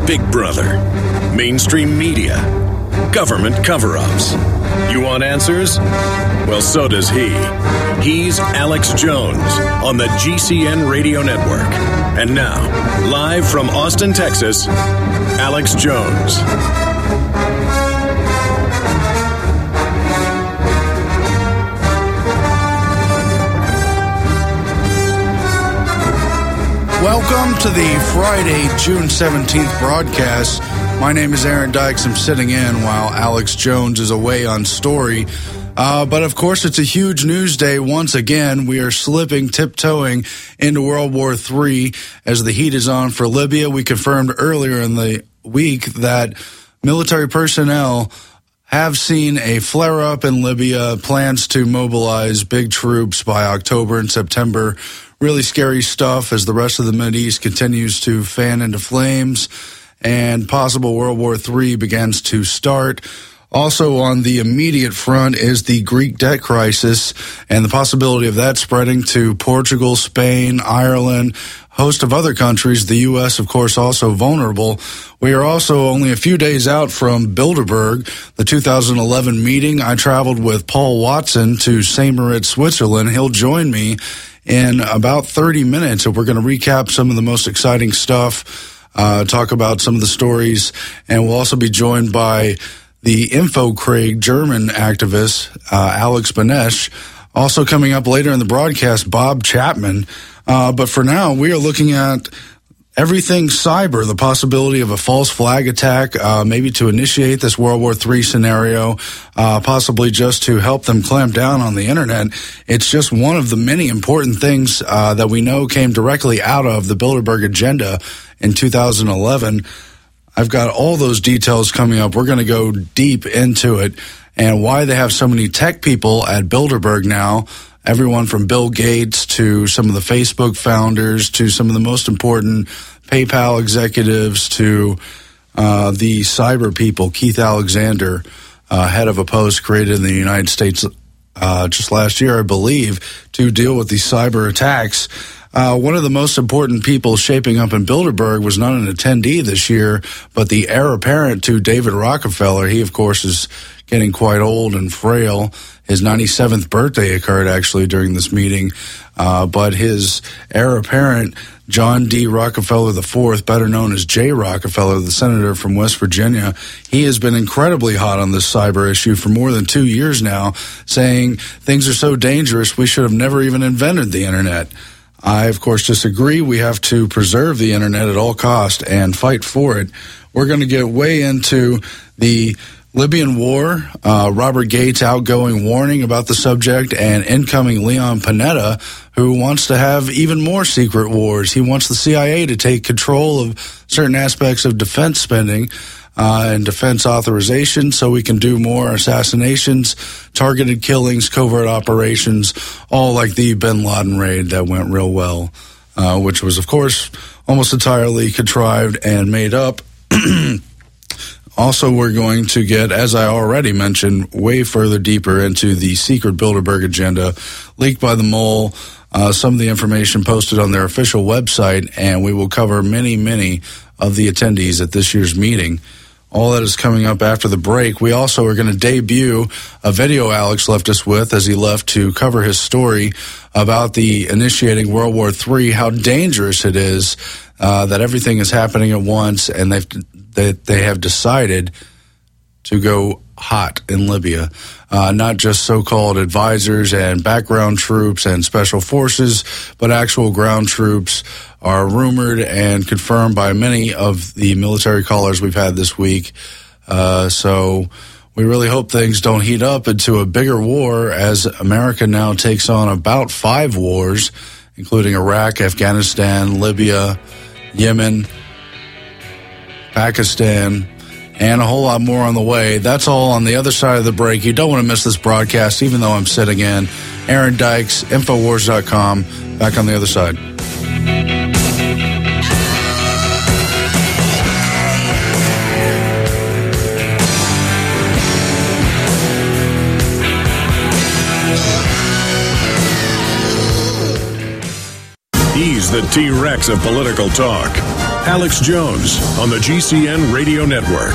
Big Brother, mainstream media, government cover-ups. You want answers? Well, so does he. He's Alex Jones on the GCN Radio Network. And now, live from Austin, Texas, Alex Jones. Welcome to the Friday, June 17th broadcast. My name is Aaron Dykes. I'm sitting in while Alex Jones is away on story. But of course, it's a huge news day. Once again, we are tiptoeing into World War III as the heat is on for Libya. We confirmed earlier in the week that military personnel have seen a flare-up in Libya, plans to mobilize big troops by October and September. Really scary stuff as the rest of the Mideast continues to fan into flames and possible World War III begins to start. Also on the immediate front is the Greek debt crisis and the possibility of that spreading to Portugal, Spain, Ireland, host of other countries. The U.S., of course, also vulnerable. We are also only a few days out from Bilderberg, the 2011 meeting. I traveled with Paul Watson to St. Moritz, Switzerland. He'll join me in about 30 minutes, and we're going to recap some of the most exciting stuff, talk about some of the stories, and we'll also be joined by the InfoKrieg German activist, Alex Benesch. Also coming up later in the broadcast, Bob Chapman. But for now, we are looking at everything cyber, the possibility of a false flag attack, maybe to initiate this World War III scenario, possibly just to help them clamp down on the internet. It's just one of the many important things that we know came directly out of the Bilderberg Agenda in 2011. I've got all those details coming up. We're going to go deep into it and why they have so many tech people at Bilderberg now. Everyone from Bill Gates to some of the Facebook founders to some of the most important PayPal executives to the cyber people, Keith Alexander, head of a post created in the United States just last year, I believe, to deal with these cyber attacks. One of the most important people shaping up in Bilderberg was not an attendee this year, but the heir apparent to David Rockefeller. He, of course, is getting quite old and frail. His 97th birthday occurred actually during this meeting, but his heir apparent, John D. Rockefeller IV, better known as Jay Rockefeller, the senator from West Virginia, he has been incredibly hot on this cyber issue for more than 2 years now, saying things are so dangerous we should have never even invented the internet. I, of course, disagree. We have to preserve the internet at all cost and fight for it. We're going to get way into the Libyan war, Robert Gates' outgoing warning about the subject, and incoming Leon Panetta, who wants to have even more secret wars. He wants the CIA to take control of certain aspects of defense spending and defense authorization so we can do more assassinations, targeted killings, covert operations, all like the bin Laden raid that went real well, which was, of course, almost entirely contrived and made up. Also, we're going to get, as I already mentioned, way further deeper into the secret Bilderberg agenda leaked by the Mole, some of the information posted on their official website, and we will cover many, many of the attendees at this year's meeting. All that is coming up after the break. We also are going to debut a video Alex left us with as he left to cover his story about the initiating World War III, how dangerous it is that everything is happening at once, and they have decided to go hot in Libya. Not just so-called advisors and background troops and special forces, but actual ground troops are rumored and confirmed by many of the military callers we've had this week. So we really hope things don't heat up into a bigger war as America now takes on about 5 wars, including Iraq, Afghanistan, Libya, Yemen, Pakistan, and a whole lot more on the way. That's all on the other side of the break. You don't want to miss this broadcast, even though I'm sitting in. Aaron Dykes, Infowars.com. Back on the other side. He's the T-Rex of political talk. Alex Jones on the GCN Radio Network.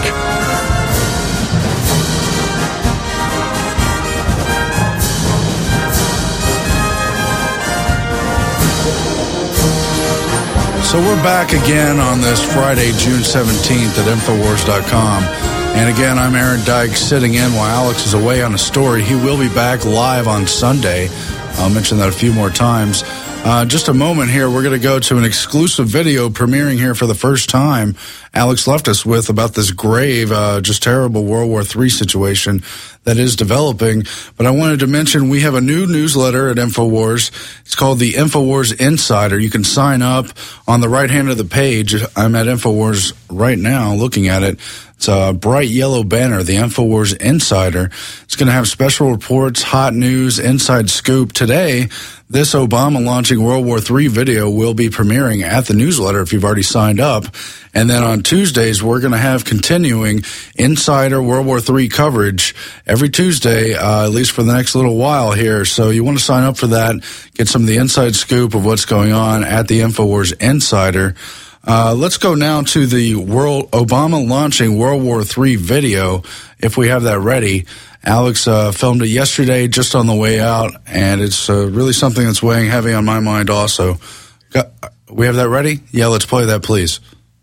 So we're back again on this Friday, June 17th at Infowars.com. And again, I'm Aaron Dyke sitting in while Alex is away on a story. He will be back live on Sunday. I'll mention that a few more times. Just a moment here, we're going to go to an exclusive video premiering here for the first time Alex left us with about this grave, just terrible World War III situation that is developing. But I wanted to mention we have a new newsletter at InfoWars. It's called the InfoWars Insider. You can sign up on the right hand of the page. I'm at InfoWars right now looking at it. It's a bright yellow banner, the InfoWars Insider. It's going to have special reports, hot news, inside scoop. Today, this Obama launching World War III video will be premiering at the newsletter if you've already signed up. And then on Tuesdays, we're going to have continuing insider World War III coverage every Tuesday, at least for the next little while here. So you want to sign up for that, get some of the inside scoop of what's going on at the InfoWars Insider. Let's go now to the Obama launching World War III video, if we have that ready. Alex filmed it yesterday just on the way out, and it's really something that's weighing heavy on my mind also. We have that ready? Yeah, let's play that, please.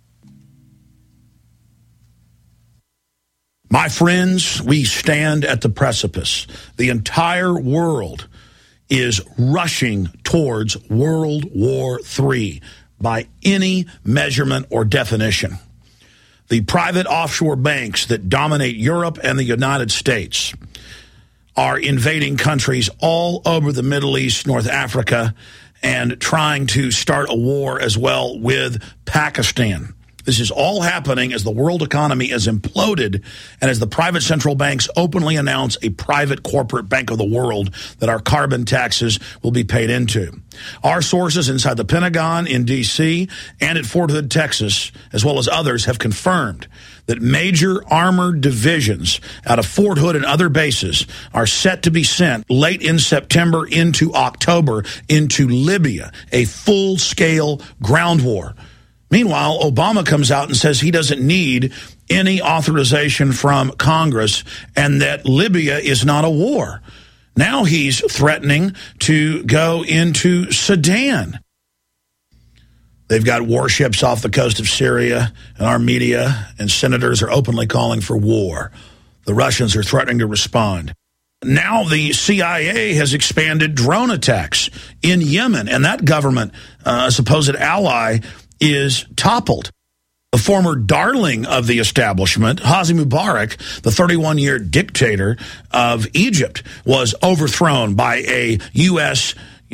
My friends, we stand at the precipice. The entire world is rushing towards World War III by any measurement or definition. The private offshore banks that dominate Europe and the United States are invading countries all over the Middle East, North Africa, and trying to start a war as well with Pakistan. This is all happening as the world economy is imploded and as the private central banks openly announce a private corporate bank of the world that our carbon taxes will be paid into. Our sources inside the Pentagon, in D.C., and at Fort Hood, Texas, as well as others, have confirmed that major armored divisions out of Fort Hood and other bases are set to be sent late in September into October into Libya, a full-scale ground war. Meanwhile, Obama comes out and says he doesn't need any authorization from Congress and that Libya is not a war. Now he's threatening to go into Sudan. They've got warships off the coast of Syria, and our media and senators are openly calling for war. The Russians are threatening to respond. Now the CIA has expanded drone attacks in Yemen, and that government, a supposed ally, is toppled. The former darling of the establishment, Hosni Mubarak, the 31-year dictator of Egypt, was overthrown by a U.S.,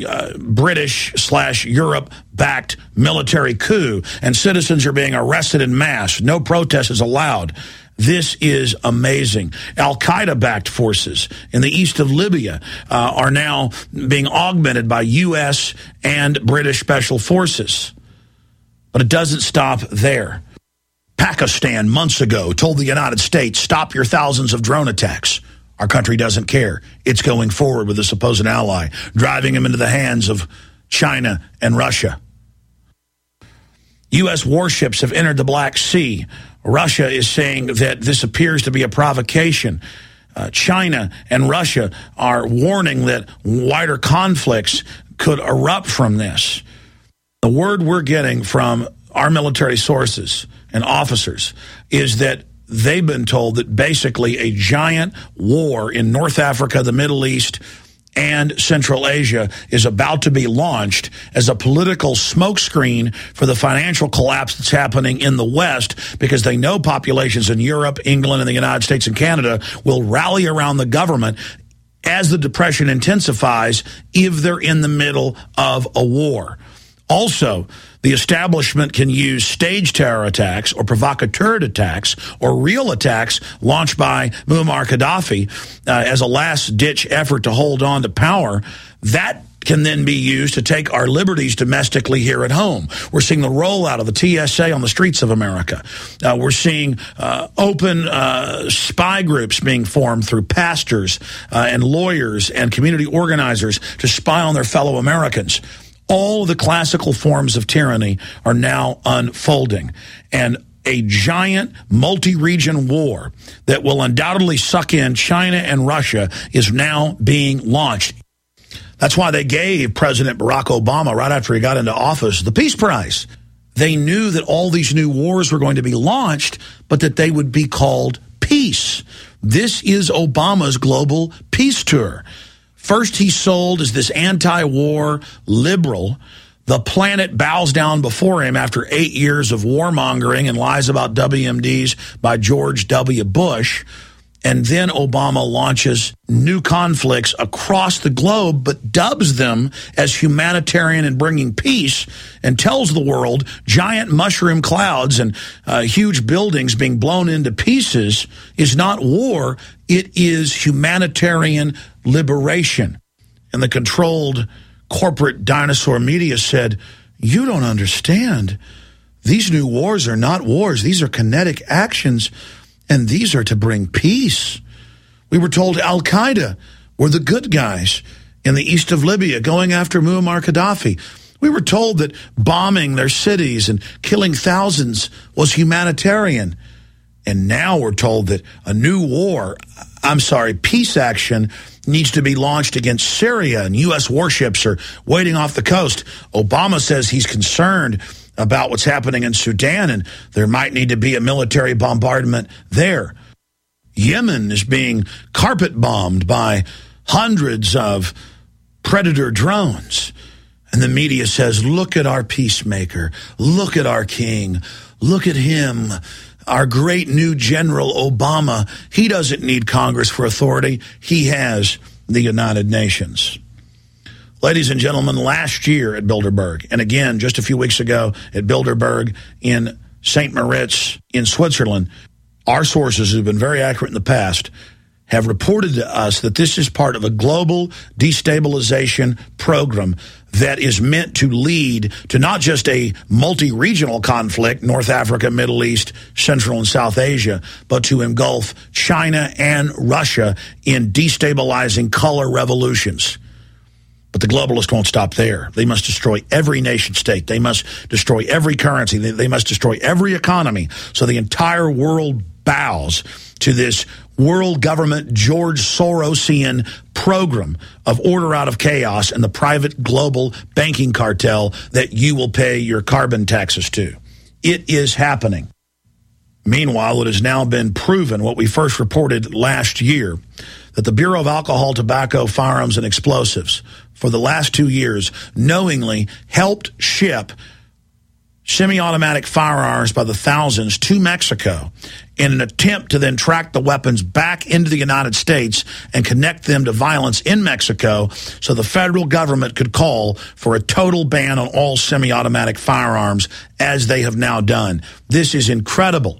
British/Europe-backed military coup, and citizens are being arrested en masse. No protest is allowed. This is amazing. Al-Qaeda-backed forces in the east of Libya are now being augmented by U.S. and British special forces. But it doesn't stop there. Pakistan, months ago, told the United States, stop your thousands of drone attacks. Our country doesn't care. It's going forward with a supposed ally, driving him into the hands of China and Russia. U.S. warships have entered the Black Sea. Russia is saying that this appears to be a provocation. China and Russia are warning that wider conflicts could erupt from this. The word we're getting from our military sources and officers is that they've been told that basically a giant war in North Africa, the Middle East, and Central Asia is about to be launched as a political smokescreen for the financial collapse that's happening in the West, because they know populations in Europe, England, and the United States and Canada will rally around the government as the Depression intensifies if they're in the middle of a war. Also, the establishment can use staged terror attacks or provocateur attacks or real attacks launched by Muammar Gaddafi as a last-ditch effort to hold on to power. That can then be used to take our liberties domestically here at home. We're seeing the rollout of the TSA on the streets of America. We're seeing open spy groups being formed through pastors and lawyers and community organizers to spy on their fellow Americans. All of the classical forms of tyranny are now unfolding. And a giant multi-region war that will undoubtedly suck in China and Russia is now being launched. That's why they gave President Barack Obama, right after he got into office, the Peace Prize. They knew that all these new wars were going to be launched, but that they would be called peace. This is Obama's global peace tour. First, he sold as this anti-war liberal. The planet bows down before him after 8 years of warmongering and lies about WMDs by George W. Bush. And then Obama launches new conflicts across the globe, but dubs them as humanitarian and bringing peace, and tells the world giant mushroom clouds and huge buildings being blown into pieces is not war. It is humanitarian liberation. And the controlled corporate dinosaur media said, you don't understand. These new wars are not wars. These are kinetic actions, and these are to bring peace. We were told Al-Qaeda were the good guys in the east of Libya going after Muammar Gaddafi. We were told that bombing their cities and killing thousands was humanitarian. And now we're told that a new war, peace action needs to be launched against Syria, and U.S. warships are waiting off the coast. Obama says he's concerned about what's happening in Sudan, and there might need to be a military bombardment there. Yemen is being carpet bombed by hundreds of Predator drones. And the media says, look at our peacemaker, look at our king, look at him, our great new General Obama. He doesn't need Congress for authority. He has the United Nations. Ladies and gentlemen, last year at Bilderberg, and again just a few weeks ago at Bilderberg in St. Moritz in Switzerland, our sources who've been very accurate in the past have reported to us that this is part of a global destabilization program that is meant to lead to not just a multi-regional conflict, North Africa, Middle East, Central and South Asia, but to engulf China and Russia in destabilizing color revolutions. But the globalists won't stop there. They must destroy every nation state. They must destroy every currency. They must destroy every economy. So the entire world bows to this world government George Sorosian program of order out of chaos and the private global banking cartel that you will pay your carbon taxes to. It is happening. Meanwhile, it has now been proven what we first reported last year, that the Bureau of Alcohol, Tobacco, Firearms, and Explosives for the last 2 years knowingly helped ship semi-automatic firearms by the thousands to Mexico in an attempt to then track the weapons back into the United States and connect them to violence in Mexico so the federal government could call for a total ban on all semi-automatic firearms, as they have now done. This is incredible.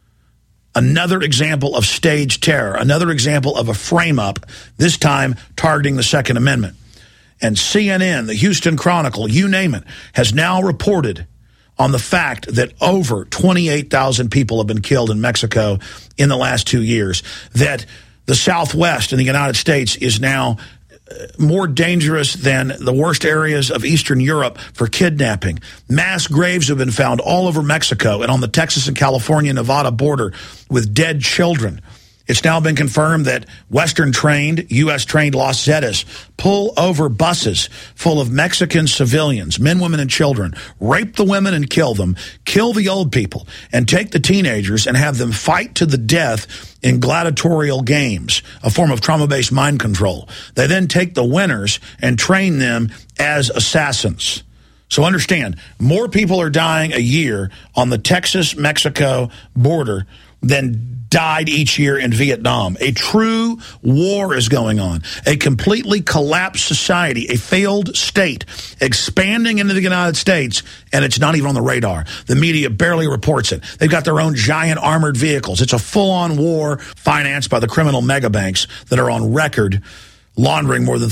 Another example of staged terror, another example of a frame-up, this time targeting the Second Amendment. And CNN, the Houston Chronicle, you name it, has now reported on the fact that over 28,000 people have been killed in Mexico in the last 2 years, that the Southwest in the United States is now more dangerous than the worst areas of Eastern Europe for kidnapping. Mass graves have been found all over Mexico and on the Texas and California-Nevada border with dead children. It's now been confirmed that Western-trained, U.S.-trained Los Zetas pull over buses full of Mexican civilians, men, women, and children, rape the women and kill them, kill the old people, and take the teenagers and have them fight to the death in gladiatorial games, a form of trauma-based mind control. They then take the winners and train them as assassins. So understand, more people are dying a year on the Texas-Mexico border than died each year in Vietnam. A true war is going on. A completely collapsed society, a failed state, expanding into the United States, and it's not even on the radar. The media barely reports it. They've got their own giant armored vehicles. It's a full-on war financed by the criminal megabanks that are on record laundering more than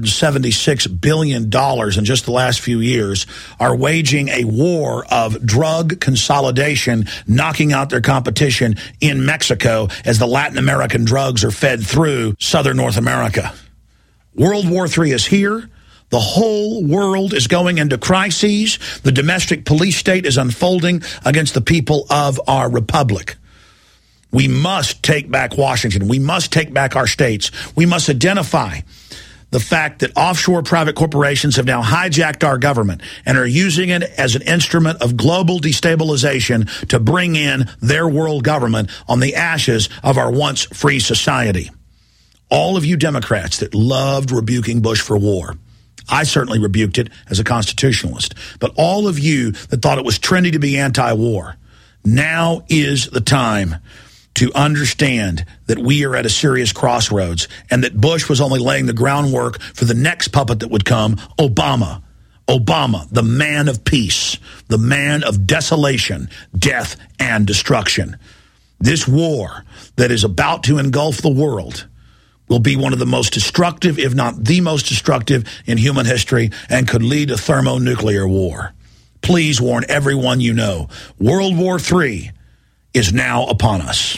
$376 billion in just the last few years, are waging a war of drug consolidation, knocking out their competition in Mexico as the Latin American drugs are fed through southern North America. World War III is here. The whole world is going into crises. The domestic police state is unfolding against the people of our republic. We must take back Washington. We must take back our states. We must identify the fact that offshore private corporations have now hijacked our government and are using it as an instrument of global destabilization to bring in their world government on the ashes of our once free society. All of you Democrats that loved rebuking Bush for war, I certainly rebuked it as a constitutionalist, but all of you that thought it was trendy to be anti-war, now is the time to understand that we are at a serious crossroads and that Bush was only laying the groundwork for the next puppet that would come, Obama. Obama, the man of peace, the man of desolation, death, and destruction. This war that is about to engulf the world will be one of the most destructive, if not the most destructive in human history, and could lead to thermonuclear war. Please warn everyone you know. World War III is now upon us.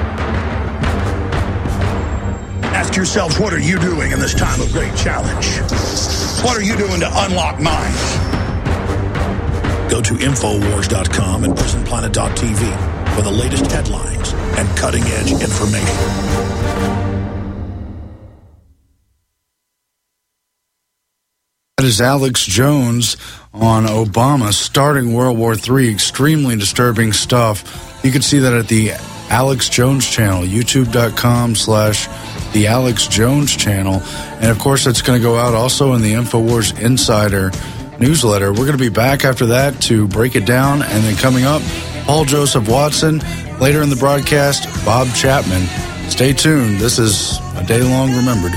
Ask yourselves, what are you doing in this time of great challenge? What are you doing to unlock minds? Go to Infowars.com and PrisonPlanet.tv for the latest headlines and cutting-edge information. That is Alex Jones on Obama starting World War III. Extremely disturbing stuff. You can see that at the Alex Jones channel, youtube.com/the Alex Jones channel. And of course, that's going to go out also in the Infowars Insider newsletter. We're going to be back after that to break it down. And then coming up, Paul Joseph Watson. Later in the broadcast, Bob Chapman. Stay tuned. This is a day long remembered.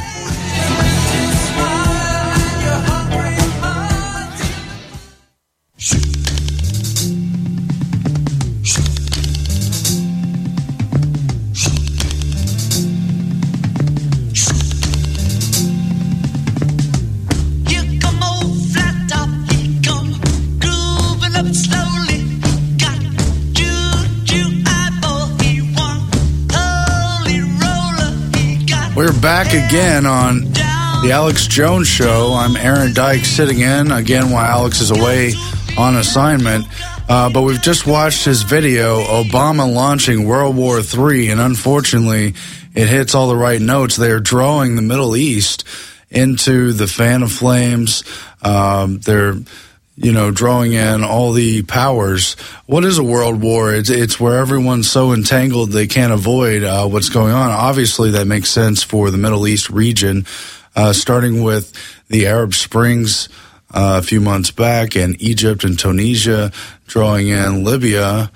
We're back again on the Alex Jones Show. I'm Aaron Dyke sitting in again while Alex is away on assignment. But we've just watched his video, Obama launching World War III, and unfortunately it hits all the right notes. They're drawing the Middle East into the fan of flames. They're drawing in all the powers. What is a world war? It's where everyone's so entangled they can't avoid what's going on. Obviously, that makes sense for the Middle East region, starting with the Arab Springs a few months back, and Egypt and Tunisia, drawing in Libya,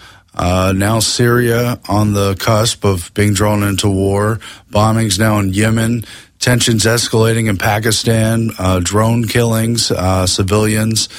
now Syria on the cusp of being drawn into war, bombings now in Yemen, tensions escalating in Pakistan, drone killings, civilians,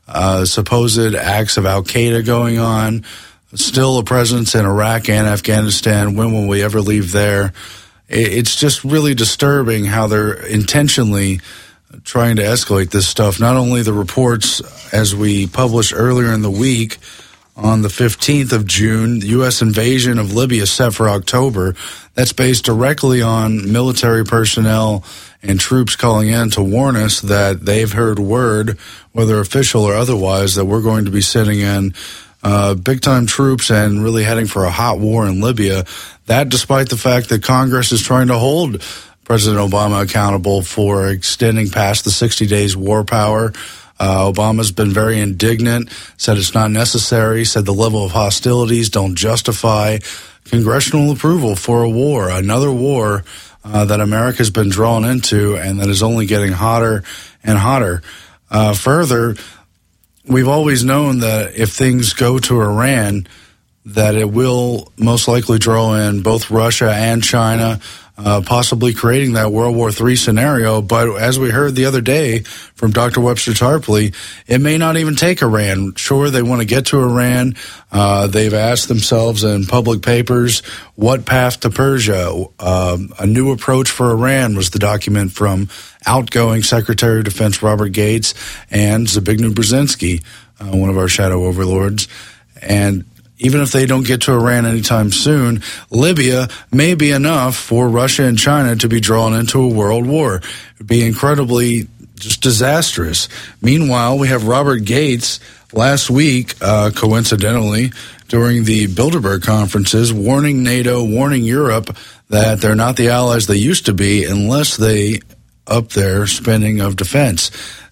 supposed acts of Al-Qaeda going on, still a presence in Iraq and Afghanistan. When will we ever leave there? It's just really disturbing how they're intentionally trying to escalate this stuff. Not only the reports, as we published earlier in the week, on the 15th of June, the U.S. invasion of Libya set for October. That's based directly on military personnel and troops calling in to warn us that they've heard word, whether official or otherwise, that we're going to be sending in big-time troops and really heading for a hot war in Libya. That despite the fact that Congress is trying to hold President Obama accountable for extending past the 60 days war power. Obama's been very indignant, said it's not necessary, said the level of hostilities don't justify congressional approval for a war, another war that America's been drawn into and that is only getting hotter and hotter. Further, we've always known that if things go to Iran, that it will most likely draw in both Russia and China, possibly creating that World War III scenario. But as we heard the other day from Dr. Webster Tarpley, it may not even take Iran. Sure, they want to get to Iran. They've asked themselves in public papers, what path to Persia? A new approach for Iran was the document from outgoing Secretary of Defense Robert Gates and Zbigniew Brzezinski, one of our shadow overlords. And even if they don't get to Iran anytime soon, Libya may be enough for Russia and China to be drawn into a world war. It would be incredibly just disastrous. Meanwhile, we have Robert Gates last week, coincidentally, during the Bilderberg conferences, warning NATO, warning Europe that they're not the allies they used to be unless they up their spending of defense.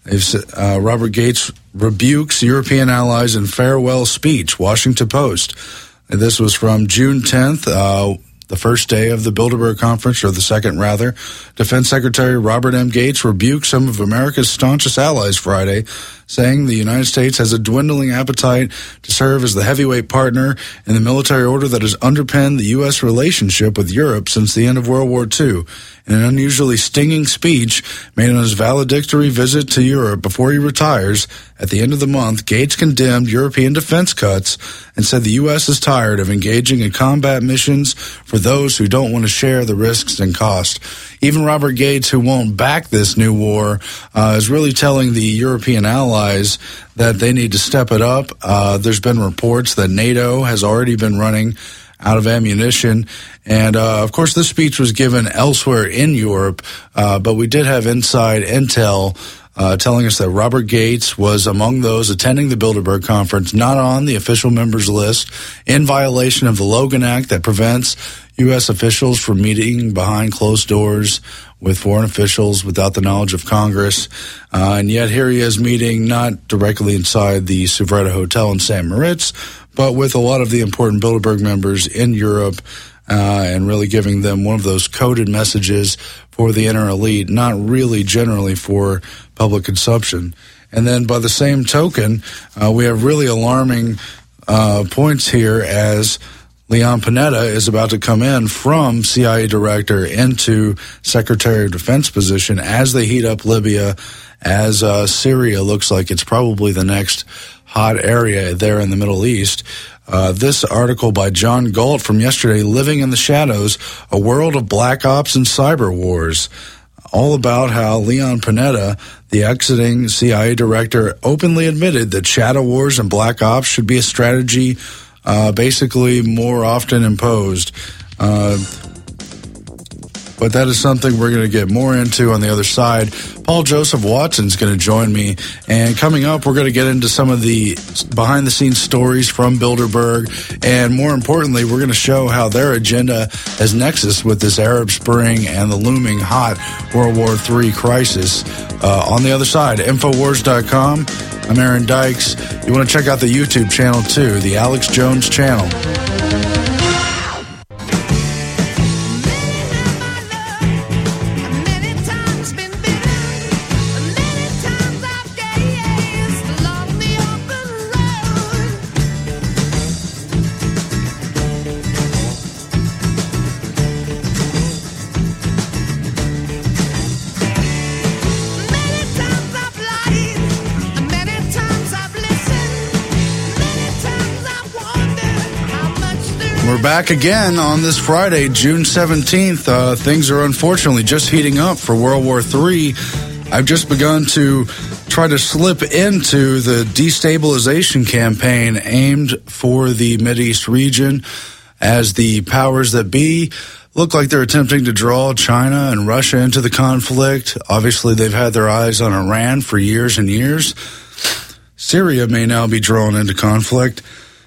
Robert Gates rebukes European allies in farewell speech, Washington Post. And this was from June 10th, the first day of the Bilderberg conference, or the second rather. Defense Secretary Robert M. Gates rebuked some of America's staunchest allies Friday, saying the United States has a dwindling appetite to serve as the heavyweight partner in the military order that has underpinned the U.S. relationship with Europe since the end of World War II. In an unusually stinging speech made on his valedictory visit to Europe before he retires at the end of the month, Gates condemned European defense cuts and said the U.S. is tired of engaging in combat missions for those who don't want to share the risks and cost. Even Robert Gates, who won't back this new war, is really telling the European allies that they need to step it up. There's been reports that NATO has already been running out of ammunition. And, of course, this speech was given elsewhere in Europe, but we did have inside intel telling us that Robert Gates was among those attending the Bilderberg conference, not on the official members list, in violation of the Logan Act that prevents U.S. officials from meeting behind closed doors with foreign officials without the knowledge of Congress. And yet here he is meeting not directly inside the Suvretta Hotel in St. Moritz, but with a lot of the important Bilderberg members in Europe, and really giving them one of those coded messages for the inner elite, not really generally for public consumption. And then by the same token, we have really alarming points here as Leon Panetta is about to come in from CIA director into Secretary of Defense position as they heat up Libya, as Syria looks like it's probably the next hot area there in the Middle East. This article by John Galt from yesterday, Living in the Shadows, A World of Black Ops and Cyber Wars, all about how Leon Panetta, the exiting CIA director, openly admitted that shadow wars and black ops should be a strategy basically more often imposed. But that is something we're going to get more into on the other side. Paul Joseph Watson's going to join me. And coming up, we're going to get into some of the behind-the-scenes stories from Bilderberg. And more importantly, we're going to show how their agenda has nexus with this Arab Spring and the looming hot World War III crisis. On the other side, Infowars.com. I'm Aaron Dykes. You want to check out the YouTube channel, too, the Alex Jones channel. We're back again on this Friday, June 17th. Things are unfortunately just heating up for World War III. I've just begun to try to slip into the destabilization campaign aimed for the Mideast region as the powers that be look like they're attempting to draw China and Russia into the conflict. Obviously, they've had their eyes on Iran for years and years. Syria may now be drawn into conflict.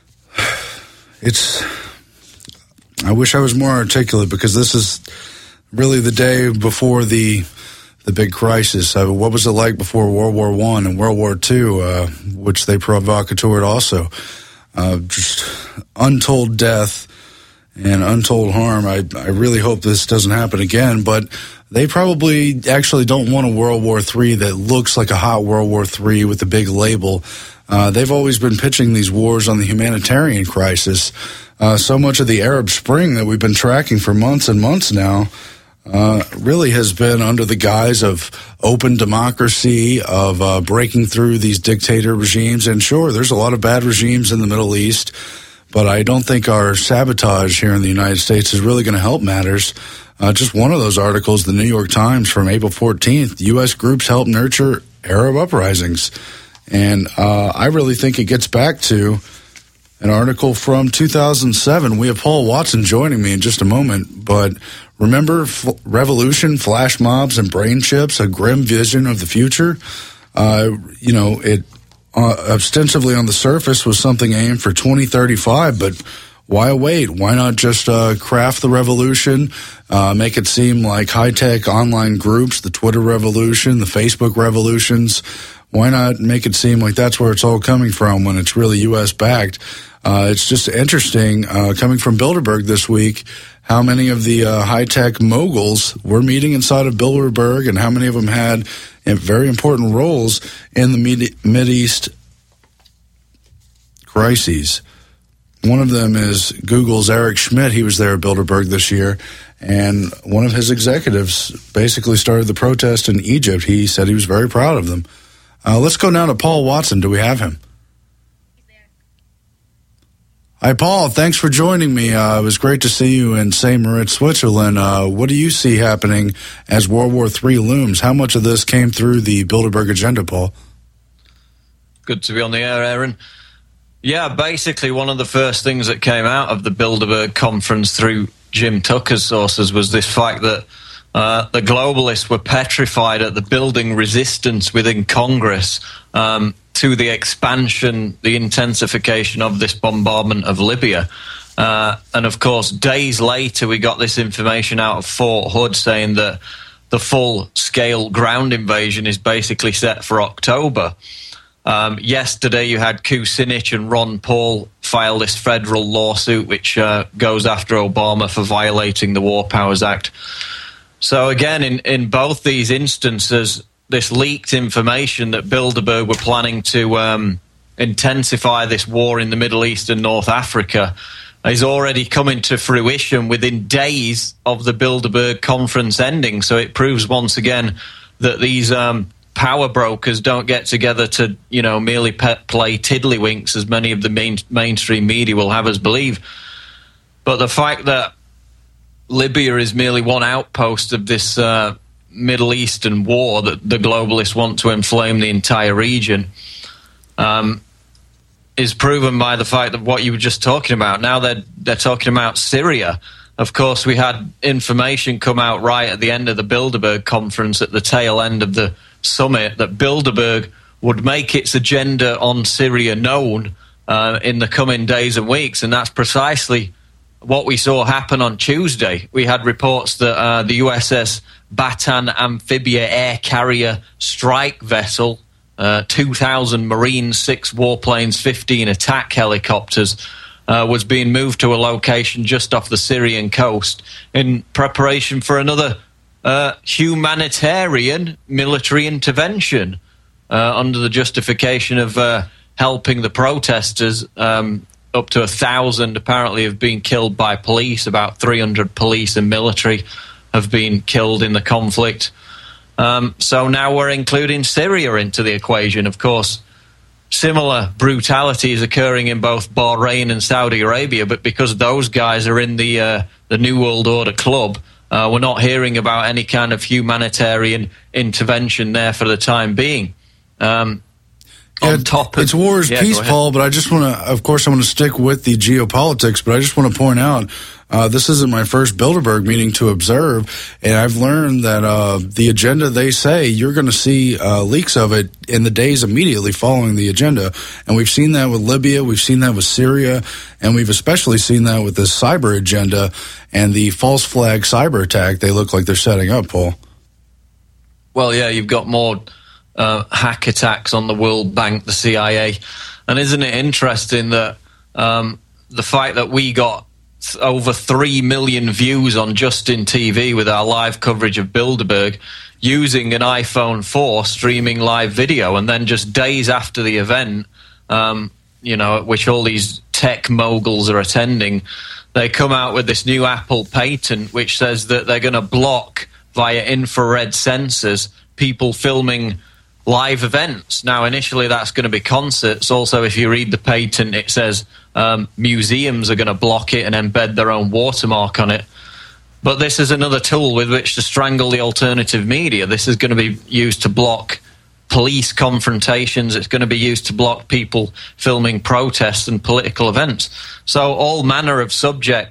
I wish I was more articulate because this is really the day before the big crisis. What was it like before World War I and World War II, which they provocateured also? Just untold death and untold harm. I really hope this doesn't happen again, but they probably actually don't want a World War III that looks like a hot World War III with a big label. They've always been pitching these wars on the humanitarian crisis. So much of the Arab Spring that we've been tracking for months and months now really has been under the guise of open democracy, of breaking through these dictator regimes. And sure, there's a lot of bad regimes in the Middle East, but I don't think our sabotage here in the United States is really going to help matters. Just one of those articles, the New York Times from April 14th, U.S. groups help nurture Arab uprisings. And I really think it gets back to an article from 2007. We have Paul Watson joining me in just a moment, but Remember revolution, flash mobs, and brain chips, a grim vision of the future? It ostensibly on the surface was something aimed for 2035, but why wait? Why not just craft the revolution, make it seem like high-tech online groups, the Twitter revolution, the Facebook revolutions? Why not make it seem like that's where it's all coming from when it's really U.S.-backed? It's just interesting, coming from Bilderberg this week, how many of the high-tech moguls were meeting inside of Bilderberg and how many of them had very important roles in the Mideast crises. One of them is Google's Eric Schmidt. He was there at Bilderberg this year, and one of his executives basically started the protest in Egypt. He said he was very proud of them. Let's go now to Paul Watson. Do we have him? Hi, Paul. Thanks for joining me. It was great to see you in St. Moritz, Switzerland. What do you see happening as World War III looms? How much of this came through the Bilderberg agenda, Paul? Good to be on the air, Aaron. Yeah, basically one of the first things that came out of the Bilderberg conference through Jim Tucker's sources was this fact that the globalists were petrified at the building resistance within Congress to the expansion, the intensification of this bombardment of Libya. And of course, days later, we got this information out of Fort Hood saying that the full-scale ground invasion is basically set for October. Yesterday, you had Kucinich and Ron Paul file this federal lawsuit which goes after Obama for violating the War Powers Act. So again, in both these instances, this leaked information that Bilderberg were planning to intensify this war in the Middle East and North Africa is already coming to fruition within days of the Bilderberg conference ending. So it proves once again that these power brokers don't get together to, merely play tiddlywinks, as many of the mainstream media will have us believe. But the fact that Libya is merely one outpost of this Middle Eastern war that the globalists want to inflame the entire region is proven by the fact that what you were just talking about. Now they're talking about Syria. Of course, we had information come out right at the end of the Bilderberg conference, at the tail end of the summit, that Bilderberg would make its agenda on Syria known in the coming days and weeks, and that's precisely what we saw happen on Tuesday. We had reports that the USS Bataan Amphibia Air Carrier strike vessel, 2,000 Marines, 6 warplanes, 15 attack helicopters, was being moved to a location just off the Syrian coast in preparation for another humanitarian military intervention under the justification of helping the protesters. Up to 1,000 apparently have been killed by police. About 300 police and military have been killed in the conflict. So now we're including Syria into the equation. Of course, similar brutality is occurring in both Bahrain and Saudi Arabia, but because those guys are in the New World Order club, we're not hearing about any kind of humanitarian intervention there for the time being. It's war is peace, Paul, but I just want to, of course, I want to stick with the geopolitics, but I just want to point out, this isn't my first Bilderberg meeting to observe, and I've learned that the agenda they say, you're going to see leaks of it in the days immediately following the agenda. And we've seen that with Libya, we've seen that with Syria, and we've especially seen that with this cyber agenda and the false flag cyber attack they look like they're setting up, Paul. Well, yeah, you've got more hack attacks on the World Bank, the CIA. And isn't it interesting that the fact that we got over 3 million views on Justin TV with our live coverage of Bilderberg using an iPhone 4 streaming live video, and then just days after the event, at which all these tech moguls are attending, they come out with this new Apple patent which says that they're going to block via infrared sensors people filming live events. Now, initially, that's going to be concerts. Also, if you read the patent, it says museums are going to block it and embed their own watermark on it. But this is another tool with which to strangle the alternative media. This is going to be used to block police confrontations. It's going to be used to block people filming protests and political events. So all manner of subjects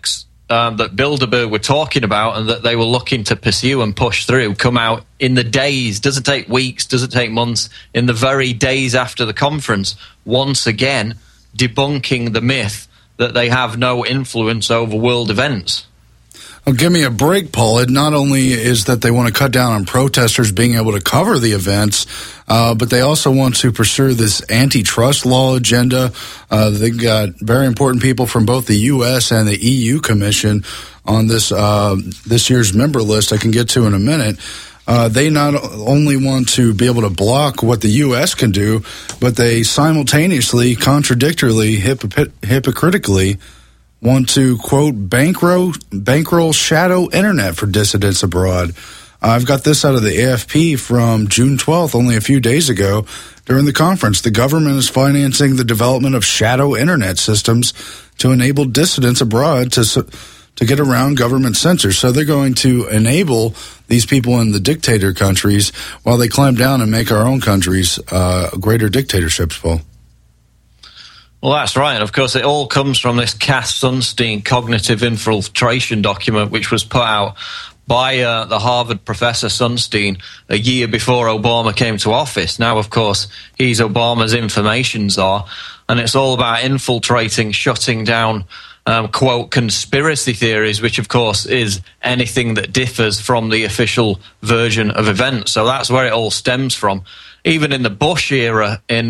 that Bilderberg were talking about and that they were looking to pursue and push through come out in the days, doesn't take weeks, doesn't take months, in the very days after the conference, once again debunking the myth that they have no influence over world events. Well, give me a break, Paul. It not only is that they want to cut down on protesters being able to cover the events, but they also want to pursue this antitrust law agenda. They've got very important people from both the U.S. and the EU Commission on this year's member list I can get to in a minute. They not only want to be able to block what the U.S. can do, but they simultaneously, contradictorily, hypocritically want to, quote, bankroll shadow internet for dissidents abroad. I've got this out of the AFP from June 12th, only a few days ago. During the conference, the government is financing the development of shadow internet systems to enable dissidents abroad to get around government censors. So they're going to enable these people in the dictator countries while they clamp down and make our own countries greater dictatorships, Paul. Well, that's right. And of course, it all comes from this Cass Sunstein cognitive infiltration document, which was put out by the Harvard professor Sunstein a year before Obama came to office. Now, of course, he's Obama's information czar, and it's all about infiltrating, shutting down, quote, conspiracy theories, which, of course, is anything that differs from the official version of events. So that's where it all stems from. Even in the Bush era in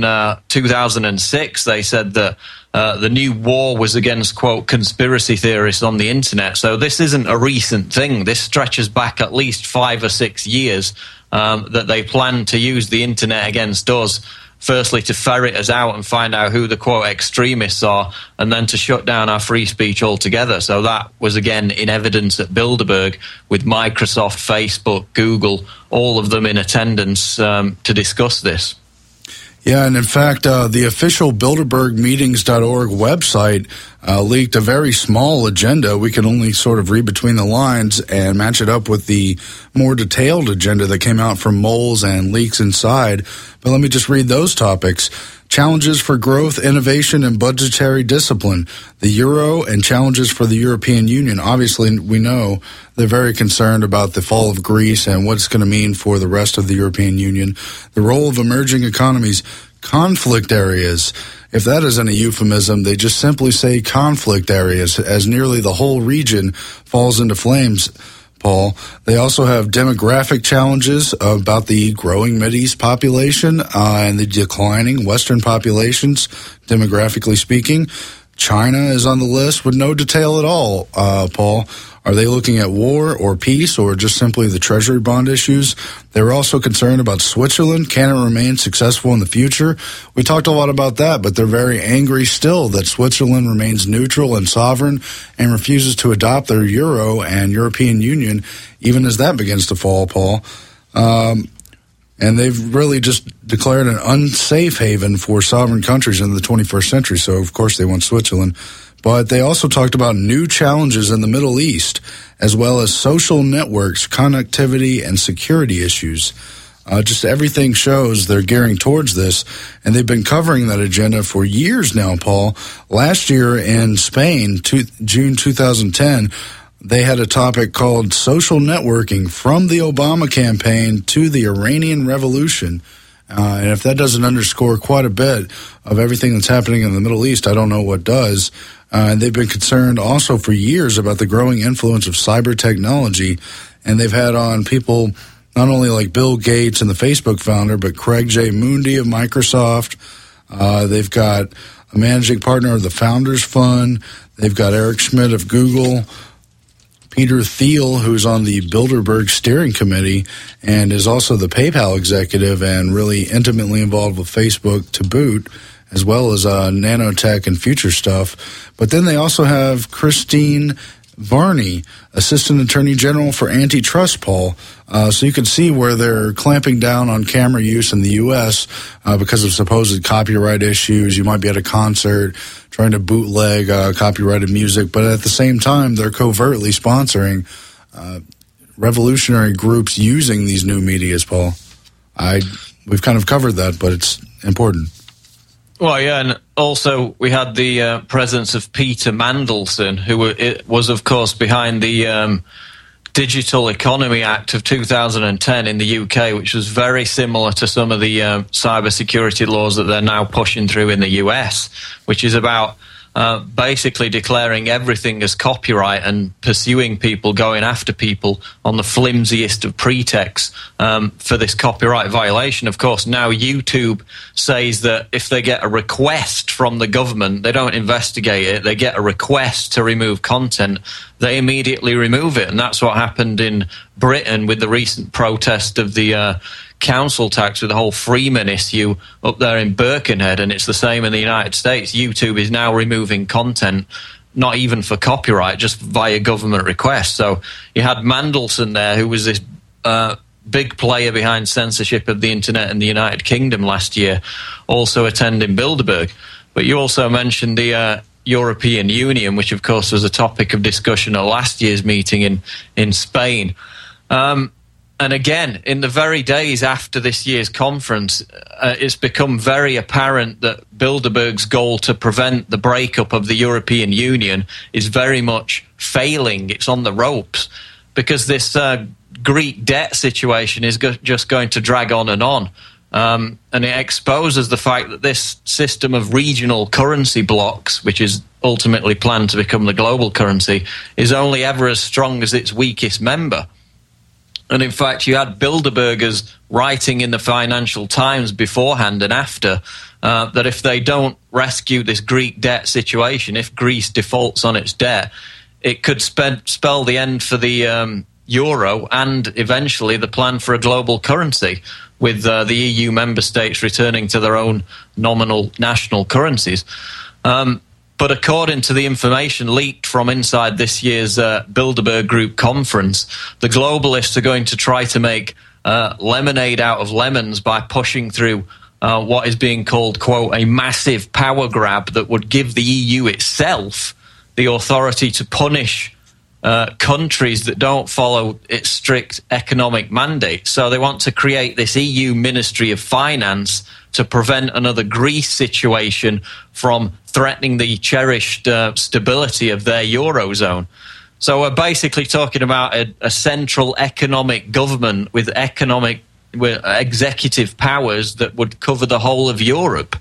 2006, they said that the new war was against, quote, conspiracy theorists on the internet. So this isn't a recent thing. This stretches back at least 5 or 6 years that they plan to use the internet against us. Firstly, to ferret us out and find out who the, quote, extremists are, and then to shut down our free speech altogether. So that was, again, in evidence at Bilderberg, with Microsoft, Facebook, Google, all of them in attendance to discuss this. Yeah, and in fact, the official BilderbergMeetings.org website leaked a very small agenda. We can only sort of read between the lines and match it up with the more detailed agenda that came out from Moles and Leaks Inside. But let me just read those topics. Challenges for growth, innovation, and budgetary discipline. The euro and challenges for the European Union. Obviously, we know they're very concerned about the fall of Greece and what it's going to mean for the rest of the European Union. The role of emerging economies. Conflict areas. If that isn't a euphemism, they just simply say conflict areas, as nearly the whole region falls into flames, Paul. They also have demographic challenges about the growing Mideast population and the declining Western populations, demographically speaking. China is on the list with no detail at all, Paul. Are they looking at war or peace or just simply the treasury bond issues? They're also concerned about Switzerland. Can it remain successful in the future? We talked a lot about that, but they're very angry still that Switzerland remains neutral and sovereign and refuses to adopt their euro and European Union, even as that begins to fall, Paul. And they've really just declared an unsafe haven for sovereign countries in the 21st century. So, of course, they want Switzerland. But they also talked about new challenges in the Middle East, as well as social networks, connectivity, and security issues. Just everything shows they're gearing towards this, and they've been covering that agenda for years now, Paul. Last year in Spain, June 2010, they had a topic called Social Networking from the Obama campaign to the Iranian Revolution. And if that doesn't underscore quite a bit of everything that's happening in the Middle East, I don't know what does. And they've been concerned also for years about the growing influence of cyber technology. And they've had on people not only like Bill Gates and the Facebook founder, but Craig J. Mundy of Microsoft. They've got a managing partner of the Founders Fund. They've got Eric Schmidt of Google. Peter Thiel, who's on the Bilderberg Steering Committee and is also the PayPal executive and really intimately involved with Facebook to boot, as well as nanotech and future stuff. But then they also have Christine Varney, Assistant Attorney General for Antitrust, Paul. So you can see where they're clamping down on camera use in the U.S. Because of supposed copyright issues. You might be at a concert trying to bootleg copyrighted music, but at the same time, they're covertly sponsoring revolutionary groups using these new medias, Paul. We've kind of covered that, but it's important. Well, yeah, and also we had the presence of Peter Mandelson, who was, of course, behind the Digital Economy Act of 2010 in the UK, which was very similar to some of the cybersecurity laws that they're now pushing through in the US, which is about basically declaring everything as copyright and pursuing people, going after people on the flimsiest of pretexts for this copyright violation. Of course, now YouTube says that if they get a request from the government, they don't investigate it, they get a request to remove content, they immediately remove it. And that's what happened in Britain with the recent protest of the council tax, with the whole Freeman issue up there in Birkenhead, and it's the same in the United States. YouTube is now removing content, not even for copyright, just via government request. So you had Mandelson there, who was this big player behind censorship of the internet in the United Kingdom last year, also attending Bilderberg. But you also mentioned the European Union, which of course was a topic of discussion at last year's meeting in Spain. And again, in the very days after this year's conference, it's become very apparent that Bilderberg's goal to prevent the breakup of the European Union is very much failing. It's on the ropes, because this Greek debt situation is just going to drag on. And it exposes the fact that this system of regional currency blocks, which is ultimately planned to become the global currency, is only ever as strong as its weakest member. And in fact, you had Bilderbergers writing in the Financial Times beforehand and after that if they don't rescue this Greek debt situation, if Greece defaults on its debt, it could spell the end for the euro and eventually the plan for a global currency, with the EU member states returning to their own nominal national currencies. But according to the information leaked from inside this year's Bilderberg Group conference, the globalists are going to try to make lemonade out of lemons by pushing through what is being called, quote, a massive power grab that would give the EU itself the authority to punish countries that don't follow its strict economic mandate. So they want to create this EU Ministry of Finance to prevent another Greece situation from threatening the cherished stability of their Eurozone. So we're basically talking about a central economic government with executive powers that would cover the whole of Europe.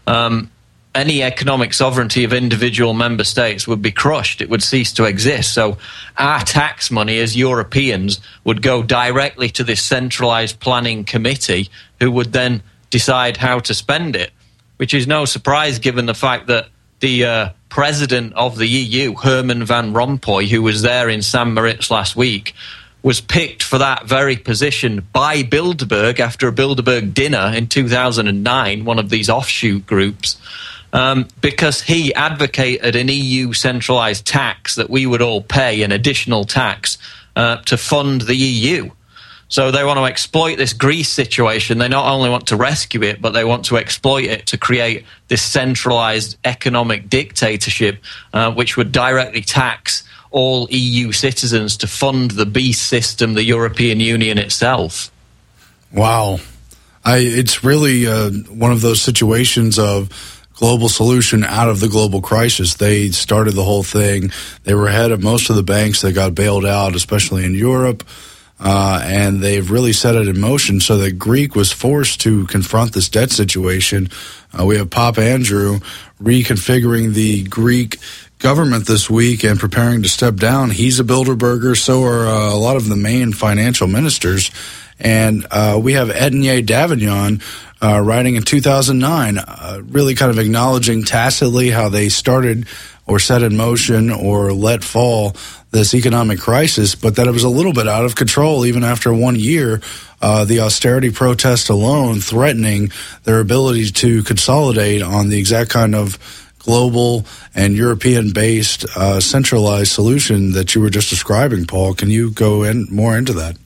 Any economic sovereignty of individual member states would be crushed. It would cease to exist. So our tax money as Europeans would go directly to this centralized planning committee, who would then decide how to spend it, which is no surprise given the fact that the president of the EU, Herman Van Rompuy, who was there in St. Moritz last week, was picked for that very position by Bilderberg after a Bilderberg dinner in 2009, one of these offshoot groups, because he advocated an EU centralized tax that we would all pay, an additional tax, to fund the EU. So they want to exploit this Greece situation. They not only want to rescue it, but they want to exploit it to create this centralized economic dictatorship, which would directly tax all EU citizens to fund the beast system, the European Union itself. Wow. It's really one of those situations of global solution out of the global crisis. They started the whole thing. They were ahead of most of the banks that got bailed out, especially in Europe. And they've really set it in motion. So that Greek was forced to confront this debt situation. We have Pop Andrew reconfiguring the Greek government this week and preparing to step down. He's a Bilderberger. So are a lot of the main financial ministers. And we have Ednye Davignon writing in 2009, really kind of acknowledging tacitly how they started or set in motion or let fall this economic crisis, but that it was a little bit out of control even after 1 year. The austerity protest alone threatening their ability to consolidate on the exact kind of global and European-based centralized solution that you were just describing, Paul. Can you go more into that?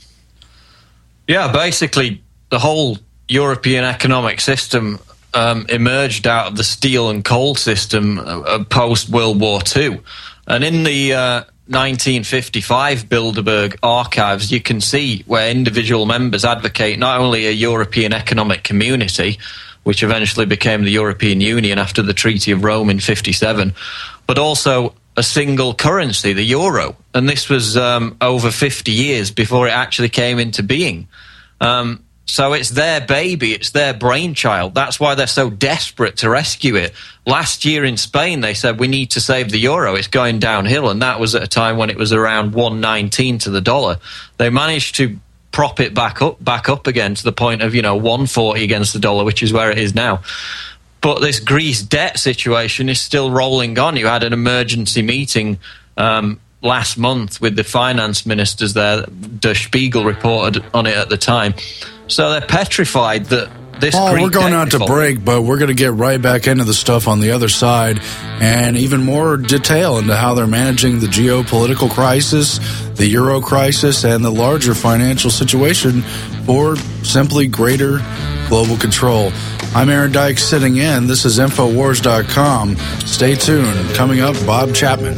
Yeah, basically the whole European economic system emerged out of the steel and coal system post-World War II. And in the 1955 Bilderberg archives, you can see where individual members advocate not only a European economic community, which eventually became the European Union after the Treaty of Rome in 57, but also a single currency, the euro. And this was over 50 years before it actually came into being. So it's their baby, it's their brainchild. That's why they're so desperate to rescue it. Last year in Spain, they said, we need to save the euro, it's going downhill. And that was at a time when it was around 1.19 to the dollar. They managed to prop it back up again to the point of, 1.40 against the dollar, which is where it is now. But this Greece debt situation is still rolling on. You had an emergency meeting last month with the finance ministers there. Der Spiegel reported on it at the time. So they're petrified that this Paul, Greek we're going out to break, but we're going to get right back into the stuff on the other side and even more detail into how they're managing the geopolitical crisis, the euro crisis, and the larger financial situation for simply greater global control. I'm Aaron Dykes sitting in. This is Infowars.com. Stay tuned. Coming up, Bob Chapman.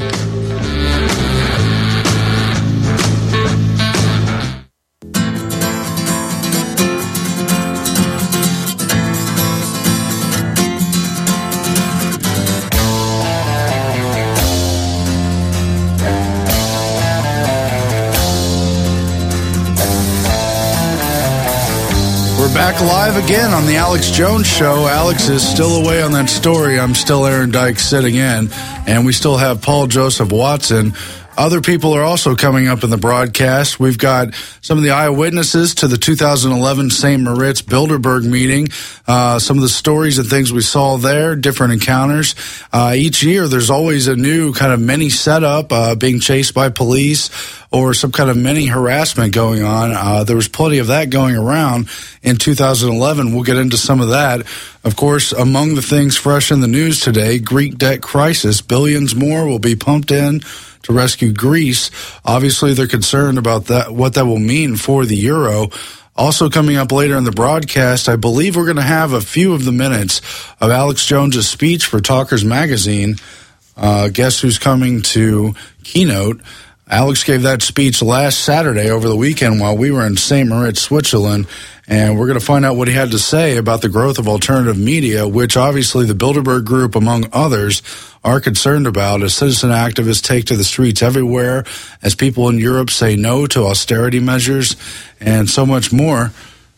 Back live again on the Alex Jones Show. Alex is still away on that story. I'm still Aaron Dykes sitting in, and we still have Paul Joseph Watson. Other people are also coming up in the broadcast. We've got some of the eyewitnesses to the 2011 St. Moritz Bilderberg meeting, some of the stories and things we saw there, different encounters. Each year, there's always a new kind of mini setup, being chased by police or some kind of mini harassment going on. There was plenty of that going around in 2011. We'll get into some of that. Of course, among the things fresh in the news today, Greek debt crisis. Billions more will be pumped in to rescue Greece. Obviously, they're concerned about that, what that will mean for the euro. Also coming up later in the broadcast, I believe we're going to have a few of the minutes of Alex Jones' speech for Talkers Magazine. Guess who's coming to Keynote? Alex gave that speech last Saturday over the weekend while we were in St. Moritz, Switzerland, and we're going to find out what he had to say about the growth of alternative media, which obviously the Bilderberg Group, among others, are concerned about as citizen activists take to the streets everywhere, as people in Europe say no to austerity measures, and so much more.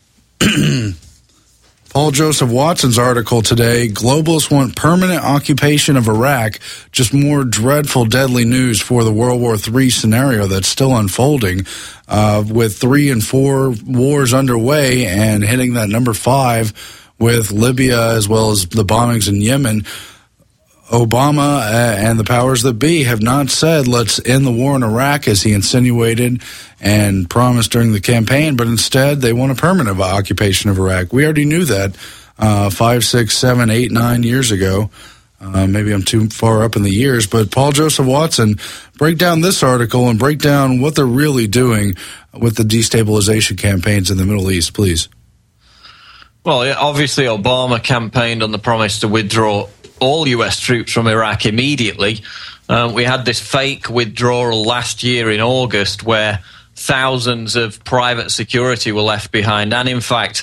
Paul Joseph Watson's article today, Globalists Want Permanent Occupation of Iraq, just more dreadful, deadly news for the World War III scenario that's still unfolding, with 3 and 4 wars underway and hitting that number 5 with Libya as well as the bombings in Yemen. Obama and the powers that be have not said, let's end the war in Iraq, as he insinuated and promised during the campaign, but instead they want a permanent occupation of Iraq. We already knew that 5, 6, 7, 8, 9 years ago. Maybe I'm too far up in the years, but Paul Joseph Watson, break down this article and break down what they're really doing with the destabilization campaigns in the Middle East, please. Well, obviously Obama campaigned on the promise to withdraw all U.S. troops from Iraq immediately. We had this fake withdrawal last year in August where thousands of private security were left behind, and in fact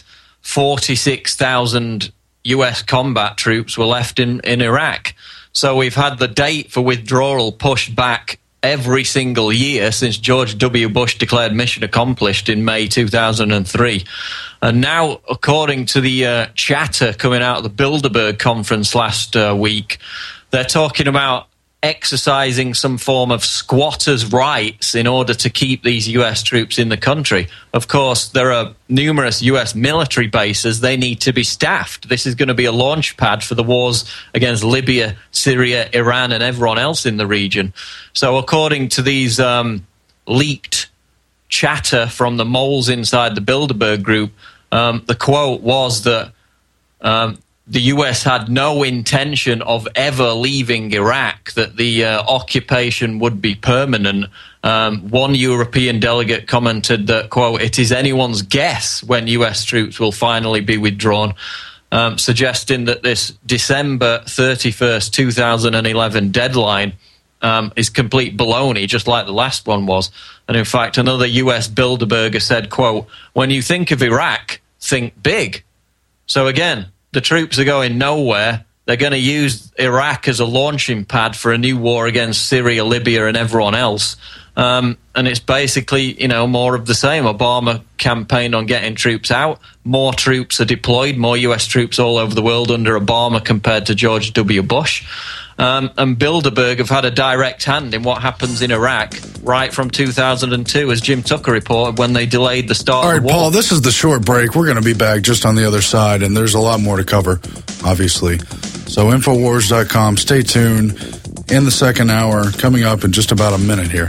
46,000 U.S. combat troops were left in Iraq. So we've had the date for withdrawal pushed back every single year since George W. Bush declared mission accomplished in May 2003. And now, according to the chatter coming out of the Bilderberg conference last week, they're talking about exercising some form of squatters' rights in order to keep these U.S. troops in the country. Of course, there are numerous U.S. military bases. They need to be staffed. This is going to be a launch pad for the wars against Libya, Syria, Iran, and everyone else in the region. So according to these leaked chatter from the moles inside the Bilderberg Group, the quote was that the U.S. had no intention of ever leaving Iraq, that the occupation would be permanent. One European delegate commented that, quote, it is anyone's guess when U.S. troops will finally be withdrawn, suggesting that this December 31st, 2011 deadline is complete baloney, just like the last one was. And in fact, another U.S. Bilderberger said, quote, when you think of Iraq, think big. So again, the troops are going nowhere. They're going to use Iraq as a launching pad for a new war against Syria, Libya, and everyone else. And it's basically, more of the same. Obama campaigned on getting troops out. More troops are deployed, more US troops all over the world under Obama compared to George W. Bush. And Bilderberg have had a direct hand in what happens in Iraq right from 2002, as Jim Tucker reported, when they delayed the start of the war. All right, Paul, this is the short break. We're going to be back just on the other side, and there's a lot more to cover, obviously. So Infowars.com, stay tuned. In the second hour, coming up in just about a minute here.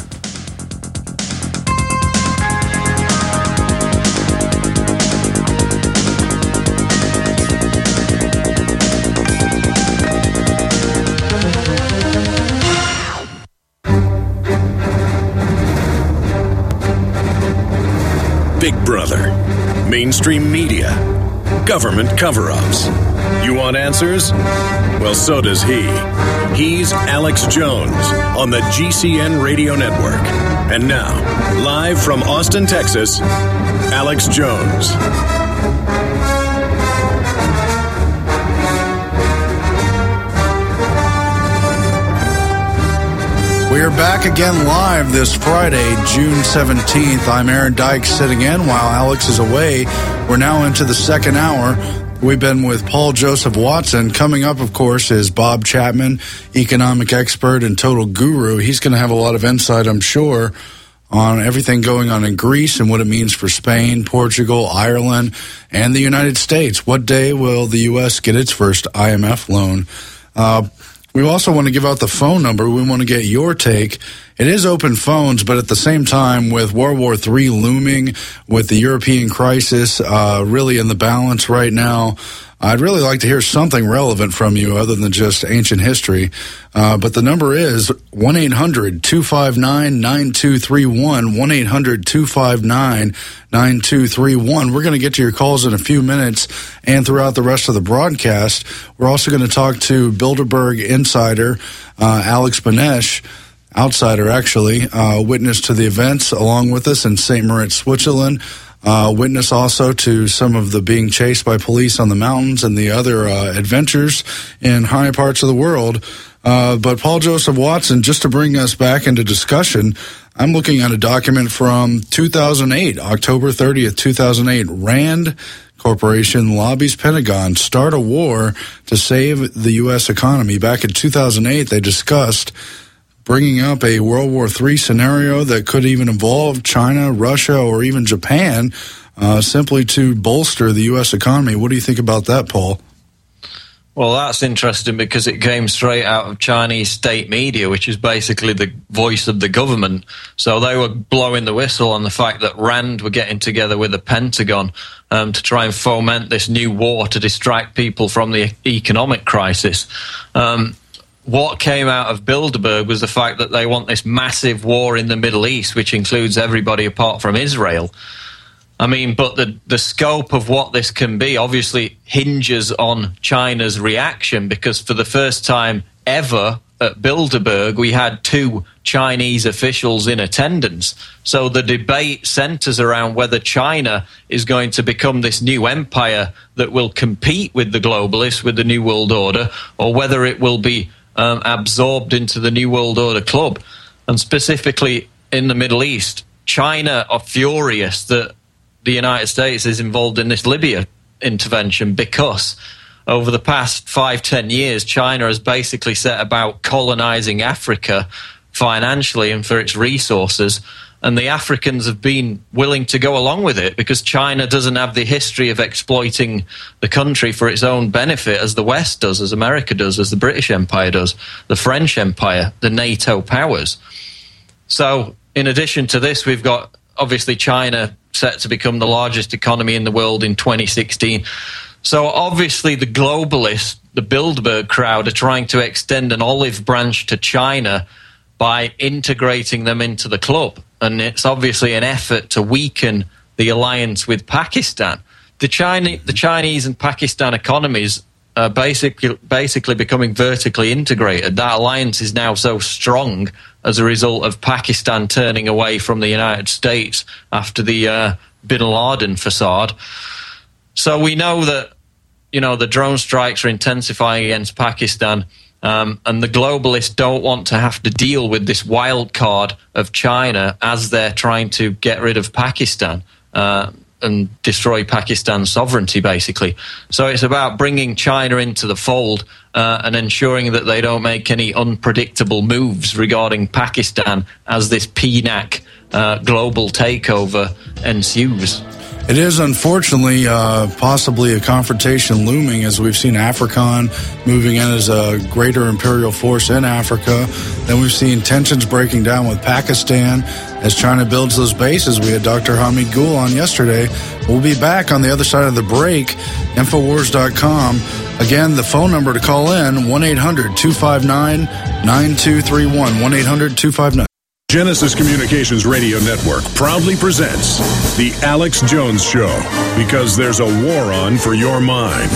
Big Brother, mainstream media, government cover-ups. You want answers? Well, so does he. He's Alex Jones on the GCN Radio Network. And now, live from Austin, Texas, Alex Jones. We are back again live this Friday, June 17th. I'm Aaron Dykes sitting in while Alex is away. We're now into the second hour. We've been with Paul Joseph Watson. Coming up, of course, is Bob Chapman, economic expert and total guru. He's going to have a lot of insight, I'm sure, on everything going on in Greece and what it means for Spain, Portugal, Ireland, and the United States. What day will the U.S. get its first IMF loan? We also want to give out the phone number. We want to get your take. It is open phones, but at the same time, with World War III looming, with the European crisis really in the balance right now, I'd really like to hear something relevant from you other than just ancient history. But the number is 1-800-259-9231, 1-800-259-9231. We're going to get to your calls in a few minutes and throughout the rest of the broadcast. We're also going to talk to Bilderberg insider Alex Benesch, outsider actually, witness to the events along with us in St. Moritz, Switzerland. Witness also to some of the being chased by police on the mountains and the other adventures in high parts of the world. But Paul Joseph Watson, just to bring us back into discussion, I'm looking at a document from 2008, October 30th, 2008. RAND Corporation lobbies Pentagon, start a war to save the U.S. economy. Back in 2008, they discussed bringing up a World War III scenario that could even involve China, Russia, or even Japan, simply to bolster the U.S. economy. What do you think about that, Paul? Well, that's interesting because it came straight out of Chinese state media, which is basically the voice of the government. So they were blowing the whistle on the fact that RAND were getting together with the Pentagon to try and foment this new war to distract people from the economic crisis. What came out of Bilderberg was the fact that they want this massive war in the Middle East, which includes everybody apart from Israel. I mean, but the scope of what this can be obviously hinges on China's reaction, because for the first time ever at Bilderberg, we had 2 Chinese officials in attendance. So the debate centers around whether China is going to become this new empire that will compete with the globalists, with the New World Order, or whether it will be absorbed into the New World Order club. And specifically in the Middle East, China are furious that the United States is involved in this Libya intervention, because over the past 5-10 years, China has basically set about colonizing Africa financially and for its resources. And the Africans have been willing to go along with it because China doesn't have the history of exploiting the country for its own benefit as the West does, as America does, as the British Empire does, the French Empire, the NATO powers. So in addition to this, we've got obviously China set to become the largest economy in the world in 2016. So obviously the globalists, the Bilderberg crowd, are trying to extend an olive branch to China by integrating them into the club. And it's obviously an effort to weaken the alliance with Pakistan. The Chinese and Pakistan economies are basically becoming vertically integrated. That alliance is now so strong as a result of Pakistan turning away from the United States after the Bin Laden facade. So we know that, the drone strikes are intensifying against Pakistan, and the globalists don't want to have to deal with this wild card of China as they're trying to get rid of Pakistan and destroy Pakistan's sovereignty, basically. So it's about bringing China into the fold and ensuring that they don't make any unpredictable moves regarding Pakistan as this PNAC global takeover ensues. It is, unfortunately, possibly a confrontation looming, as we've seen AFRICOM moving in as a greater imperial force in Africa. Then we've seen tensions breaking down with Pakistan as China builds those bases. We had Dr. Hamid Gul on yesterday. We'll be back on the other side of the break. Infowars.com. Again, the phone number to call in, 1-800-259-9231, 1-800-259. Genesis Communications Radio Network proudly presents The Alex Jones Show, because there's a war on for your mind.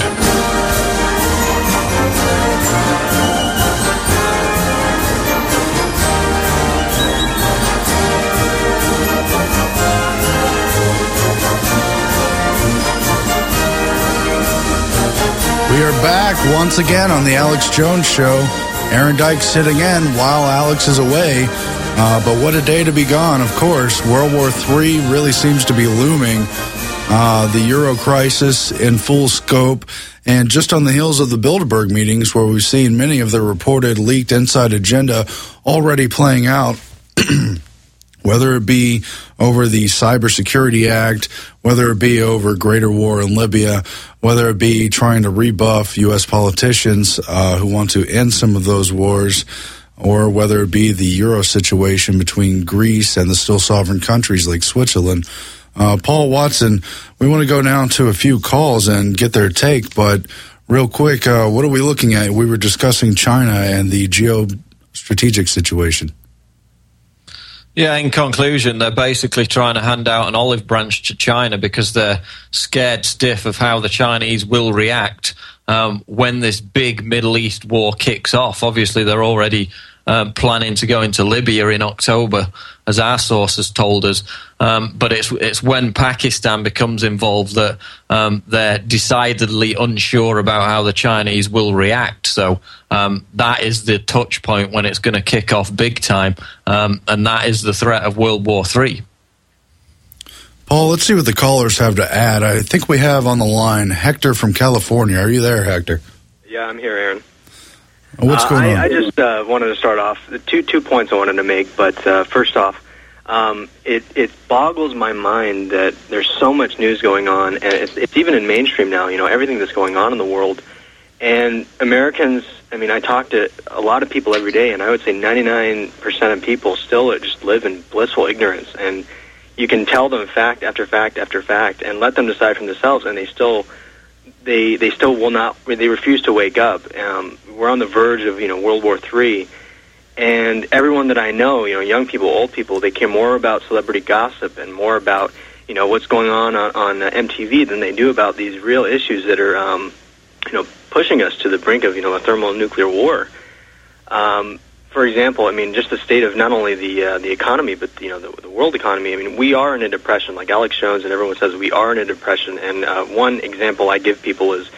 We are back once again on The Alex Jones Show. Aaron Dyke sitting in while Alex is away. But what a day to be gone, of course. World War III really seems to be looming. The Euro crisis in full scope. And just on the heels of the Bilderberg meetings, where we've seen many of the reported leaked inside agenda already playing out, whether it be over the Cybersecurity Act, whether it be over greater war in Libya, whether it be trying to rebuff U.S. politicians who want to end some of those wars, or whether it be the Euro situation between Greece and the still sovereign countries like Switzerland. Paul Watson, we want to go down to a few calls and get their take, but real quick, what are we looking at? We were discussing China and the geostrategic situation. Yeah, in conclusion, they're basically trying to hand out an olive branch to China because they're scared stiff of how the Chinese will react when this big Middle East war kicks off. Obviously, they're already planning to go into Libya in October, as our sources told us. But it's when Pakistan becomes involved that they're decidedly unsure about how the Chinese will react. So that is the touch point when it's going to kick off big time, and that is the threat of World War III. Paul, let's see what the callers have to add. I think we have on the line Hector from California. Are you there, Hector? Yeah, I'm here, Aaron. What's going on? I just wanted to start off. Two points I wanted to make, but first off, it boggles my mind that there's so much news going on, and it's even in mainstream now, everything that's going on in the world. And Americans, I talk to a lot of people every day, and I would say 99% of people still just live in blissful ignorance. And you can tell them fact after fact after fact and let them decide for themselves, and they still will not. They refuse to wake up. We're on the verge of World War III, and everyone that I know, young people, old people, they care more about celebrity gossip and more about what's going on MTV than they do about these real issues that are pushing us to the brink of a thermonuclear war. For example, just the state of not only the economy, but the world economy. We are in a depression, like Alex Jones and everyone says. We are in a depression, and one example I give people is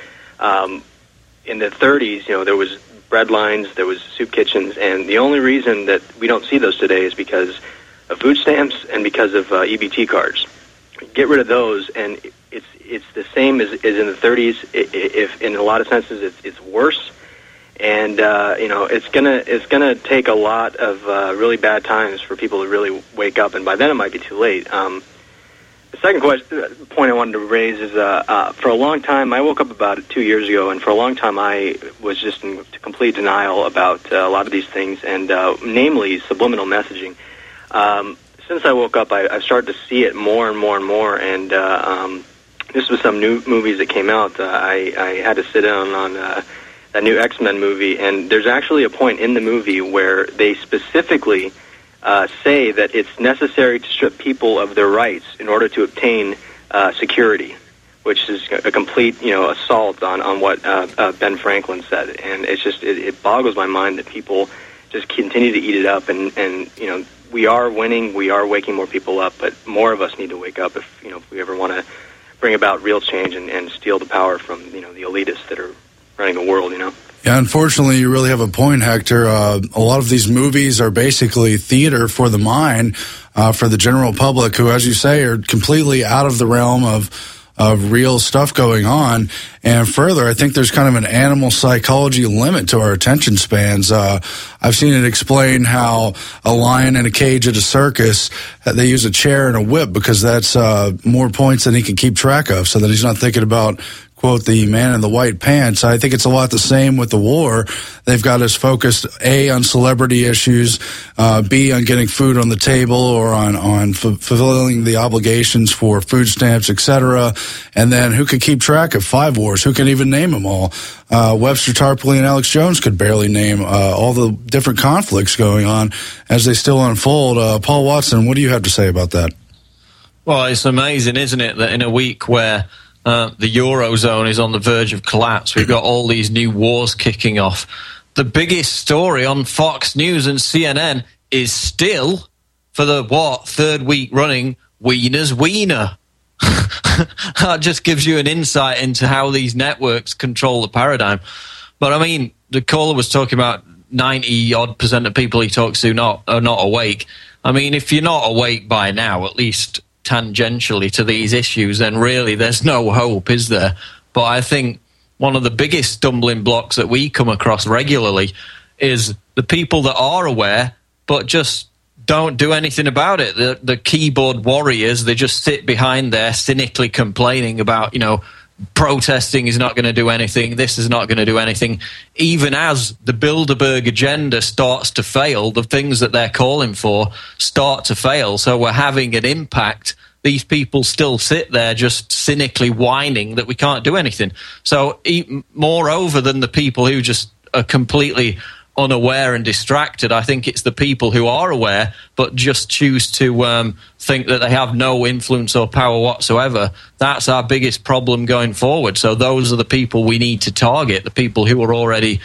in the 30s. There was bread lines, there was soup kitchens, and the only reason that we don't see those today is because of food stamps and because of EBT cards. Get rid of those, and it's the same as in the 30s. If in a lot of senses, it's worse. And it's gonna take a lot of really bad times for people to really wake up, and by then it might be too late. The second point I wanted to raise is for a long time, I woke up about 2 years ago, and for a long time I was just in complete denial about a lot of these things, and namely subliminal messaging. Since I woke up, I've started to see it more and more and more, and this was some new movies that came out. I had to sit down on that new X-Men movie, and there's actually a point in the movie where they specifically say that it's necessary to strip people of their rights in order to obtain security, which is a complete, assault on what Ben Franklin said. And it's just, it boggles my mind that people just continue to eat it up. And we are winning, we are waking more people up, but more of us need to wake up if we ever want to bring about real change and steal the power from the elitists that are running the world. Yeah, unfortunately, you really have a point, Hector. A lot of these movies are basically theater for the mind, for the general public, who, as you say, are completely out of the realm of real stuff going on. And further, I think there's kind of an animal psychology limit to our attention spans. I've seen it explain how a lion in a cage at a circus, they use a chair and a whip because that's more points than he can keep track of, so that he's not thinking about, quote, the man in the white pants. I think it's a lot the same with the war. They've got us focused, A, on celebrity issues, B, on getting food on the table or on fulfilling the obligations for food stamps, etc. And then who could keep track of 5 wars? Who can even name them all? Webster Tarpley and Alex Jones could barely name all the different conflicts going on as they still unfold. Paul Watson, what do you have to say about that? Well, it's amazing, isn't it, that in a week where the Eurozone is on the verge of collapse, we've got all these new wars kicking off, the biggest story on Fox News and CNN is still, for the, 3rd week running, Wiener's Wiener. That just gives you an insight into how these networks control the paradigm. But, I mean, the caller was talking about 90-odd% of people he talks to are not awake. I mean, if you're not awake by now, at least tangentially to these issues, then really there's no hope, is there? But I think one of the biggest stumbling blocks that we come across regularly is the people that are aware but just don't do anything about it. The keyboard warriors, they just sit behind there cynically complaining about, protesting is not going to do anything, this is not going to do anything. Even as the Bilderberg agenda starts to fail, the things that they're calling for start to fail, so we're having an impact. These people still sit there just cynically whining that we can't do anything. So moreover than the people who just are completely unaware and distracted, I think it's the people who are aware but just choose to think that they have no influence or power whatsoever. That's our biggest problem going forward. So those are the people we need to target, the people who are already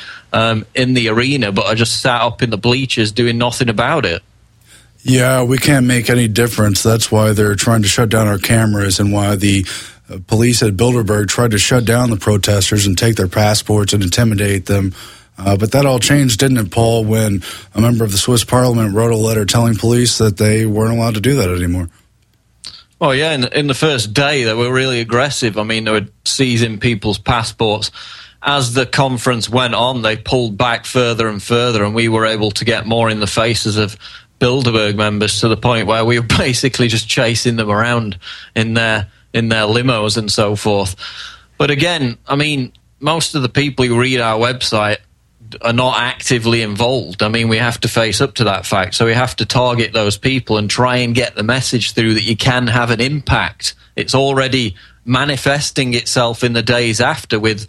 in the arena but are just sat up in the bleachers doing nothing about it. Yeah, we can't make any difference. That's why they're trying to shut down our cameras and why the police at Bilderberg tried to shut down the protesters and take their passports and intimidate them. But that all changed, didn't it, Paul, when a member of the Swiss parliament wrote a letter telling police that they weren't allowed to do that anymore? Well, yeah, in the first day they were really aggressive. I mean, they were seizing people's passports. As the conference went on, they pulled back further and further, and we were able to get more in the faces of Bilderberg members to the point where we were basically just chasing them around in their limos and so forth. But again, I mean, most of the people who read our website are not actively involved. I mean, we have to face up to that fact. So we have to target those people and try and get the message through that you can have an impact. It's already manifesting itself in the days after, with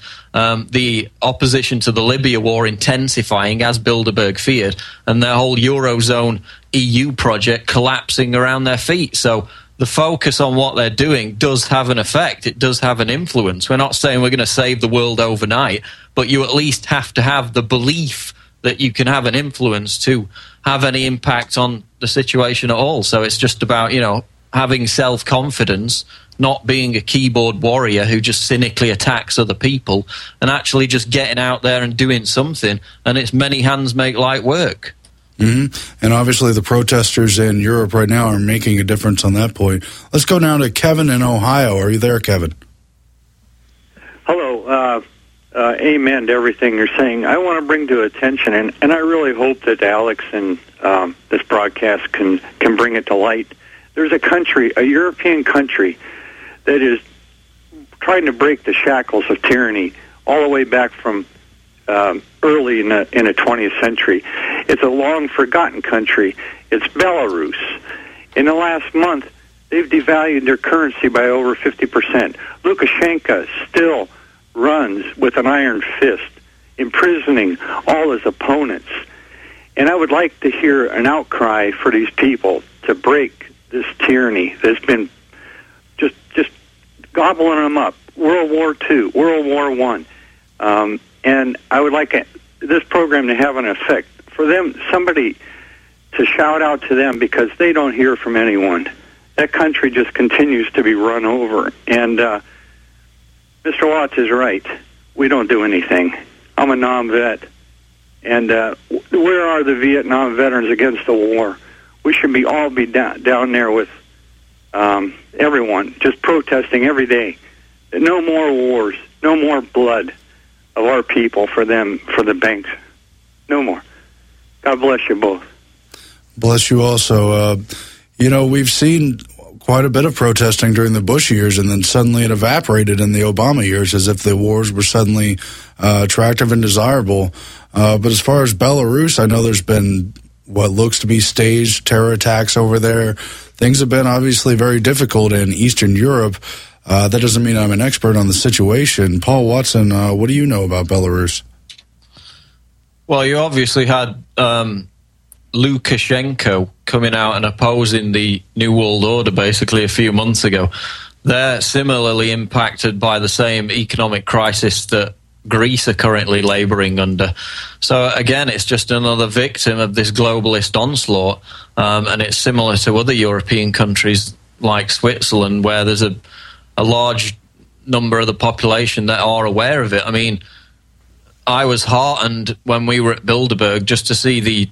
the opposition to the Libya war intensifying, as Bilderberg feared, and their whole Eurozone EU project collapsing around their feet. So the focus on what they're doing does have an effect. It does have an influence. We're not saying we're going to save the world overnight, but you at least have to have the belief that you can have an influence to have any impact on the situation at all. So it's just about, having self-confidence, not being a keyboard warrior who just cynically attacks other people, and actually just getting out there and doing something. And it's many hands make light work. Mm-hmm. And obviously the protesters in Europe right now are making a difference on that point. Let's go now to Kevin in Ohio. Are you there, Kevin? Hello. Amen to everything you're saying. I want to bring to attention, and I really hope that Alex and this broadcast can bring it to light. There's a country, a European country, that is trying to break the shackles of tyranny all the way back from early in the 20th century. It's a long-forgotten country. It's Belarus. In the last month, they've devalued their currency by over 50%. Lukashenko still runs with an iron fist, imprisoning all his opponents. And I would like to hear an outcry for these people to break this tyranny that's been just gobbling them up. World War II, World War I. And I would like this program to have an effect for them, somebody to shout out to them, because they don't hear from anyone. that country just continues to be run over. And Mr. Watts is right. We don't do anything. I'm a non-vet. And where are the Vietnam veterans against the war? We should all be down there with everyone, just protesting every day. No more wars. No more blood of our people for the banks. No more. God bless you both. Bless you also. We've seen quite a bit of protesting during the Bush years, and then suddenly it evaporated in the Obama years as if the wars were suddenly attractive and desirable. But as far as Belarus, I know there's been what looks to be staged terror attacks over there. Things have been obviously very difficult in Eastern Europe. That doesn't mean I'm an expert on the situation. Paul Watson, what do you know about Belarus? Well, you obviously had Lukashenko coming out and opposing the New World Order basically a few months ago. They're similarly impacted by the same economic crisis that Greece are currently labouring under. So again, it's just another victim of this globalist onslaught, and it's similar to other European countries like Switzerland, where there's a large number of the population that are aware of it. I mean, I was heartened when we were at Bilderberg just to see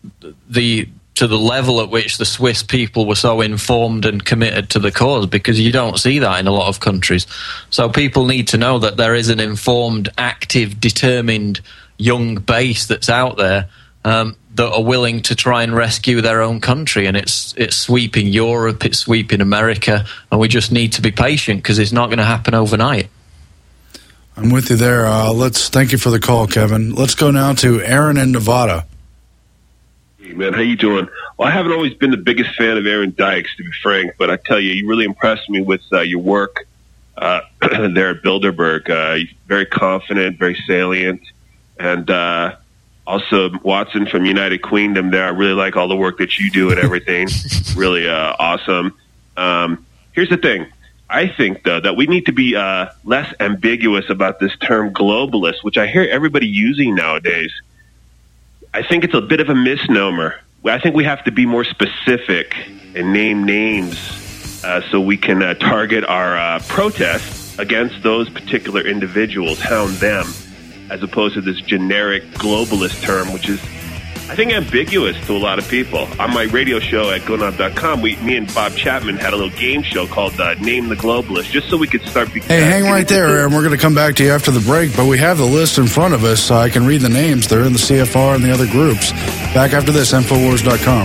to the level at which the Swiss people were so informed and committed to the cause, because you don't see that in a lot of countries. So people need to know that there is an informed, active, determined young base that's out there that are willing to try and rescue their own country. And it's sweeping Europe, it's sweeping America, and we just need to be patient because it's not going to happen overnight. I'm with you there. Thank you for the call, Kevin. Let's go now to Aaron in Nevada. Hey, man, how you doing? Well, I haven't always been the biggest fan of Aaron Dykes, to be frank, but I tell you, you really impressed me with your work there at Bilderberg. Very confident, very salient, and also Watson from United Kingdom there. I really like all the work that you do and everything. Really awesome. Here's the thing. I think, though, that we need to be less ambiguous about this term globalist, which I hear everybody using nowadays. I think it's a bit of a misnomer. I think we have to be more specific and name names so we can target our protests against those particular individuals, hound them, as opposed to this generic globalist term, which is, I think, ambiguous to a lot of people. On my radio show at GoNob.com, me and Bob Chapman had a little game show called Name the Globalist, just so we could start... Hey, hang right there, Aaron. We're going to come back to you after the break, but we have the list in front of us, so I can read the names. They're in the CFR and the other groups. Back after this, Infowars.com.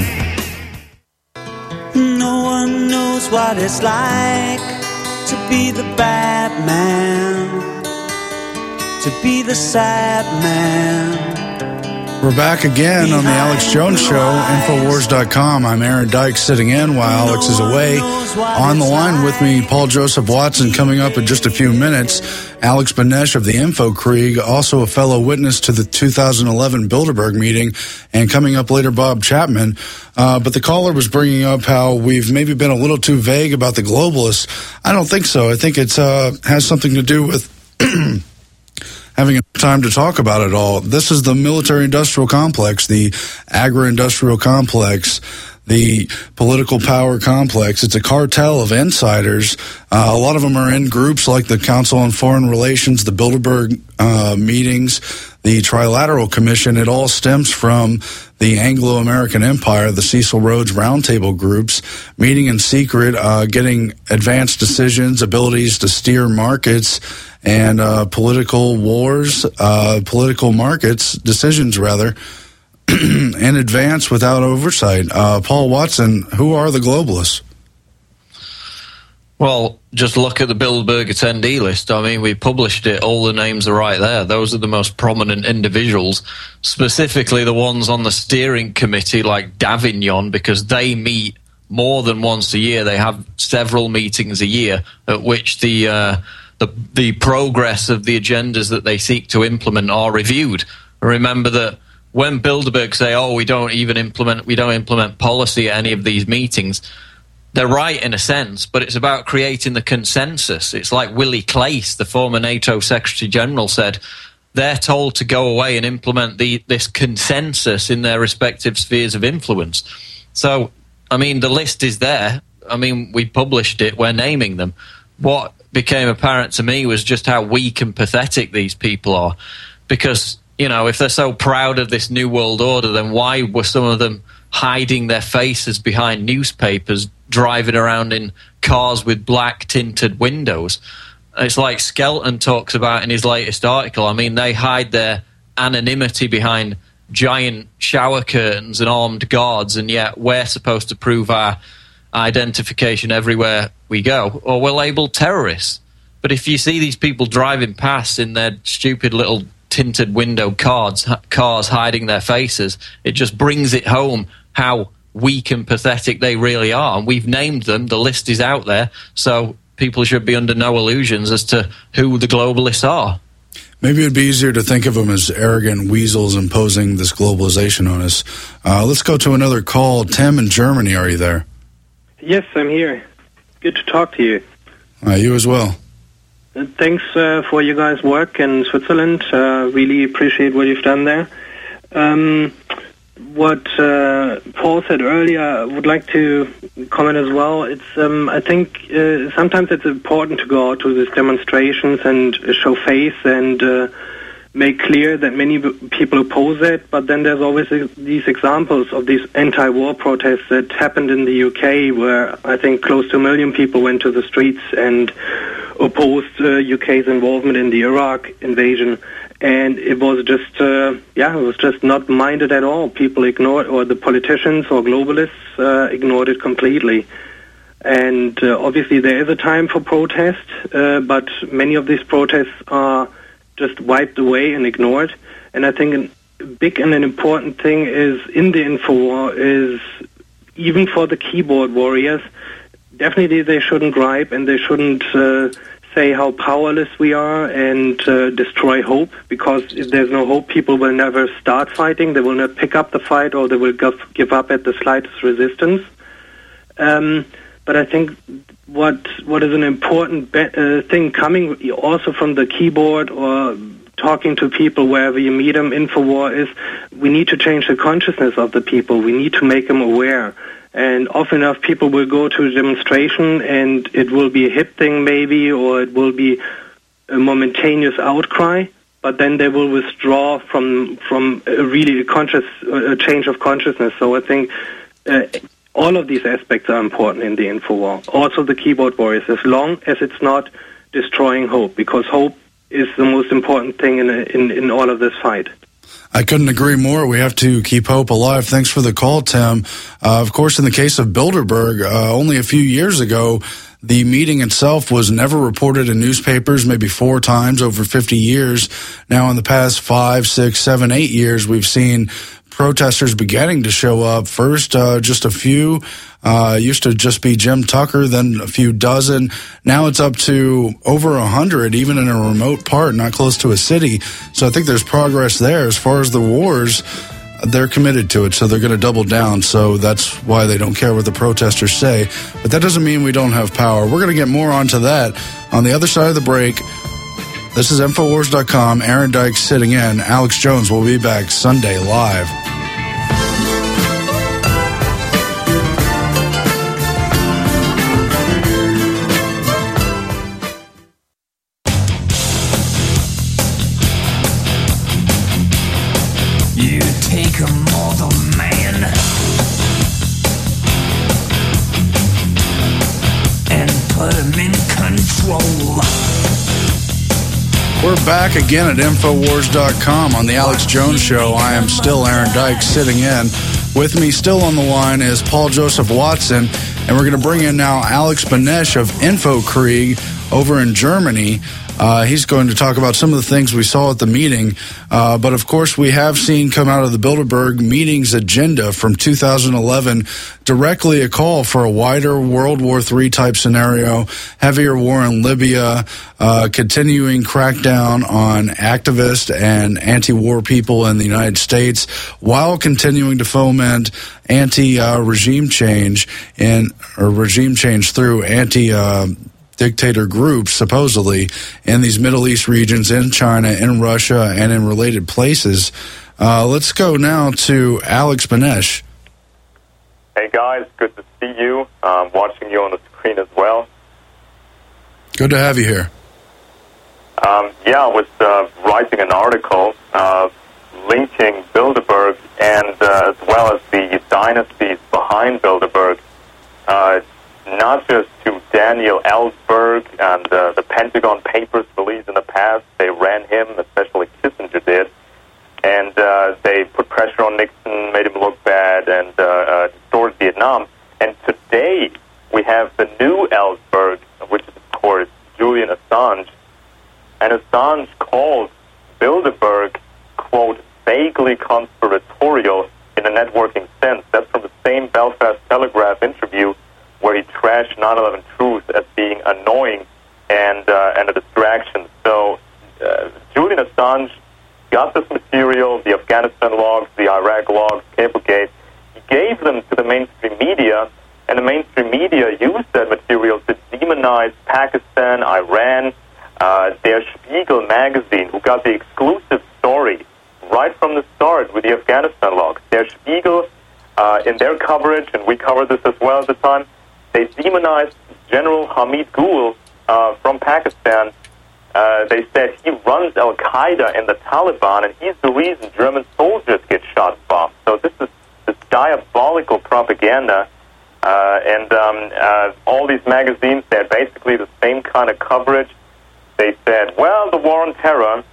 No one knows what it's like to be the bad man, to be the sad man. We're back again on the Alex Jones Show, Infowars.com. I'm Aaron Dykes sitting in while Alex is away. On the line with me, Paul Joseph Watson, coming up in just a few minutes. Alex Banesh of the InfoKrieg, also a fellow witness to the 2011 Bilderberg meeting, and coming up later, Bob Chapman. But the caller was bringing up how we've maybe been a little too vague about the globalists. I don't think so. I think it has something to do with... having time to talk about it all. This is the military-industrial complex, the agro-industrial complex, the political power complex. It's a cartel of insiders. A lot of them are in groups like the Council on Foreign Relations, the Bilderberg meetings, the Trilateral Commission. It all stems from the Anglo-American Empire, the Cecil Rhodes Roundtable groups, meeting in secret, getting advanced decisions, abilities to steer markets, and political wars, political markets, decisions rather, in advance without oversight. Paul Watson, who are the globalists? Well, just look at the Bilderberg attendee list. I mean, we published it. All the names are right there. Those are the most prominent individuals, specifically the ones on the steering committee like Davignon, because they meet more than once a year. They have several meetings a year at which the progress of the agendas that they seek to implement are reviewed. Remember that when Bilderberg say, we don't implement policy at any of these meetings, they're right in a sense, but it's about creating the consensus. It's like Willie Claes, the former NATO Secretary General, said. They're told to go away and implement this consensus in their respective spheres of influence. So, I mean, the list is there. I mean, we published it, we're naming them. What became apparent to me was just how weak and pathetic these people are. Because, you know, if they're so proud of this New World Order, then why were some of them hiding their faces behind newspapers, driving around in cars with black tinted windows? It's like Skelton talks about in his latest article. I mean, they hide their anonymity behind giant shower curtains and armed guards, and yet we're supposed to prove our identification everywhere we go, or we're labeled terrorists. But if you see these people driving past in their stupid little tinted window cars hiding their faces, it just brings it home how weak and pathetic they really are. And we've named them, the list is out there, so people should be under no illusions as to who the globalists are. Maybe it'd be easier to think of them as arrogant weasels imposing this globalization on us. Let's go to another call. Tim in Germany, are you there? Yes, I'm here. Good to talk to you. You as well. Thanks for your guys' work in Switzerland. Really appreciate what you've done there. What Paul said earlier, I would like to comment as well. It's I think sometimes it's important to go out to these demonstrations and show face and make clear that many people oppose it, but then there's always these examples of these anti-war protests that happened in the UK, where I think close to 1 million people went to the streets and opposed UK's involvement in the Iraq invasion. And it was just, it was just not minded at all. People ignored, or the politicians or globalists ignored it completely. And obviously there is a time for protest, but many of these protests are just wiped away and ignored. And I think a big and an important thing is in the Infowar is, even for the keyboard warriors, definitely they shouldn't gripe and they shouldn't say how powerless we are and destroy hope, because if there's no hope, people will never start fighting, they will not pick up the fight, or they will give up at the slightest resistance. But I think what is an important thing coming also from the keyboard or talking to people wherever you meet them, Infowar, is we need to change the consciousness of the people. We need to make them aware. And often enough, people will go to a demonstration and it will be a hip thing maybe, or it will be a momentaneous outcry, but then they will withdraw from really a change of consciousness. So I think all of these aspects are important in the Infowar. Also the keyboard warriors, as long as it's not destroying hope, because hope is the most important thing in all of this fight. I couldn't agree more. We have to keep hope alive. Thanks for the call, Tim. Of course, in the case of Bilderberg, only a few years ago, the meeting itself was never reported in newspapers, maybe 4 times over 50 years. Now, in the past 5, 6, 7, 8 years, we've seen protesters beginning to show up. First, just a few. Used to just be Jim Tucker, then a few dozen. Now it's up to over 100, even in a remote part, not close to a city. So I think there's progress there. As far as the wars, they're committed to it, so they're going to double down. So that's why they don't care what the protesters say. But that doesn't mean we don't have power. We're going to get more onto that on the other side of the break. This is Infowars.com. Aaron Dykes sitting in. Alex Jones will be back Sunday live. You take a mortal man and put him in control. We're back again at Infowars.com on the Alex Jones Show. I am still Aaron Dykes sitting in. With me still on the line is Paul Joseph Watson, and we're going to bring in now Alex Benesch of InfoKrieg over in Germany. He's going to talk about some of the things we saw at the meeting. But, of course, we have seen come out of the Bilderberg meeting's agenda from 2011 directly a call for a wider World War III type scenario, heavier war in Libya, continuing crackdown on activists and anti-war people in the United States, while continuing to foment anti-regime change or regime change through dictator groups, supposedly, in these Middle East regions, in China, in Russia, and in related places. Let's go now to Alex Benesch. Hey guys, good to see you. Watching you on the screen as well. Good to have you here. I was writing an article linking Bilderberg and as well as the dynasties behind Bilderberg, not just to Daniel Ellsberg and the Pentagon Papers released in the past. They ran him, especially Kissinger did, and they put pressure on Nixon, made him look bad, and distorted Vietnam. And today we have the new Ellsberg, which is, of course, Julian Assange. And Assange calls Bilderberg, quote, vaguely conspiratorial in a networking sense. That's from the same Belfast Telegraph interview where he trashed 9/11 Truth as being annoying and a distraction. So Julian Assange got this material, the Afghanistan logs, the Iraq logs, Cablegate. He gave them to the mainstream media, and the mainstream media used that material to demonize Pakistan, Iran. Der Spiegel magazine, who got the exclusive story right from the start with the Afghanistan logs. Der Spiegel, in their coverage, and we covered this as well at the time, they demonized General Hamid Gul from Pakistan. They said he runs Al-Qaeda and the Taliban, and he's the reason German soldiers get shot and bombed. So this is this diabolical propaganda. And all these magazines, they're basically the same kind of coverage. They said, well, the war on terror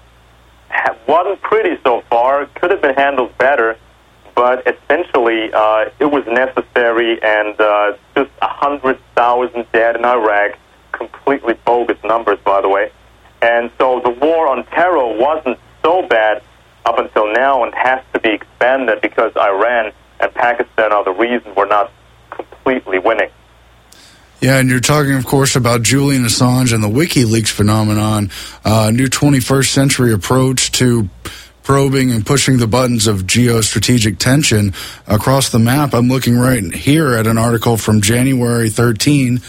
wasn't pretty so far, could have been handled better, but essentially it was necessary, and just 100,000 dead in Iraq, completely bogus numbers, by the way. And so the war on terror wasn't so bad up until now and has to be expanded because Iran and Pakistan are the reason we're not completely winning. Yeah, and you're talking, of course, about Julian Assange and the WikiLeaks phenomenon, a new 21st century approach to probing and pushing the buttons of geostrategic tension across the map. I'm looking right here at an article from January 13,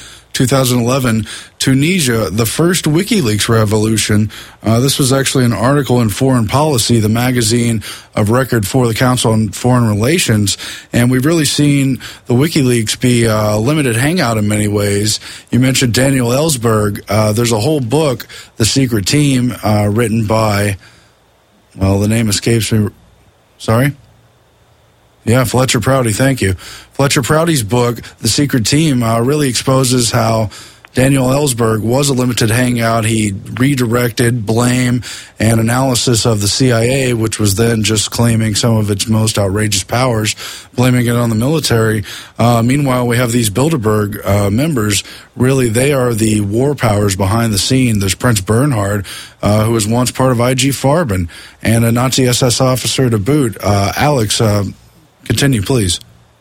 2011, Tunisia, the first WikiLeaks revolution. This was actually an article in Foreign Policy, the magazine of record for the Council on Foreign Relations, and we've really seen the WikiLeaks be a limited hangout in many ways. You mentioned Daniel Ellsberg. There's a whole book, The Secret Team, written by, well, the name escapes me. Sorry? Yeah, Fletcher Prouty, thank you. Fletcher Prouty's book, The Secret Team, really exposes how Daniel Ellsberg was a limited hangout. He redirected blame and analysis of the CIA, which was then just claiming some of its most outrageous powers, blaming it on the military. Meanwhile, we have these Bilderberg members. Really, they are the war powers behind the scene. There's Prince Bernhard, who was once part of IG Farben, and a Nazi SS officer to boot. Alex, continue, please.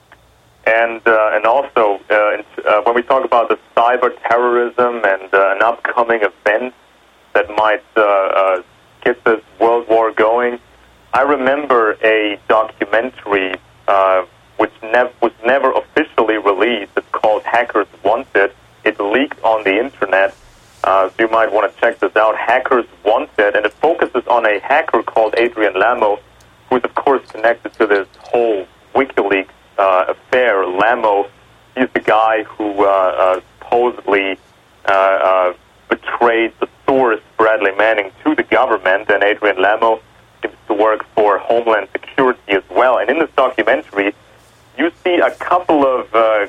And also, when we talk about the cyber terrorism and an upcoming event that might get this world war going, I remember a documentary which was never officially released. It's called Hackers Wanted. It leaked on the internet. So you might want to check this out, Hackers Wanted, and it focuses on a hacker called Adrian Lamo, who is, of course, connected to this whole WikiLeaks affair. Lamo, he's the guy who supposedly betrayed the source, Bradley Manning, to the government, and Adrian Lamo seems to work for Homeland Security as well. And in this documentary, you see a couple of, a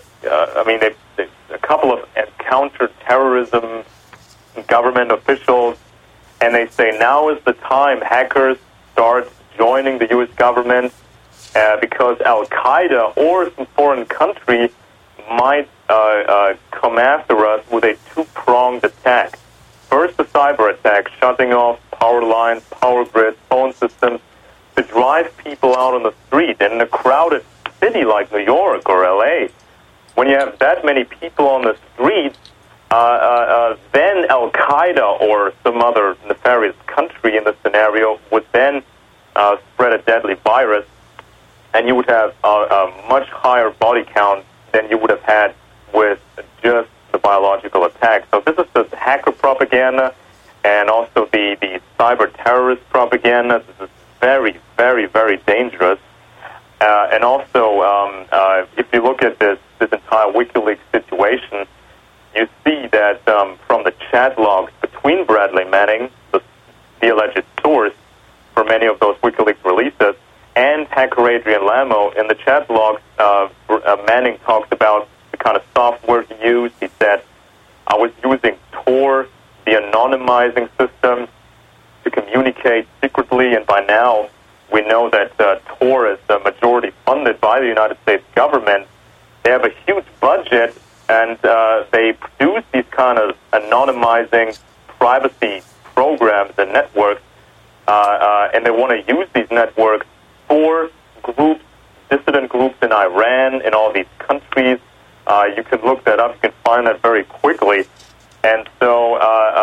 couple of counter-terrorism government officials, and they say now is the time hackers start joining the U.S. government because Al-Qaeda or some foreign country might come after us with a two-pronged attack. First, the cyber attack, shutting off power lines, power grids, phone systems to drive people out on the street. And in a crowded city like New York or L.A., when you have that many people on the streets, then Al-Qaeda or some other nefarious country in the scenario would then spread a deadly virus, and you would have a much higher body count than you would have had with just the biological attack. So this is the hacker propaganda and also the cyber terrorist propaganda. This is very, very, very dangerous. And also, if you look at this entire WikiLeaks situation, you see that from the chat logs between Bradley Manning, the alleged source for many of those WikiLeaks releases, and hacker Adrian Lamo, in the chat logs, Manning talks about the kind of software he used. He said, I was using Tor, the anonymizing system, to communicate secretly, and by now we know that Tor is majority funded by the United States government. They have a huge budget, and they produce these kind of anonymizing privacy programs and networks, and they want to use these networks for groups, dissident groups in Iran, in all these countries. You can look that up. You can find that very quickly. And so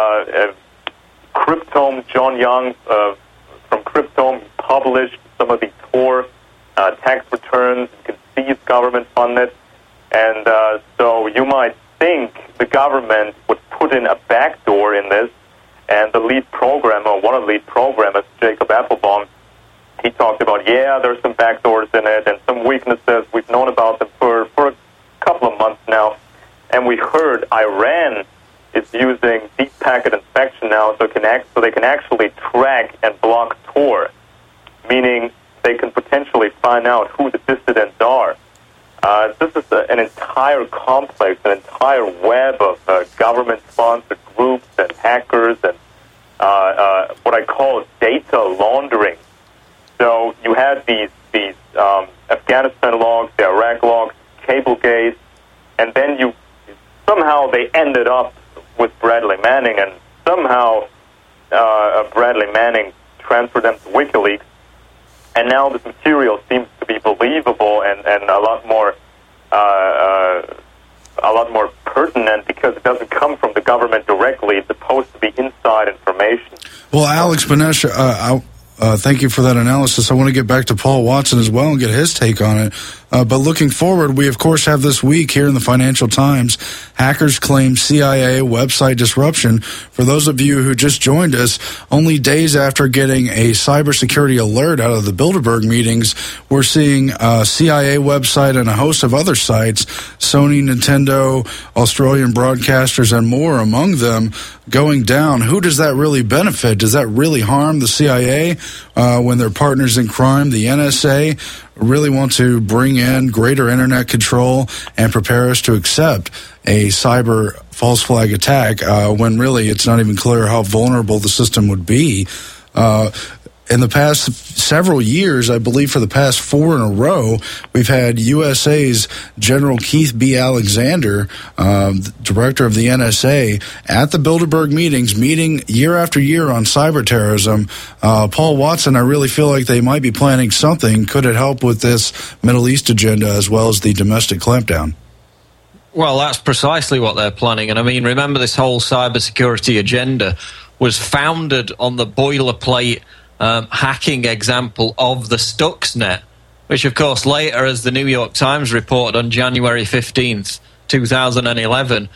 Cryptome, John Young from Cryptome, published some of the Tor tax returns. You can see it's government funded. And so you might think the government would put in a backdoor in this. And the lead programmer, one of the lead programmers, Jacob Applebaum, he talked about, there's some backdoors in it and some weaknesses. We've known about them for a couple of months now. And we heard Iran is using deep packet inspection now so they can actually track and block Tor, meaning they can potentially find out who the dissidents are. This is an entire complex, an entire web of government-sponsored groups and hackers and what I call data laundering. So you had these Afghanistan logs, the Iraq logs, Cablegate, and then somehow they ended up with Bradley Manning, and somehow Bradley Manning transferred them to WikiLeaks, and now this material seems to be believable and a lot more pertinent because it doesn't come from the government directly. It's supposed to be inside information. Well, Alex Benesch, thank you for that analysis. I want to get back to Paul Watson as well and get his take on it. But looking forward, we, of course, have this week here in the Financial Times, hackers claim CIA website disruption. For those of you who just joined us, only days after getting a cybersecurity alert out of the Bilderberg meetings, we're seeing a CIA website and a host of other sites, Sony, Nintendo, Australian broadcasters, and more among them, going down. Who does that really benefit? Does that really harm the CIA when their partners in crime, the NSA, really want to bring in greater internet control and prepare us to accept a cyber false flag attack when really it's not even clear how vulnerable the system would be? In the past several years, I believe for the past 4 in a row, we've had USA's General Keith B. Alexander, director of the NSA, at the Bilderberg meetings, meeting year after year on cyber terrorism. Paul Watson, I really feel like they might be planning something. Could it help with this Middle East agenda as well as the domestic clampdown? Well, that's precisely what they're planning. And I mean, remember, this whole cybersecurity agenda was founded on the boilerplate hacking example of the Stuxnet, which, of course, later, as the New York Times reported on January 15th, 2011,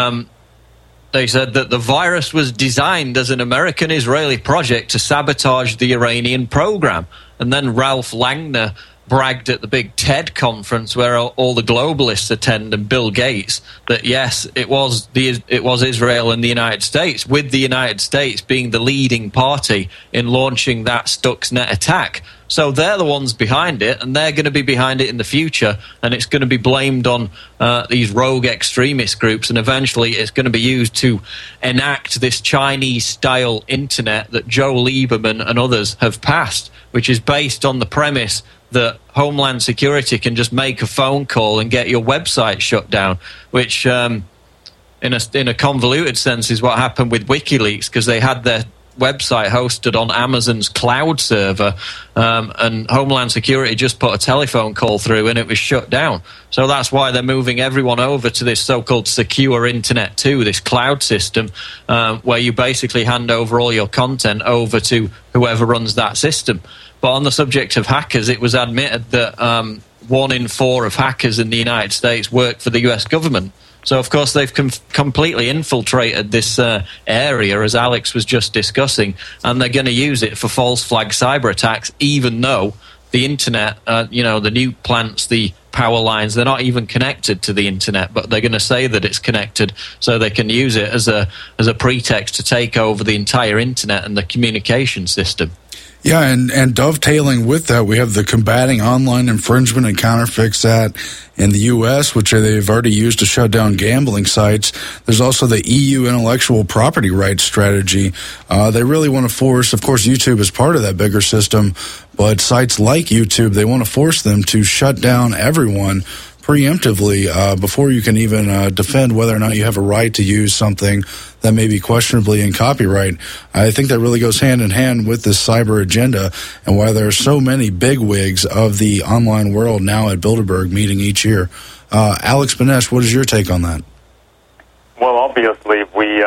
they said that the virus was designed as an American-Israeli project to sabotage the Iranian program. And then Ralph Langner bragged at the big TED conference where all the globalists attend, and Bill Gates, that yes, it was Israel and the United States, with the United States being the leading party in launching that Stuxnet attack. So they're the ones behind it, and they're going to be behind it in the future, and it's going to be blamed on these rogue extremist groups, and eventually it's going to be used to enact this Chinese-style internet that Joe Lieberman and others have passed, which is based on the premise that Homeland Security can just make a phone call and get your website shut down, which in a convoluted sense is what happened with WikiLeaks, because they had their website hosted on Amazon's cloud server, and Homeland Security just put a telephone call through and it was shut down. So that's why they're moving everyone over to this so-called Secure Internet 2, this cloud system, where you basically hand over all your content over to whoever runs that system. But on the subject of hackers, it was admitted that 1 in 4 of hackers in the United States work for the US government. So, of course, they've completely infiltrated this area, as Alex was just discussing, and they're going to use it for false flag cyber attacks, even though the internet, the new plants, the power lines, they're not even connected to the internet, but they're going to say that it's connected so they can use it as a pretext to take over the entire internet and the communication system. Yeah, and dovetailing with that, we have the Combating Online Infringement and Counterfeits Act in the U.S., which they've already used to shut down gambling sites. There's also the EU Intellectual Property Rights Strategy. They really want to force, of course, YouTube is part of that bigger system, but sites like YouTube, they want to force them to shut down everyone preemptively before you can even defend whether or not you have a right to use something that may be questionably in copyright. I think that really goes hand in hand with this cyber agenda and why there are so many bigwigs of the online world now at Bilderberg meeting each year. Alex Benesch, what is your take on that? Well, obviously, we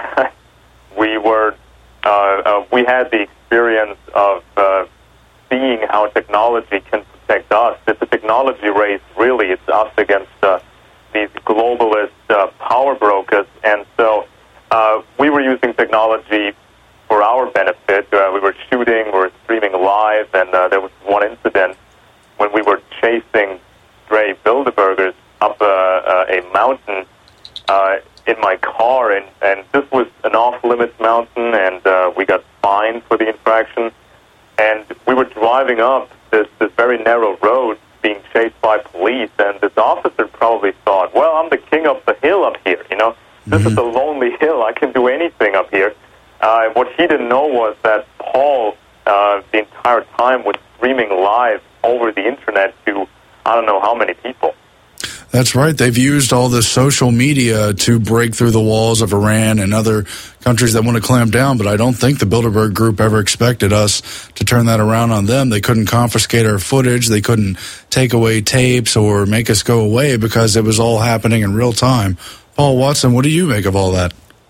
had the experience of seeing how technology can protect us. It's a technology race, really. It's us against these globalist power brokers. And so we were using technology for our benefit. We were shooting, we were streaming live, and there was one incident when we were chasing stray Bilderbergers up a mountain in my car, and this was an off-limits mountain, and we got fined for the infraction. And we were driving up this very narrow road being chased by police, and this officer probably thought, well, I'm the king of the hill up here, This is a lonely hill. I can do anything up here. What he didn't know was that Paul, the entire time, was streaming live over the internet to I don't know how many people. That's right. They've used all this social media to break through the walls of Iran and other countries that want to clamp down, but I don't think the Bilderberg Group ever expected us to turn that around on them. They couldn't confiscate our footage. They couldn't take away tapes or make us go away because it was all happening in real time. Paul Watson, what do you make of all that?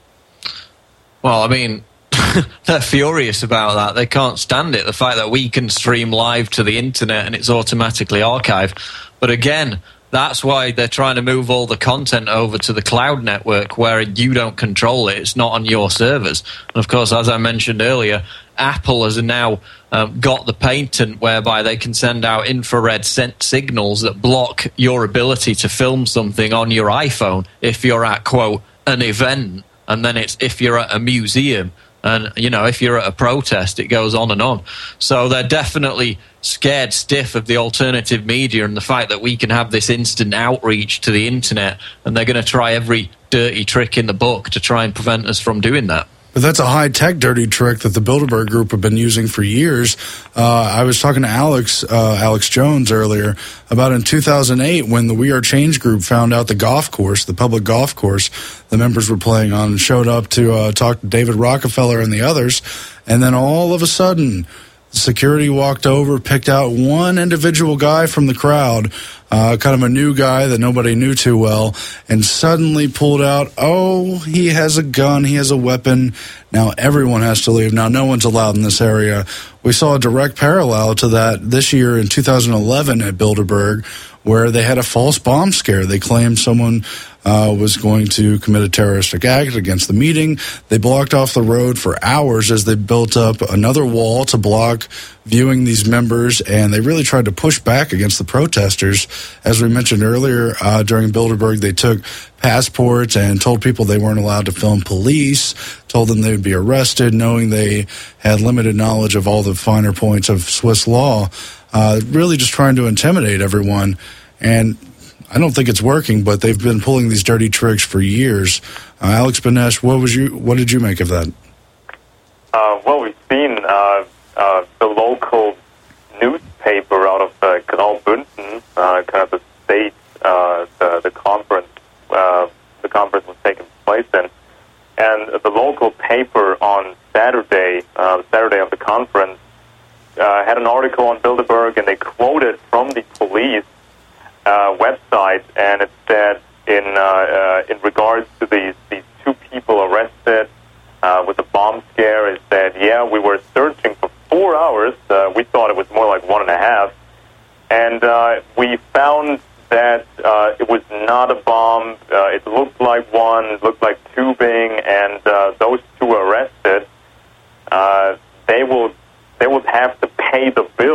Well, I mean, they're furious about that. They can't stand it, the fact that we can stream live to the internet and it's automatically archived. But again, that's why they're trying to move all the content over to the cloud network where you don't control it. It's not on your servers. And of course, as I mentioned earlier, Apple has now got the patent whereby they can send out infrared signals that block your ability to film something on your iPhone if you're at, quote, an event. And then it's if you're at a museum. And, if you're at a protest, it goes on and on. So they're definitely scared stiff of the alternative media and the fact that we can have this instant outreach to the internet, and they're going to try every dirty trick in the book to try and prevent us from doing that. But that's a high-tech dirty trick that the Bilderberg Group have been using for years. I was talking to Alex Jones earlier about in 2008 when the We Are Change group found out the public golf course the members were playing on, and showed up to talk to David Rockefeller and the others. And then all of a sudden, security walked over, picked out one individual guy from the crowd, kind of a new guy that nobody knew too well, and suddenly pulled out, oh, he has a gun, he has a weapon, now everyone has to leave. Now no one's allowed in this area. We saw a direct parallel to that this year in 2011 at Bilderberg, where they had a false bomb scare. They claimed someone was going to commit a terroristic act against the meeting. They blocked off the road for hours as they built up another wall to block viewing these members, and they really tried to push back against the protesters. As we mentioned earlier, during Bilderberg, they took passports and told people they weren't allowed to film police, told them they would be arrested, knowing they had limited knowledge of all the finer points of Swiss law, really just trying to intimidate everyone. And I don't think it's working, but they've been pulling these dirty tricks for years. Alex Benesch, what did you make of that? Well, we've seen the local newspaper out of Graubünden, kind of the state, the conference was taking place in, and the local paper on Saturday of the conference, had an article on Bilderberg, and they quoted from the police website, and it said in regards to these two people arrested with the bomb scare, it said, yeah, we were searching for 4 hours. We thought it was more like 1.5, and we found that it was not a bomb. It looked like one. It looked like tubing, and those two arrested, they will have to pay the bill. It is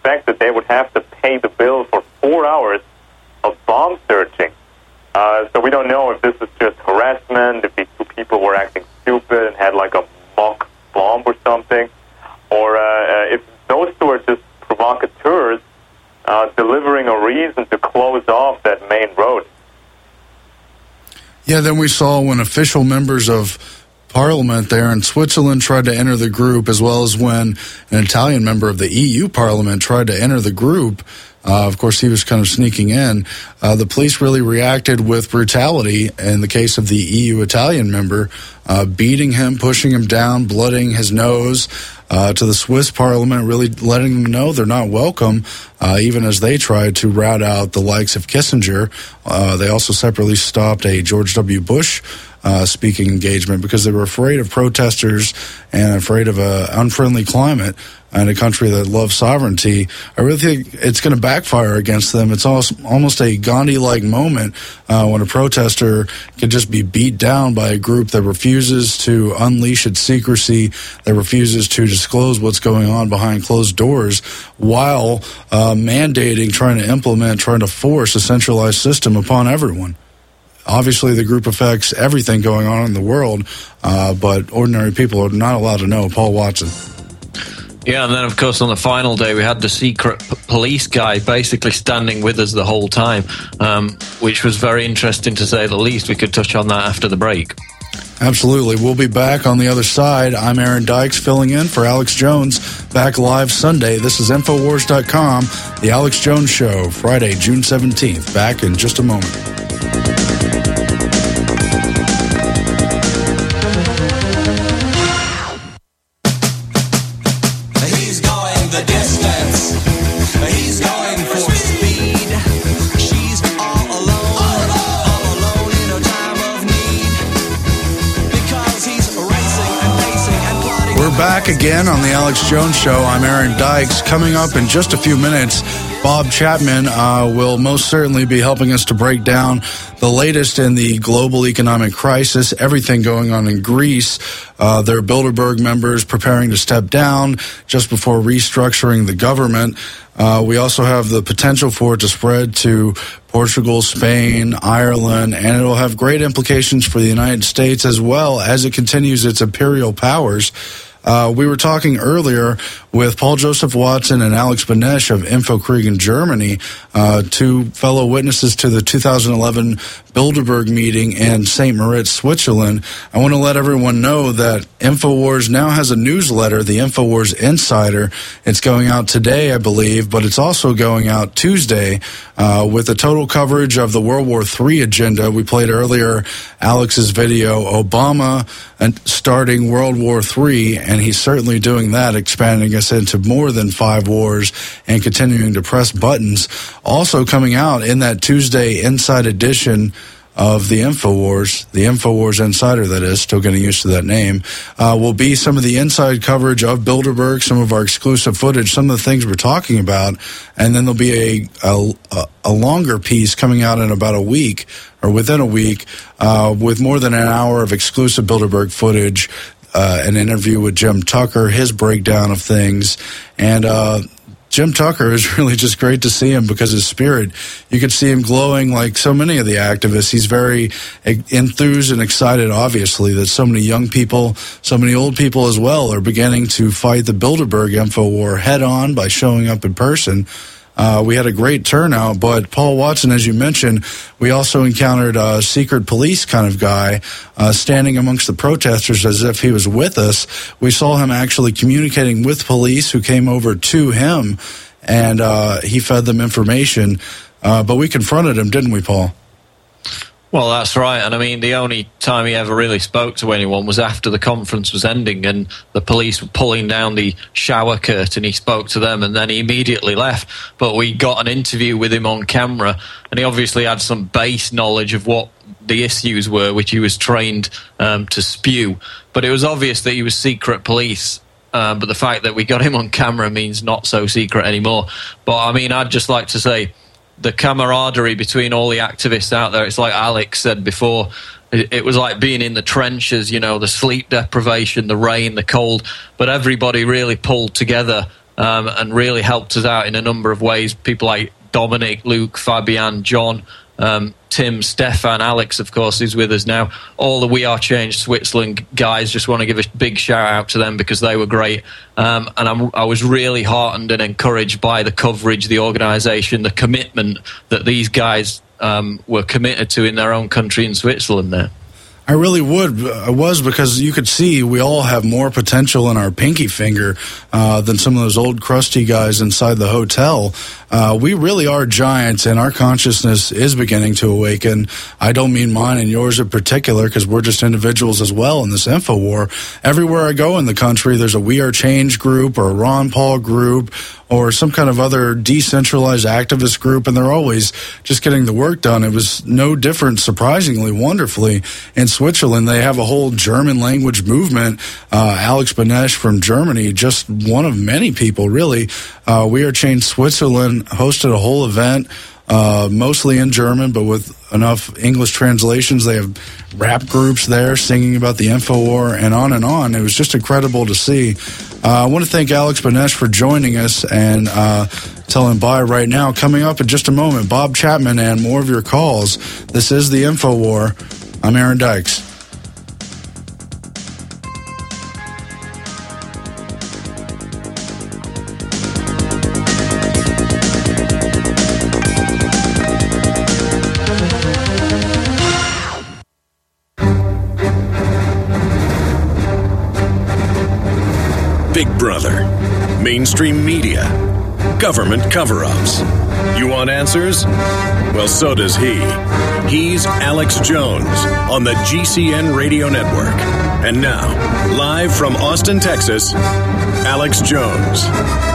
expect that they would have to pay the bill for 4 hours of bomb searching. So we don't know if this is just harassment, if these two people were acting stupid and had like a mock bomb or something, or if those two are just provocateurs delivering a reason to close off that main road. Yeah, then we saw when official members of Parliament there in Switzerland tried to enter the group, as well as when an Italian member of the EU Parliament tried to enter the group. Of course, he was kind of sneaking in. The police really reacted with brutality in the case of the EU Italian member, beating him, pushing him down, blooding his nose, to the Swiss Parliament, really letting them know they're not welcome, even as they tried to rout out the likes of Kissinger. They also separately stopped a George W. Bush speaking engagement because they were afraid of protesters and afraid of an unfriendly climate in a country that loves sovereignty. I really think it's going to backfire against them. It's almost a Gandhi-like moment when a protester can just be beat down by a group that refuses to unleash its secrecy, that refuses to disclose what's going on behind closed doors, while mandating, trying to implement, trying to force a centralized system upon everyone. Obviously, the group affects everything going on in the world, but ordinary people are not allowed to know. Paul Watson. Yeah, and then, of course, on the final day, we had the secret police guy basically standing with us the whole time, which was very interesting, to say the least. We could touch on that after the break. Absolutely. We'll be back on the other side. I'm Aaron Dykes, filling in for Alex Jones, back live Sunday. This is Infowars.com, The Alex Jones Show, Friday, June 17th. Back in just a moment. Back again on the Alex Jones Show. I'm Aaron Dykes. Coming up in just a few minutes, Bob Chapman will most certainly be helping us to break down the latest in the global economic crisis, everything going on in Greece. Their Bilderberg members preparing to step down just before restructuring the government. We also have the potential for it to spread to Portugal, Spain, Ireland, and it will have great implications for the United States as well as it continues its imperial powers. We were talking earlier with Paul Joseph Watson and Alex Benesch of Infokrieg in Germany, two fellow witnesses to the 2011 Bilderberg meeting in St. Moritz, Switzerland. I want to let everyone know that InfoWars now has a newsletter, the InfoWars Insider. It's going out today, I believe, but it's also going out Tuesday with a total coverage of the World War III agenda. We played earlier Alex's video, Obama starting World War III, and he's certainly doing that, expanding us into more than 5 wars and continuing to press buttons. Also coming out in that Tuesday Inside edition of the InfoWars Insider, that is, still getting used to that name, will be some of the inside coverage of Bilderberg, some of our exclusive footage, some of the things we're talking about, and then there'll be a longer piece coming out in about a week, or within a week, with more than an hour of exclusive Bilderberg footage, an interview with Jim Tucker, his breakdown of things, and Jim Tucker is really just great to see him because his spirit, you could see him glowing like so many of the activists. He's very enthused and excited, obviously, that so many young people, so many old people as well, are beginning to fight the Bilderberg info war head on by showing up in person. We had a great turnout, but Paul Watson, as you mentioned, we also encountered a secret police kind of guy standing amongst the protesters as if he was with us. We saw him actually communicating with police who came over to him, and he fed them information. But we confronted him, didn't we, Paul? Well, that's right. And I mean, the only time he ever really spoke to anyone was after the conference was ending and the police were pulling down the shower curtain. He spoke to them and then he immediately left. But we got an interview with him on camera, and he obviously had some base knowledge of what the issues were, which he was trained to spew. But it was obvious that he was secret police. But the fact that we got him on camera means not so secret anymore. But I mean, I'd just like to say, the camaraderie between all the activists out there, it's like Alex said before, it was like being in the trenches, you know, the sleep deprivation, the rain, the cold, but everybody really pulled together and really helped us out in a number of ways. People like Dominic, Luke, Fabian, John, Tim, Stefan, Alex, of course, is with us now. All the We Are Change Switzerland guys, just want to give a big shout out to them because they were great. And I was really heartened and encouraged by the coverage, the organisation, the commitment that these guys were committed to in their own country in Switzerland there. I really would. I was, because you could see we all have more potential in our pinky finger than some of those old crusty guys inside the hotel. We really are giants, and our consciousness is beginning to awaken. I don't mean mine and yours in particular, because we're just individuals as well in this info war. Everywhere I go in the country, there's a We Are Change group or a Ron Paul group or some kind of other decentralized activist group, and they're always just getting the work done. It was no different, surprisingly, wonderfully, in Switzerland. They have a whole German language movement. Alex Benesch from Germany, just one of many people, really. We Are Change Switzerland hosted a whole event, mostly in German, but with enough English translations. They have rap groups there singing about the InfoWar and on and on. It was just incredible to see. I want to thank Alex Benesch for joining us and tell him bye right now. Coming up in just a moment, Bob Chapman and more of your calls. This is the InfoWar. I'm Aaron Dykes. Big Brother, mainstream media, government cover-ups. You want answers? Well, so does he. He's Alex Jones on the GCN Radio Network. And now, live from Austin, Texas, Alex Jones.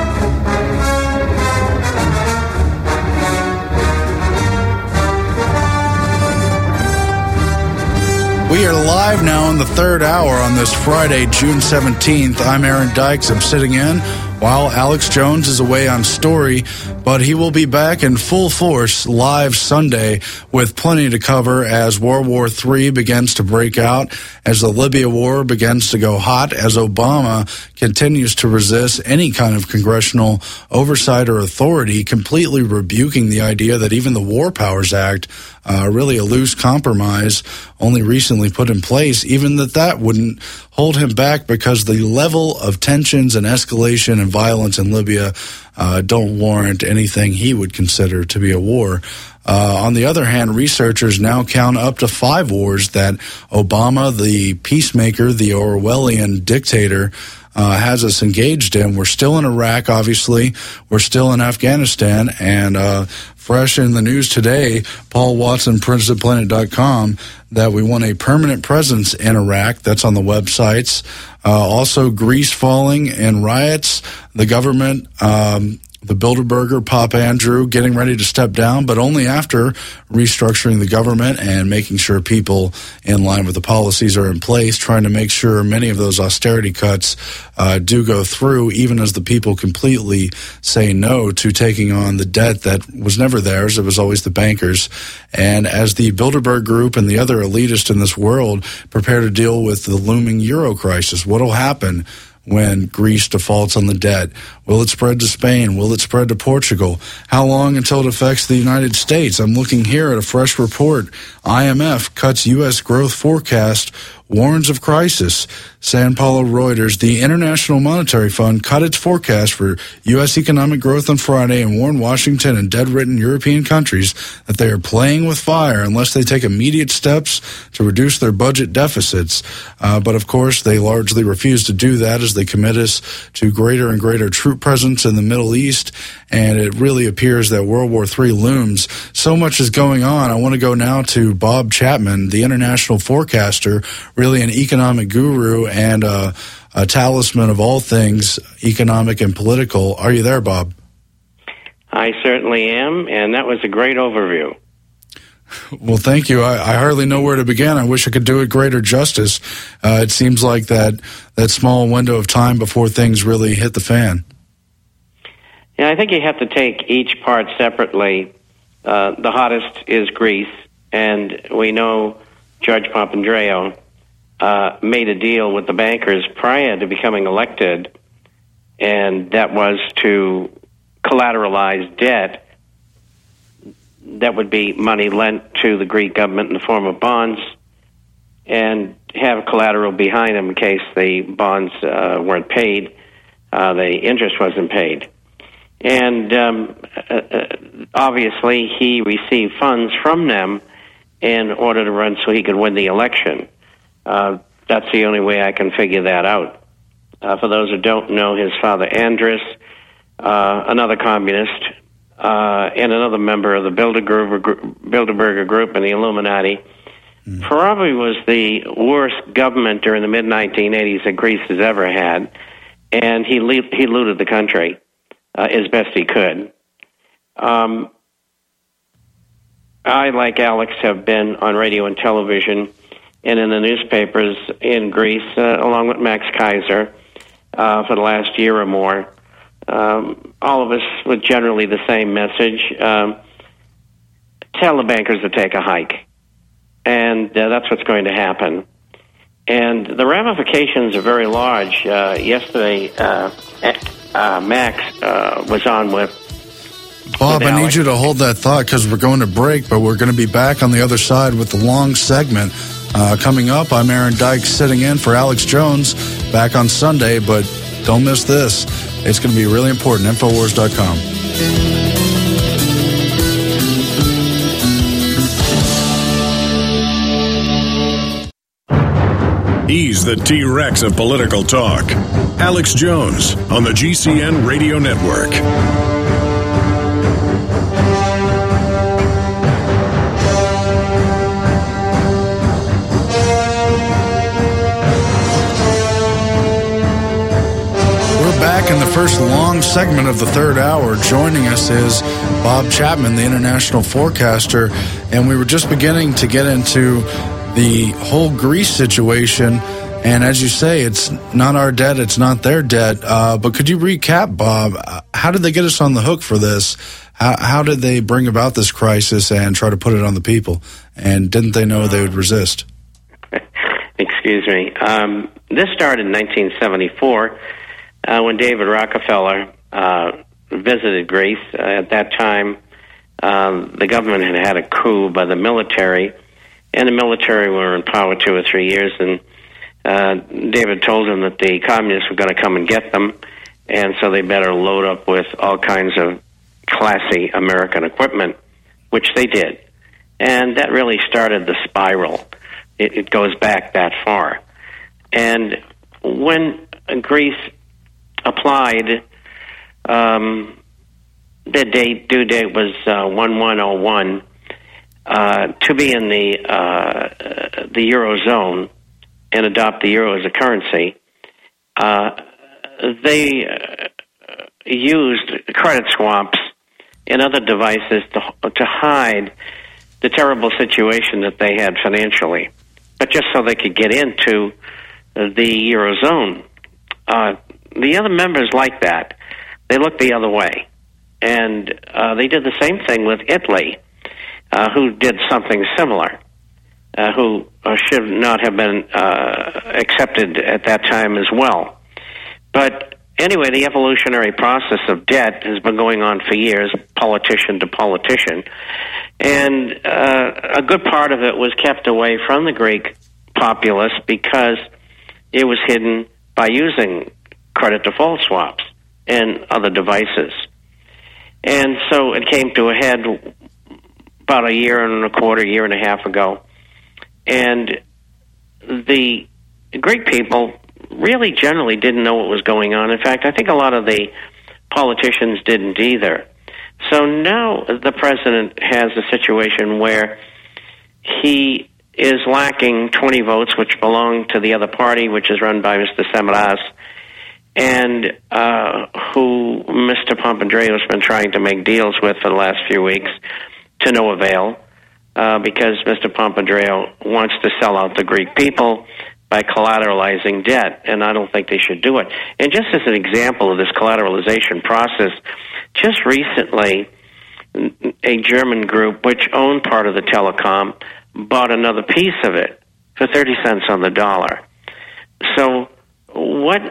We are live now in the third hour on this Friday, June 17th. I'm Aaron Dykes. I'm sitting in while Alex Jones is away on story, but he will be back in full force live Sunday with plenty to cover as World War III begins to break out, as the Libya war begins to go hot, as Obama continues to resist any kind of congressional oversight or authority, completely rebuking the idea that even the War Powers Act, really a loose compromise, only recently put in place, even that wouldn't hold him back because the level of tensions and escalation and violence in Libya don't warrant anything he would consider to be a war. On the other hand, researchers now count up to 5 wars that Obama, the peacemaker, the Orwellian dictator, has us engaged in. We're still in Iraq, obviously. We're still in Afghanistan. And fresh in the news today, Paul Watson, PrinceofPlanet.com, that we want a permanent presence in Iraq. That's on the websites. Also, Greece falling in riots. The government, the Bilderberger, Pop Andrew, getting ready to step down, but only after restructuring the government and making sure people in line with the policies are in place, trying to make sure many of those austerity cuts do go through, even as the people completely say no to taking on the debt that was never theirs. It was always the bankers. And as the Bilderberg Group and the other elitists in this world prepare to deal with the looming Euro crisis, what will happen when Greece defaults on the debt? Will it spread to Spain? Will it spread to Portugal? How long until it affects the United States? I'm looking here at a fresh report. IMF cuts U.S. growth forecast, warns of crisis. San Paulo Reuters, the International Monetary Fund cut its forecast for U.S. economic growth on Friday and warned Washington and debt-ridden European countries that they are playing with fire unless they take immediate steps to reduce their budget deficits. But of course, they largely refuse to do that as they commit us to greater and greater troop presence in the Middle East. And it really appears that World War III looms. So much is going on. I want to go now to Bob Chapman, the international forecaster, really an economic guru and a talisman of all things economic and political. Are you there, Bob? I certainly am, and that was a great overview. Well, thank you. I hardly know where to begin. I wish I could do it greater justice. It seems like that small window of time before things really hit the fan. Yeah, I think you have to take each part separately. The hottest is Greece, and we know George Papandreou made a deal with the bankers prior to becoming elected and that was to collateralize debt. That would be money lent to the Greek government in the form of bonds, and have collateral behind them in case the bonds weren't paid, the interest wasn't paid. And obviously he received funds from them in order to run so he could win the election. That's the only way I can figure that out. For those who don't know, his father Andris, another communist, and another member of the Bilderberger Group and the Illuminati, probably was the worst government during the mid-1980s that Greece has ever had, and he looted the country as best he could. I, like Alex, have been on radio and television and in the newspapers in Greece, along with Max Kaiser, for the last year or more. All of us with generally the same message. Tell the bankers to take a hike. And that's what's going to happen. And the ramifications are very large. Yesterday, Max was on with Bob, I need you to hold that thought because we're going to break, but we're going to be back on the other side with the long segment. Coming up, I'm Aaron Dykes sitting in for Alex Jones back on Sunday, but don't miss this. It's going to be really important. Infowars.com. He's the T-Rex of political talk. Alex Jones on the GCN Radio Network. We're back in the first long segment of the third hour. Joining us is Bob Chapman, the international forecaster, and we were just beginning to get into the whole Greece situation, and as you say, it's not our debt, it's not their debt, but could you recap, Bob, how did they get us on the hook for this? How did they bring about this crisis and try to put it on the people, and didn't they know they would resist? Excuse me. This started in 1974 when David Rockefeller visited Greece. At that time, the government had had a coup by the military, and the military were in power 2 or 3 years, and David told them that the communists were going to come and get them, and so they better load up with all kinds of classy American equipment, which they did. And that really started the spiral. It goes back that far. And when Greece applied, the due date was 1101, to be in the Eurozone and adopt the euro as a currency. They used credit swaps and other devices to hide the terrible situation that they had financially, but just so they could get into the Eurozone. The other members like that. They looked the other way. And they did the same thing with Italy, who did something similar, who should not have been accepted at that time as well. But anyway, the evolutionary process of debt has been going on for years, politician to politician, and a good part of it was kept away from the Greek populace because it was hidden by using credit default swaps and other devices. And so it came to a head about a year and a quarter, year and a half ago. And the Greek people really generally didn't know what was going on. In fact, I think a lot of the politicians didn't either. So now the president has a situation where he is lacking 20 votes, which belong to the other party, which is run by Mr. Samaras, and who Mr. Papandreou has been trying to make deals with for the last few weeks to no avail, because Mr. Papandreou wants to sell out the Greek people by collateralizing debt, and I don't think they should do it. And just as an example of this collateralization process, just recently, a German group which owned part of the telecom bought another piece of it for 30 cents on the dollar. So what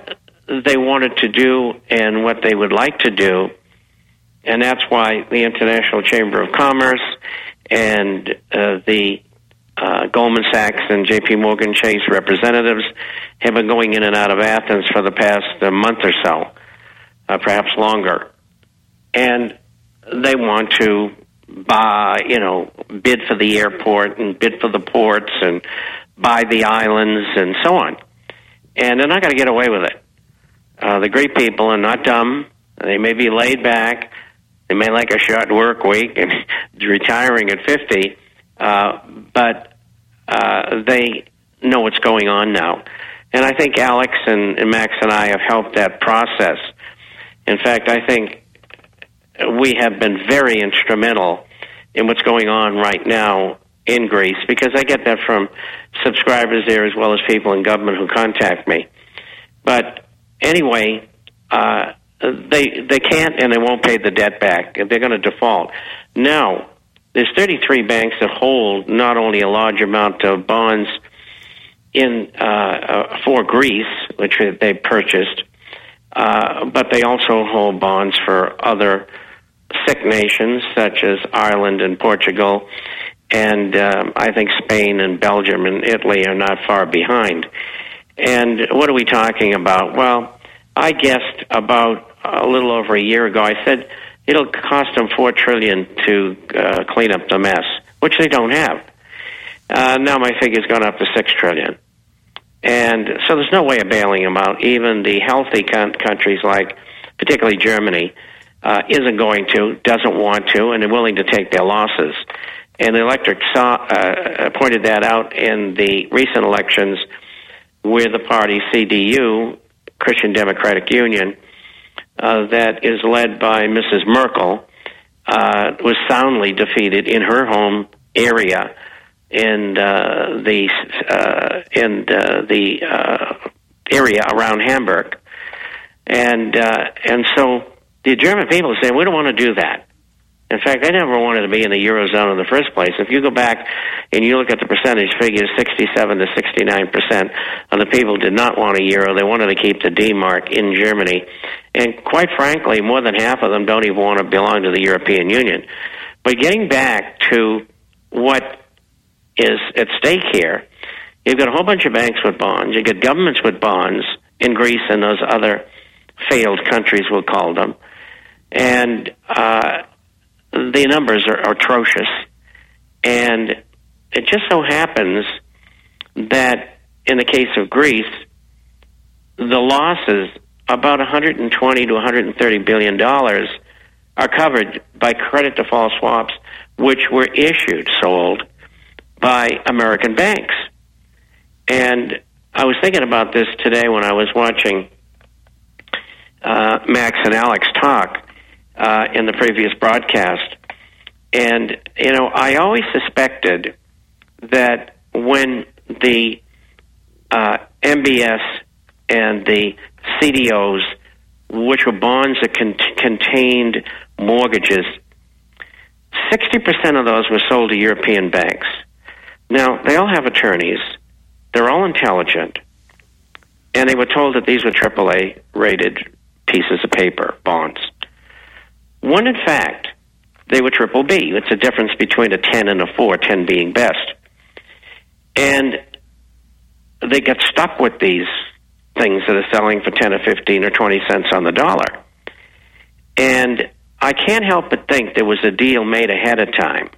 they wanted to do and what they would like to do. And that's why the International Chamber of Commerce and the Goldman Sachs and J.P. Morgan Chase representatives have been going in and out of Athens for the past month or so, perhaps longer. And they want to buy, bid for the airport and bid for the ports and buy the islands and so on. And they're not going to get away with it. The Greek people are not dumb. They may be laid back. They may like a short work week and retiring at 50, but they know what's going on now. And I think Alex and Max and I have helped that process. In fact, I think we have been very instrumental in what's going on right now in Greece, because I get that from subscribers there as well as people in government who contact me. But anyway, they can't and they won't pay the debt back. They're going to default. Now, there's 33 banks that hold not only a large amount of bonds in for Greece, which they purchased, but they also hold bonds for other sick nations such as Ireland and Portugal, and I think Spain and Belgium and Italy are not far behind. And what are we talking about? Well, I guessed about a little over a year ago, I said it'll cost them $4 trillion to clean up the mess, which they don't have. Now my figure's gone up to $6 trillion. And so there's no way of bailing them out. Even the healthy countries like particularly Germany isn't going to, doesn't want to, and they're willing to take their losses. And the electorate pointed that out in the recent elections where the party CDU, Christian Democratic Union, that is led by Mrs. Merkel, was soundly defeated in her home area in the area around Hamburg, and so the German people are saying we don't want to do that. In fact, they never wanted to be in the Eurozone in the first place. If you go back and you look at the percentage figures, 67 to 69% of the people did not want a euro. They wanted to keep the D-mark in Germany. And quite frankly, more than half of them don't even want to belong to the European Union. But getting back to what is at stake here, you've got a whole bunch of banks with bonds. You've got governments with bonds in Greece and those other failed countries, we'll call them. And the numbers are atrocious. And it just so happens that in the case of Greece, the losses, about $120 to $130 billion, are covered by credit default swaps, which were sold by American banks. And I was thinking about this today when I was watching Max and Alex talk in the previous broadcast. And, I always suspected that when the MBS and the CDOs, which were bonds that contained mortgages, 60% of those were sold to European banks. Now, they all have attorneys. They're all intelligent. And they were told that these were AAA-rated pieces of paper, bonds. When, in fact, they were triple B. It's a difference between a 10 and a 4, 10 being best. And they get stuck with these things that are selling for 10 or 15 or 20 cents on the dollar. And I can't help but think there was a deal made ahead of time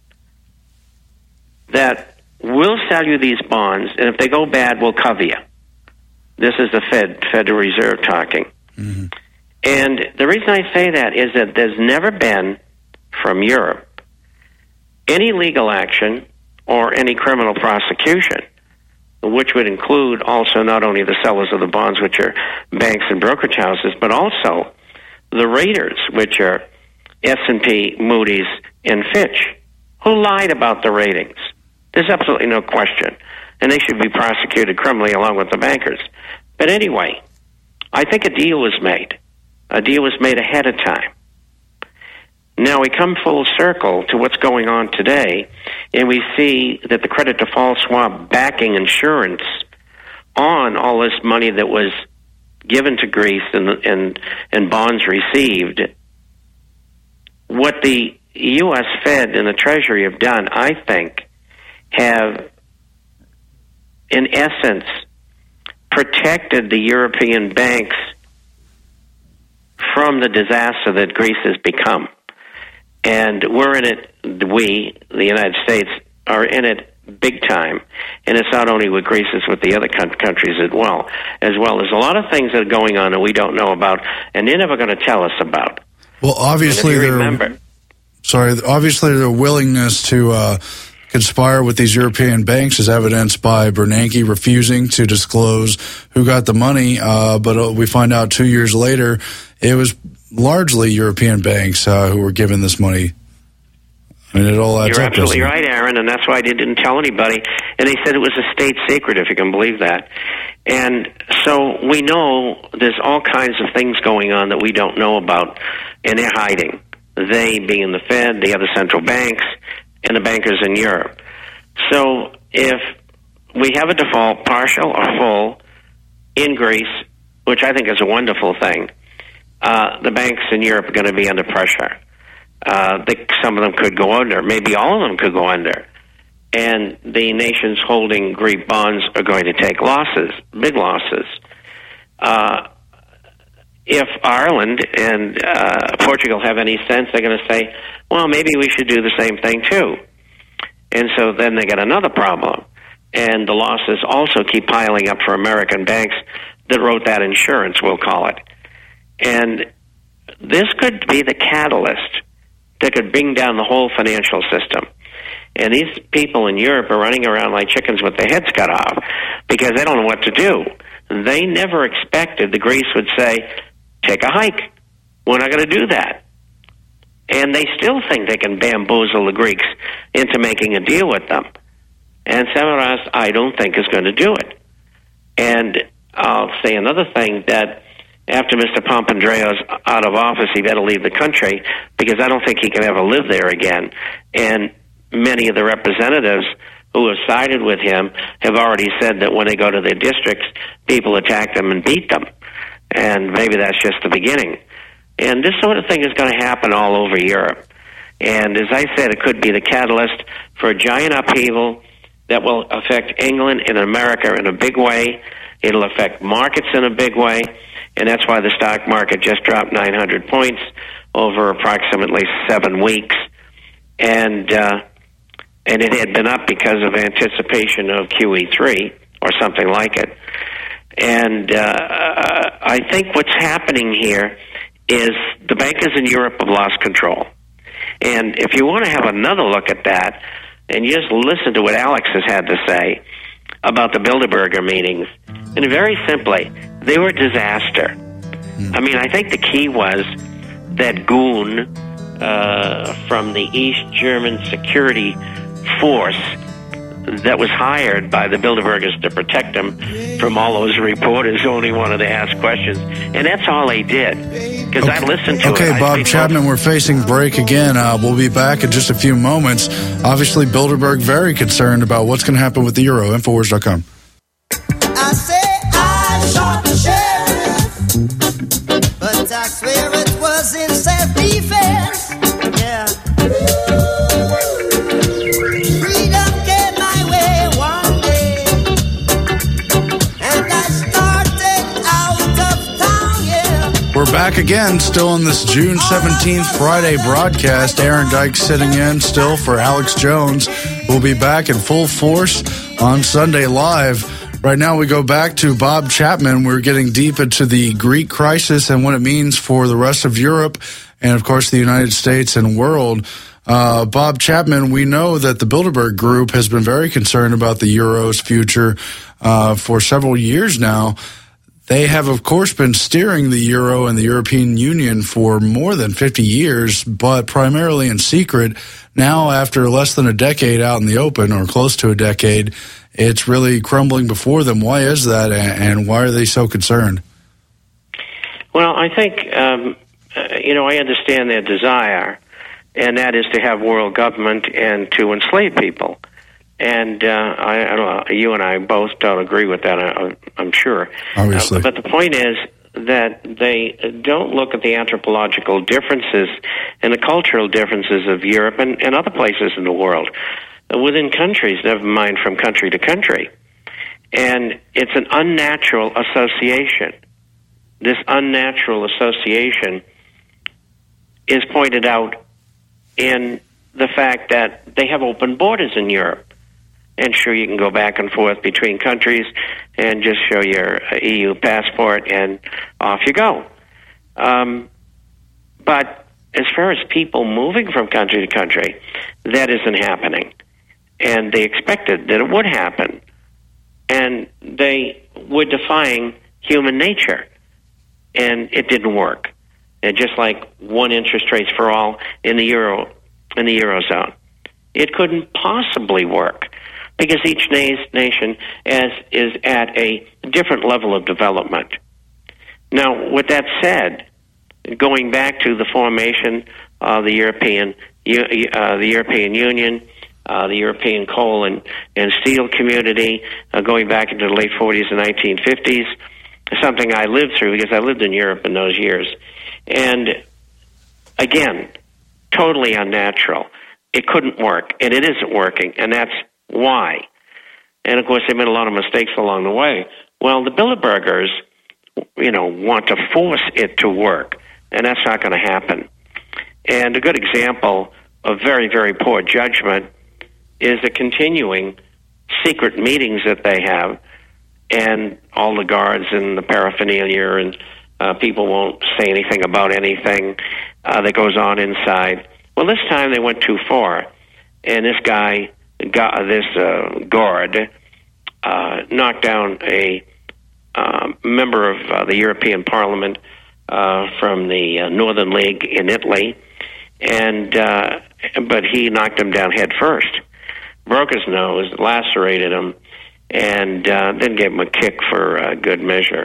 that we'll sell you these bonds, and if they go bad, we'll cover you. This is the Federal Reserve talking. Mm-hmm. And the reason I say that is that there's never been, from Europe, any legal action or any criminal prosecution, which would include also not only the sellers of the bonds, which are banks and brokerage houses, but also the raters, which are S&P, Moody's, and Fitch, who lied about the ratings. There's absolutely no question. And they should be prosecuted criminally along with the bankers. But anyway, I think a deal was made. A deal was made ahead of time. Now we come full circle to what's going on today, and we see that the credit default swap backing insurance on all this money that was given to Greece and bonds received, what the U.S. Fed and the Treasury have done, I think, have, in essence, protected the European banks from the disaster that Greece has become. And we're in it, we, the United States, are in it big time. And it's not only with Greece, it's with the other countries as well. There's a lot of things that are going on that we don't know about, and they're never going to tell us about. Well, obviously, obviously their willingness to conspire with these European banks is evidenced by Bernanke refusing to disclose who got the money, but we find out 2 years later it was largely European banks who were given this money. I mean, it all adds You're up, absolutely right, Aaron, and that's why I didn't tell anybody. And they said it was a state secret, if you can believe that. And so we know there's all kinds of things going on that we don't know about, and they're hiding. They being the Fed, the other central banks, and the bankers in Europe. So if we have a default, partial or full, in Greece, which I think is a wonderful thing, the banks in Europe are going to be under pressure. Some of them could go under. Maybe all of them could go under. And the nations holding Greek bonds are going to take losses, big losses. If Ireland and Portugal have any sense, they're going to say, well, maybe we should do the same thing too. And so then they get another problem. And the losses also keep piling up for American banks that wrote that insurance, we'll call it. And this could be the catalyst that could bring down the whole financial system. And these people in Europe are running around like chickens with their heads cut off because they don't know what to do. They never expected the Greece would say, take a hike. We're not going to do that. And they still think they can bamboozle the Greeks into making a deal with them. And Samaras, I don't think, is going to do it. And I'll say another thing, that after Mr. Papandreou's out of office, he better leave the country, because I don't think he can ever live there again. And many of the representatives who have sided with him have already said that when they go to their districts, people attack them and beat them. And maybe that's just the beginning. And this sort of thing is going to happen all over Europe. And as I said, it could be the catalyst for a giant upheaval that will affect England and America in a big way. It'll affect markets in a big way. And that's why the stock market just dropped 900 points over approximately 7 weeks. And it had been up because of anticipation of QE3 or something like it. And I think what's happening here is the bankers in Europe have lost control. And if you want to have another look at that, and you just listen to what Alex has had to say about the Bilderberger meetings, and very simply, they were a disaster. I mean, I think the key was that goon from the East German security force that was hired by the Bilderbergers to protect them from all those reporters who only wanted to ask questions. And that's all they did. Because I listened to it. Okay, Bob Chapman, we're facing break again. We'll be back in just a few moments. Obviously, Bilderberg very concerned about what's going to happen with the euro. Infowars.com. I say I shot the sheriff, but I swear it was in self-defense. Yeah. We're back again, still on this June 17th Friday broadcast. Aaron Dykes sitting in still for Alex Jones. We'll be back in full force on Sunday Live. Right now we go back to Bob Chapman. We're getting deep into the Greek crisis and what it means for the rest of Europe and, of course, the United States and world. Bob Chapman, we know that the Bilderberg Group has been very concerned about the euro's future for several years now. They have, of course, been steering the euro and the European Union for more than 50 years, but primarily in secret. Now, after less than a decade out in the open, or close to a decade, it's really crumbling before them. Why is that, and why are they so concerned? Well, I think, I understand their desire, and that is to have world government and to enslave people. And I don't know, you and I both don't agree with that, I'm sure. Obviously. But the point is that they don't look at the anthropological differences and the cultural differences of Europe and other places in the world, within countries, never mind from country to country. And it's an unnatural association. This unnatural association is pointed out in the fact that they have open borders in Europe. And sure, you can go back and forth between countries and just show your EU passport and off you go. But as far as people moving from country to country, that isn't happening. And they expected that it would happen. And they were defying human nature. And it didn't work. And just like one interest rates for all in the Eurozone, it couldn't possibly work. Because each nation is at a different level of development. Now, with that said, going back to the formation of the European Union, the European coal and steel community, going back into the late 40s and 1950s, something I lived through because I lived in Europe in those years. And again, totally unnatural. It couldn't work, and it isn't working, and that's why. And of course, they made a lot of mistakes along the way. Well, the Bilderbergers, want to force it to work, and that's not going to happen. And a good example of very, very poor judgment is the continuing secret meetings that they have, and all the guards and the paraphernalia, and people won't say anything about anything that goes on inside. Well, this time they went too far, and this guard knocked down a member of the European Parliament from the Northern League in Italy, but he knocked him down head first, broke his nose, lacerated him, and then gave him a kick for good measure.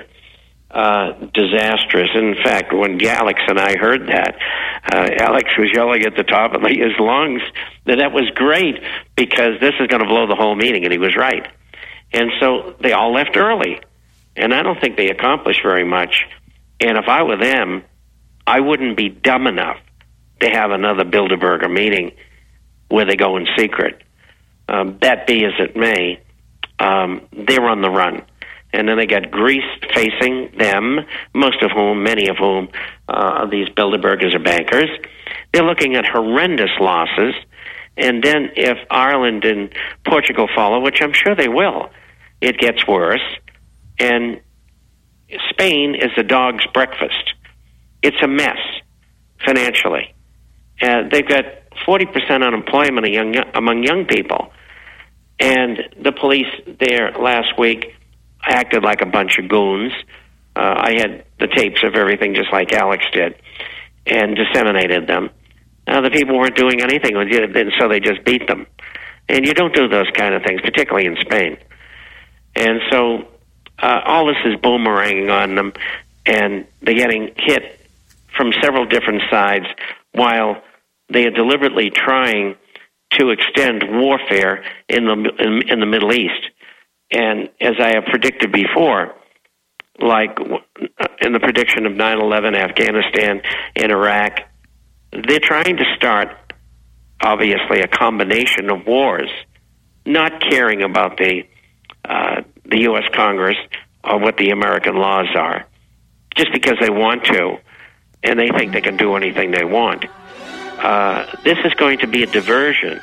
Disastrous. In fact, when Alex and I heard that, Alex was yelling at the top of his lungs that was great because this is going to blow the whole meeting, and he was right. And so they all left early, and I don't think they accomplished very much. And if I were them, I wouldn't be dumb enough to have another Bilderberger meeting where they go in secret. That be as it may, they're on the run. And then they got Greece facing them, many of whom these Bilderbergers are bankers. They're looking at horrendous losses. And then if Ireland and Portugal follow, which I'm sure they will, it gets worse. And Spain is a dog's breakfast. It's a mess financially. They've got 40% unemployment among young people. And the police there last week acted like a bunch of goons. I had the tapes of everything just like Alex did and disseminated them. The people weren't doing anything, so they just beat them. And you don't do those kind of things, particularly in Spain. And so all this is boomeranging on them, and they're getting hit from several different sides while they are deliberately trying to extend warfare in the Middle East. And as I have predicted before, like in the prediction of 9/11, Afghanistan, and Iraq, they're trying to start, obviously, a combination of wars, not caring about the U.S. Congress or what the American laws are, just because they want to, and they think they can do anything they want. This is going to be a diversion,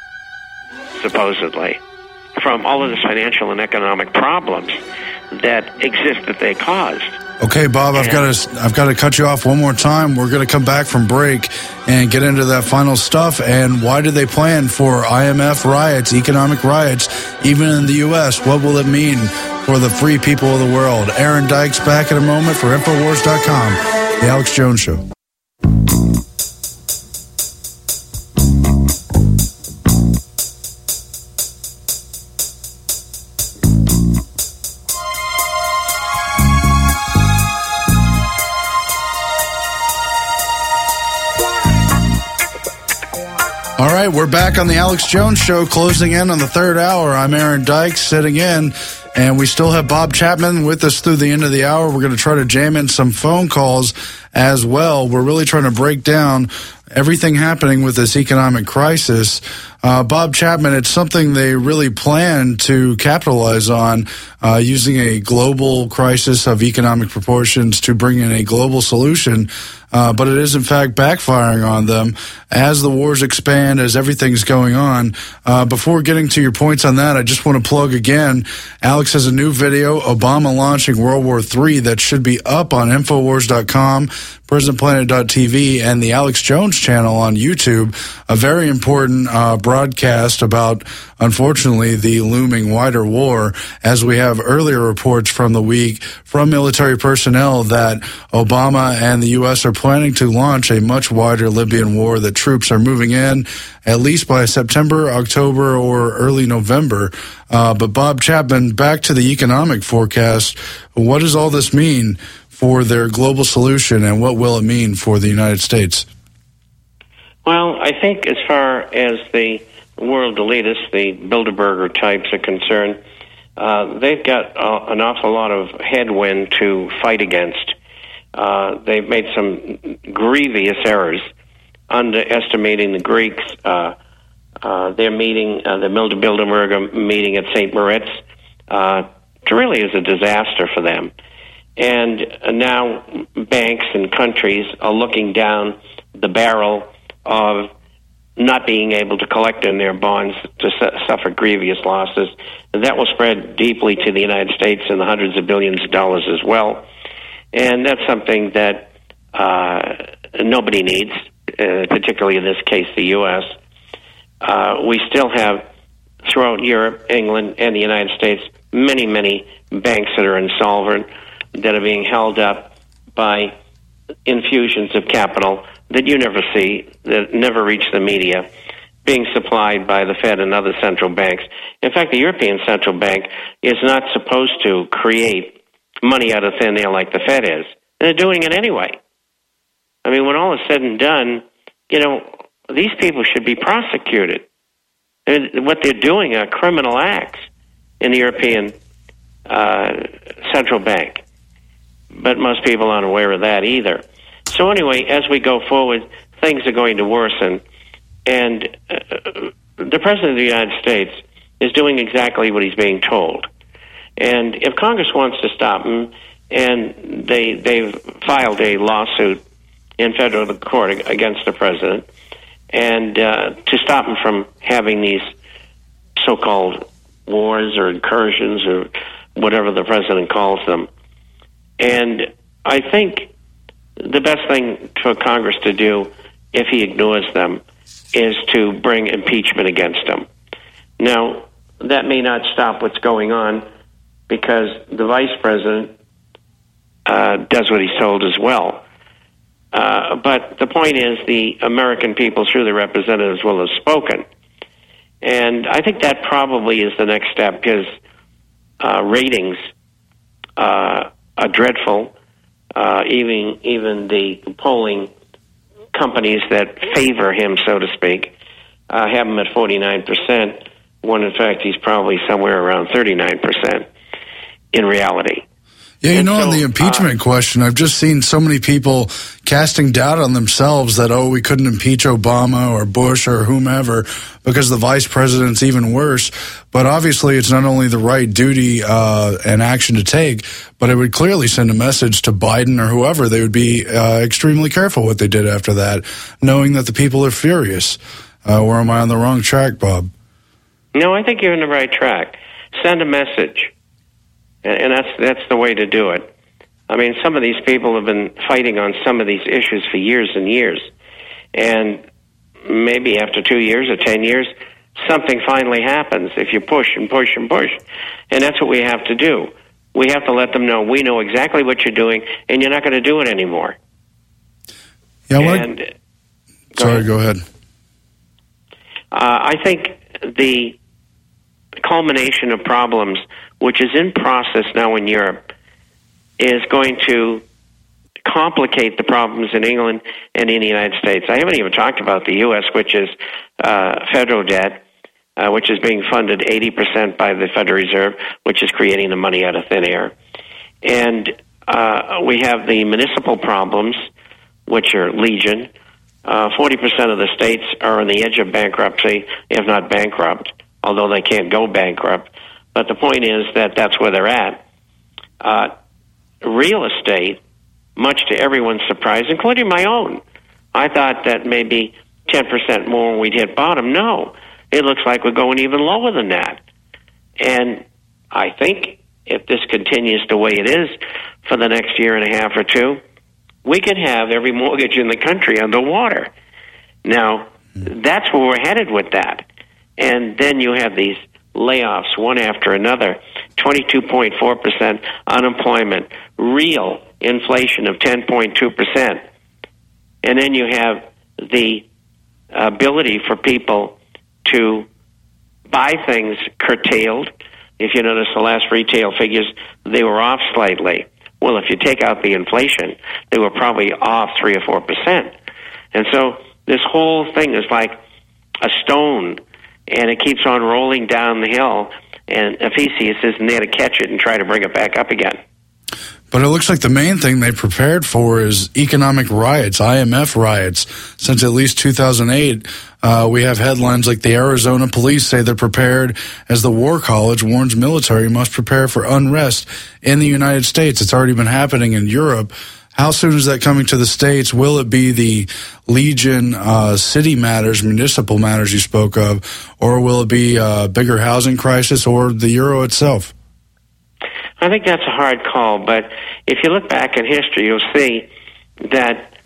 supposedly, from all of the financial and economic problems that exist that they caused. Okay, Bob, I've got to cut you off one more time. We're going to come back from break and get into that final stuff. And why do they plan for IMF riots, economic riots, even in the U.S.? What will it mean for the free people of the world? Aaron Dykes back in a moment for Infowars.com, The Alex Jones Show. All right, we're back on the Alex Jones Show, closing in on the third hour. I'm Aaron Dykes, sitting in, and we still have Bob Chapman with us through the end of the hour. We're going to try to jam in some phone calls as well. We're really trying to break down everything happening with this economic crisis. Bob Chapman, it's something they really plan to capitalize on, using a global crisis of economic proportions to bring in a global solution. But it is, in fact, backfiring on them as the wars expand, as everything's going on. Before getting to your points on that, I just want to plug again, Alex has a new video, Obama launching World War III, that should be up on Infowars.com, PrisonPlanet.tv, and the Alex Jones channel on YouTube. A very important broadcast about, unfortunately, the looming wider war, as we have earlier reports from the week from military personnel that Obama and the U.S. are planning to launch a much wider Libyan war, that troops are moving in at least by September, October, or early November. But Bob Chapman, back to the economic forecast, what does all this mean for their global solution, and what will it mean for the United States? Well, I think as far as the world elitists, the Bilderberger types are concerned, they've got an awful lot of headwind to fight against. They've made some grievous errors, underestimating the Greeks. Their meeting, the Bilderberger meeting at St. Moritz, really is a disaster for them. And now banks and countries are looking down the barrel of not being able to collect on their bonds, to suffer grievous losses. And that will spread deeply to the United States in the hundreds of billions of dollars as well. And that's something that nobody needs, particularly in this case the U.S. We still have, throughout Europe, England, and the United States, many, many banks that are insolvent, that are being held up by infusions of capital that you never see, that never reach the media, being supplied by the Fed and other central banks. In fact, the European Central Bank is not supposed to create money out of thin air like the Fed is. And they're doing it anyway. I mean, when all is said and done, these people should be prosecuted. And what they're doing are criminal acts in the European Central Bank. But most people aren't aware of that either. So anyway, as we go forward, things are going to worsen. And the President of the United States is doing exactly what he's being told. And if Congress wants to stop him, and they've filed a lawsuit in federal court against the President, and to stop him from having these so-called wars or incursions or whatever the President calls them. And I think the best thing for Congress to do, if he ignores them, is to bring impeachment against him. Now, that may not stop what's going on, because the Vice President does what he's told as well. But the point is, the American people, through their representatives, will have spoken. And I think that probably is the next step, because ratings are dreadful. Even the polling companies that favor him, so to speak, have him at 49%, when in fact he's probably somewhere around 39% in reality. Yeah, on the impeachment question, I've just seen so many people casting doubt on themselves that, we couldn't impeach Obama or Bush or whomever because the vice president's even worse. But obviously it's not only the right duty and action to take, but it would clearly send a message to Biden or whoever. They would be extremely careful what they did after that, knowing that the people are furious. Or am I on the wrong track, Bob? No, I think you're on the right track. Send a message. And that's the way to do it. I mean, some of these people have been fighting on some of these issues for years and years. And maybe after 2 years or 10 years, something finally happens if you push and push and push. And that's what we have to do. We have to let them know we know exactly what you're doing, and you're not going to do it anymore. Yeah, go ahead. I think the culmination of problems, which is in process now in Europe, is going to complicate the problems in England and in the United States. I haven't even talked about the U.S., which is federal debt, which is being funded 80% by the Federal Reserve, which is creating the money out of thin air. And we have the municipal problems, which are legion. 40% of the states are on the edge of bankruptcy, if not bankrupt, although they can't go bankrupt. But the point is that that's where they're at. Real estate, much to everyone's surprise, including my own, I thought that maybe 10% more when we'd hit bottom. No, it looks like we're going even lower than that. And I think if this continues the way it is for the next year and a half or two, we could have every mortgage in the country underwater. Now, that's where we're headed with that. And then you have these layoffs one after another, 22.4% unemployment, real inflation of 10.2%. And then you have the ability for people to buy things curtailed. If you notice the last retail figures, they were off slightly. Well, if you take out the inflation, they were probably off 3 or 4%. And so this whole thing is like a stone, and it keeps on rolling down the hill, and Ephesians isn't there to catch it and try to bring it back up again. But it looks like the main thing they prepared for is economic riots, IMF riots. Since at least 2008, we have headlines like the Arizona police say they're prepared as the War College warns military must prepare for unrest in the United States. It's already been happening in Europe. How soon is that coming to the States? Will it be the Legion city matters, municipal matters you spoke of, or will it be a bigger housing crisis or the euro itself? I think that's a hard call, but if you look back in history, you'll see that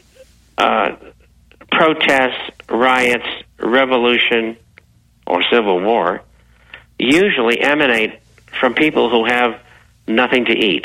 protests, riots, revolution, or civil war usually emanate from people who have nothing to eat.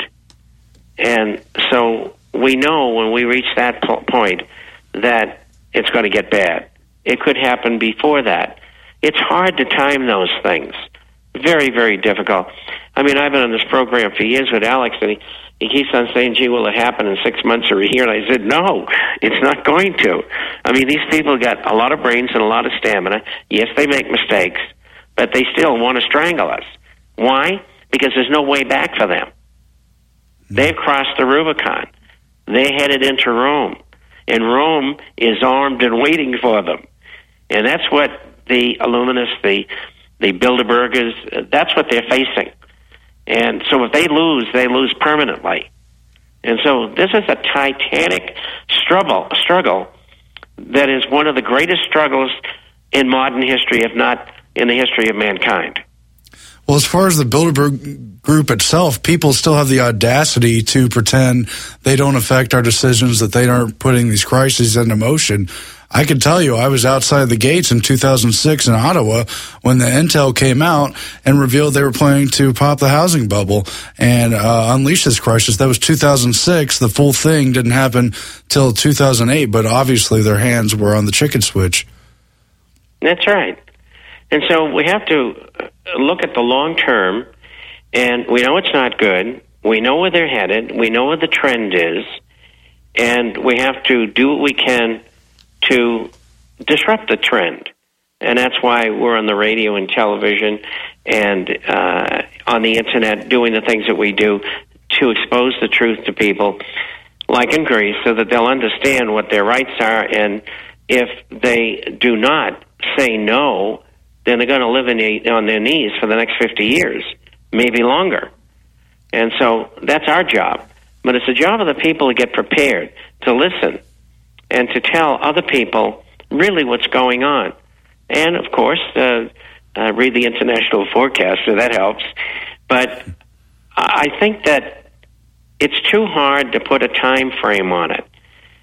And so we know when we reach that point that it's going to get bad. It could happen before that. It's hard to time those things. Very, very difficult. I mean, I've been on this program for years with Alex, and he keeps on saying, gee, will it happen in 6 months or a year? And I said, no, it's not going to. I mean, these people got a lot of brains and a lot of stamina. Yes, they make mistakes, but they still want to strangle us. Why? Because there's no way back for them. They've crossed the Rubicon. They headed into Rome, and Rome is armed and waiting for them. And that's what the Illuminists, the Bilderbergers, that's what they're facing. And so if they lose permanently. And so this is a titanic struggle that is one of the greatest struggles in modern history, if not in the history of mankind. Well, as far as the Bilderberg group itself, people still have the audacity to pretend they don't affect our decisions, that they aren't putting these crises into motion. I can tell you, I was outside the gates in 2006 in Ottawa when the intel came out and revealed they were planning to pop the housing bubble and unleash this crisis. That was 2006. The full thing didn't happen till 2008, but obviously their hands were on the chicken switch. That's right. And so we have to look at the long term, and we know it's not good. We know where they're headed. We know where the trend is, and we have to do what we can to disrupt the trend. And that's why we're on the radio and television and on the internet doing the things that we do to expose the truth to people, like in Greece, so that they'll understand what their rights are. And if they do not say no, then they're going to live on their knees for the next 50 years, maybe longer. And so that's our job. But it's the job of the people to get prepared, to listen, and to tell other people really what's going on. And, of course, read the international forecaster. That helps. But I think that it's too hard to put a time frame on it.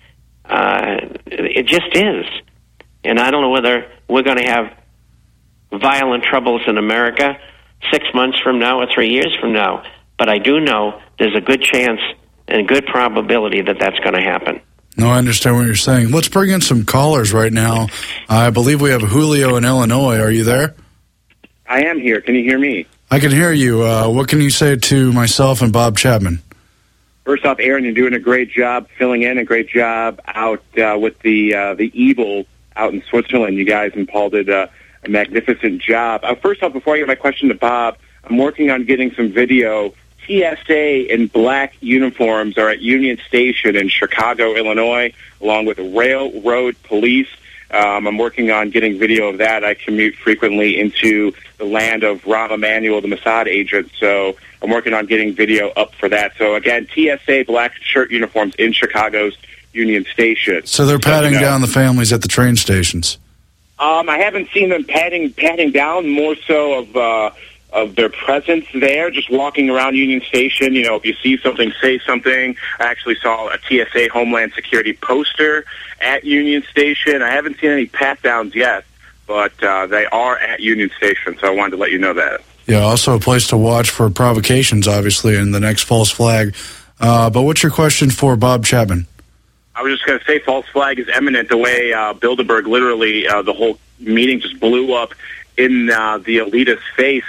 It just is. And I don't know whether we're going to have violent troubles in America 6 months from now or 3 years from now. But I do know there's a good chance and good probability that that's going to happen. No, I understand what you're saying. Let's bring in some callers right now. I believe we have Julio in Illinois. Are you there? I am here. Can you hear me? I can hear you. What can you say to myself and Bob Chapman? First off, Aaron, you're doing a great job filling in, a great job out with the Eagle out in Switzerland. You guys and Paul did a magnificent job. First off, before I get my question to Bob, I'm working on getting some video. TSA in black uniforms are at Union Station in Chicago, Illinois, along with railroad police. I'm working on getting video of that. I commute frequently into the land of Rahm Emanuel, the Mossad agent, so I'm working on getting video up for that. So, again, TSA black shirt uniforms in Chicago's Union Station. So they're patting down the families at the train stations? I haven't seen them patting down, more so of their presence there, just walking around Union Station. You know, if you see something, say something. I actually saw a TSA Homeland Security poster at Union Station. I haven't seen any pat-downs yet, but they are at Union Station, so I wanted to let you know that. Yeah, also a place to watch for provocations, obviously, in the next false flag. But what's your question for Bob Chapman? I was just going to say false flag is imminent. The way Bilderberg, literally, the whole meeting just blew up in the elitist face.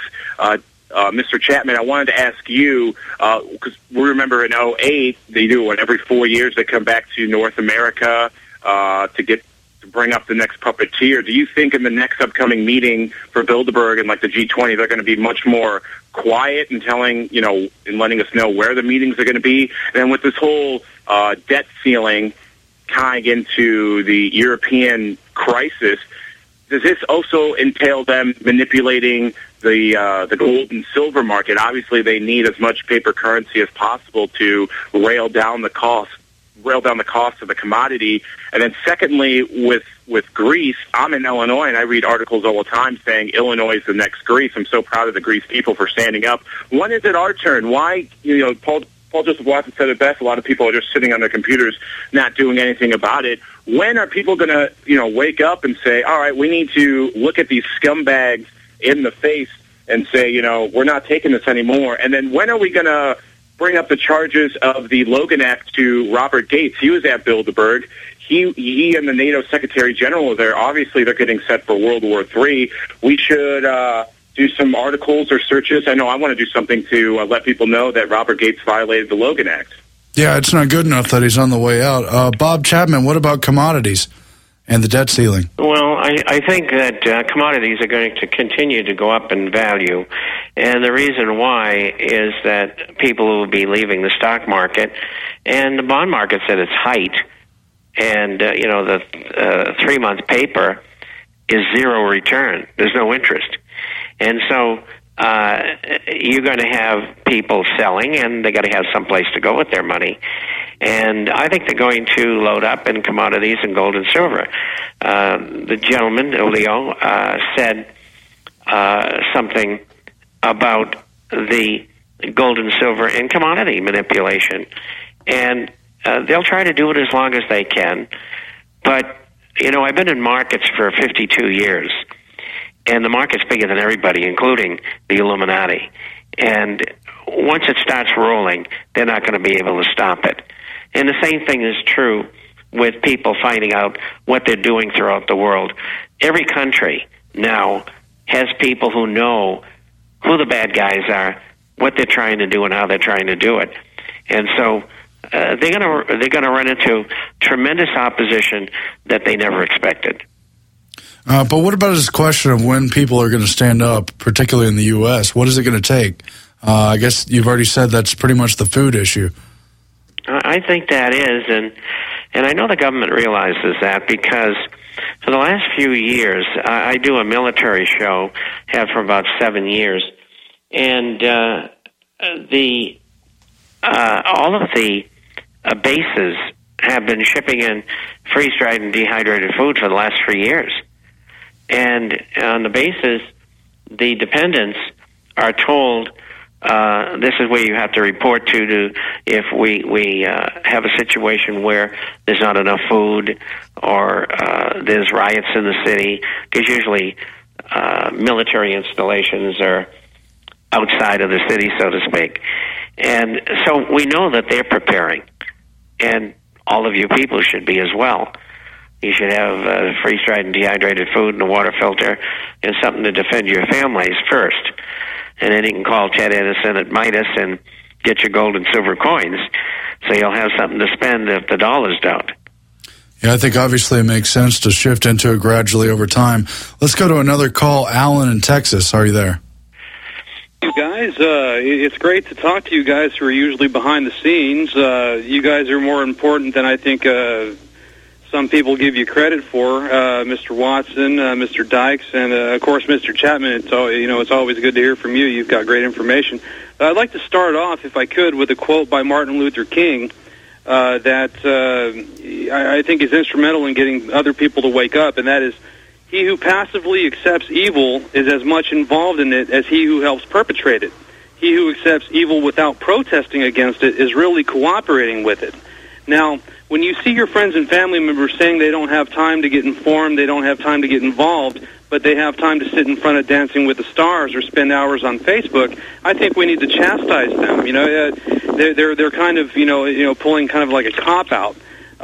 Mr. Chapman, I wanted to ask you, because we remember in 2008, they do it every 4 years. They come back to North America to bring up the next puppeteer. Do you think in the next upcoming meeting for Bilderberg and like the G20, they're going to be much more quiet and telling, you know, and letting us know where the meetings are going to be? And then with this whole debt ceiling tying into the European crisis, does this also entail them manipulating the gold and silver market? Obviously, they need as much paper currency as possible to rail down the cost of the commodity. And then secondly, with Greece, I'm in Illinois, and I read articles all the time saying Illinois is the next Greece. I'm so proud of the Greece people for standing up. When is it our turn? Why, you know, Paul Joseph Watson said it best. A lot of people are just sitting on their computers, not doing anything about it. When are people going to, you know, wake up and say, all right, we need to look at these scumbags in the face and say, you know, we're not taking this anymore? And then when are we going to bring up the charges of the Logan Act to Robert Gates? He was at Bilderberg. He and the NATO Secretary General are there. Obviously, they're getting set for World War III. We should do some articles or searches. I know I want to do something to let people know that Robert Gates violated the Logan Act. Yeah, it's not good enough that he's on the way out. Bob Chapman, what about commodities and the debt ceiling? Well, I think that commodities are going to continue to go up in value. And the reason why is that people will be leaving the stock market, and the bond market's at its height. And, you know, the 3-month paper is zero return. There's no interest. And so you're going to have people selling, and they got to have some place to go with their money. And I think they're going to load up in commodities and gold and silver. The gentleman, Leo, said something about the gold and silver and commodity manipulation. And they'll try to do it as long as they can. But, you know, I've been in markets for 52 years. And the market's bigger than everybody, including the Illuminati. And once it starts rolling, they're not going to be able to stop it. And the same thing is true with people finding out what they're doing throughout the world. Every country now has people who know who the bad guys are, what they're trying to do, and how they're trying to do it. And so they're going to run into tremendous opposition that they never expected. But what about this question of when people are going to stand up, particularly in the U.S.? What is it going to take? I guess you've already said that's pretty much the food issue. I think that is, and I know the government realizes that, because for the last few years, I do a military show, have for about 7 years, and all of the bases have been shipping in freeze-dried and dehydrated food for the last 3 years. And on the basis, the dependents are told, this is where you have to report to if we have a situation where there's not enough food or there's riots in the city, because usually military installations are outside of the city, so to speak. And so we know that they're preparing, and all of you people should be as well. You should have freeze-dried and dehydrated food and a water filter and something to defend your families first. And then you can call Ted Edison at Midas, and get your gold and silver coins, so you'll have something to spend if the dollars don't. Yeah, I think obviously it makes sense to shift into it gradually over time. Let's go to another call. Alan in Texas. Are you there? You guys, it's great to talk to you guys who are usually behind the scenes. You guys are more important than I think some people give you credit for. Mr. Watson, Mr. Dykes, and of course Mr. Chapman. It's always good to hear from you. You've got great information. I'd like to start off, if I could, with a quote by Martin Luther King that I think is instrumental in getting other people to wake up, and that is, "He who passively accepts evil is as much involved in it as he who helps perpetrate it. He who accepts evil without protesting against it is really cooperating with it." Now, when you see your friends and family members saying they don't have time to get informed, they don't have time to get involved, but they have time to sit in front of Dancing with the Stars or spend hours on Facebook, I think we need to chastise them. They're kind of pulling kind of like a cop out.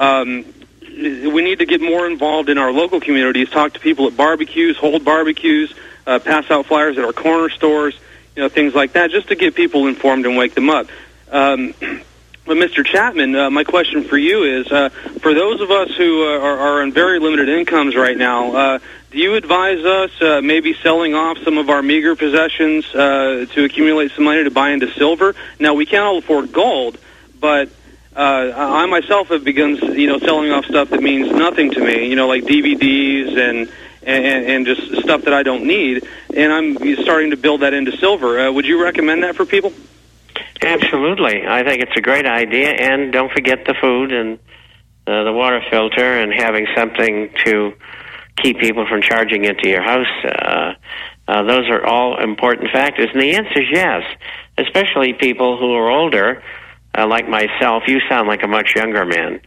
We need to get more involved in our local communities, talk to people at barbecues, hold barbecues, pass out flyers at our corner stores, things like that, just to get people informed and wake them up. But Mr. Chapman, my question for you is, for those of us who are on very limited incomes right now, do you advise us maybe selling off some of our meager possessions to accumulate some money to buy into silver? Now, we can't all afford gold, but I myself have begun, selling off stuff that means nothing to me, like DVDs and just stuff that I don't need, and I'm starting to build that into silver. Would you recommend that for people? Absolutely. I think it's a great idea, and don't forget the food and the water filter and having something to keep people from charging into your house. Those are all important factors, and the answer is yes, especially people who are older, like myself. You sound like a much younger man.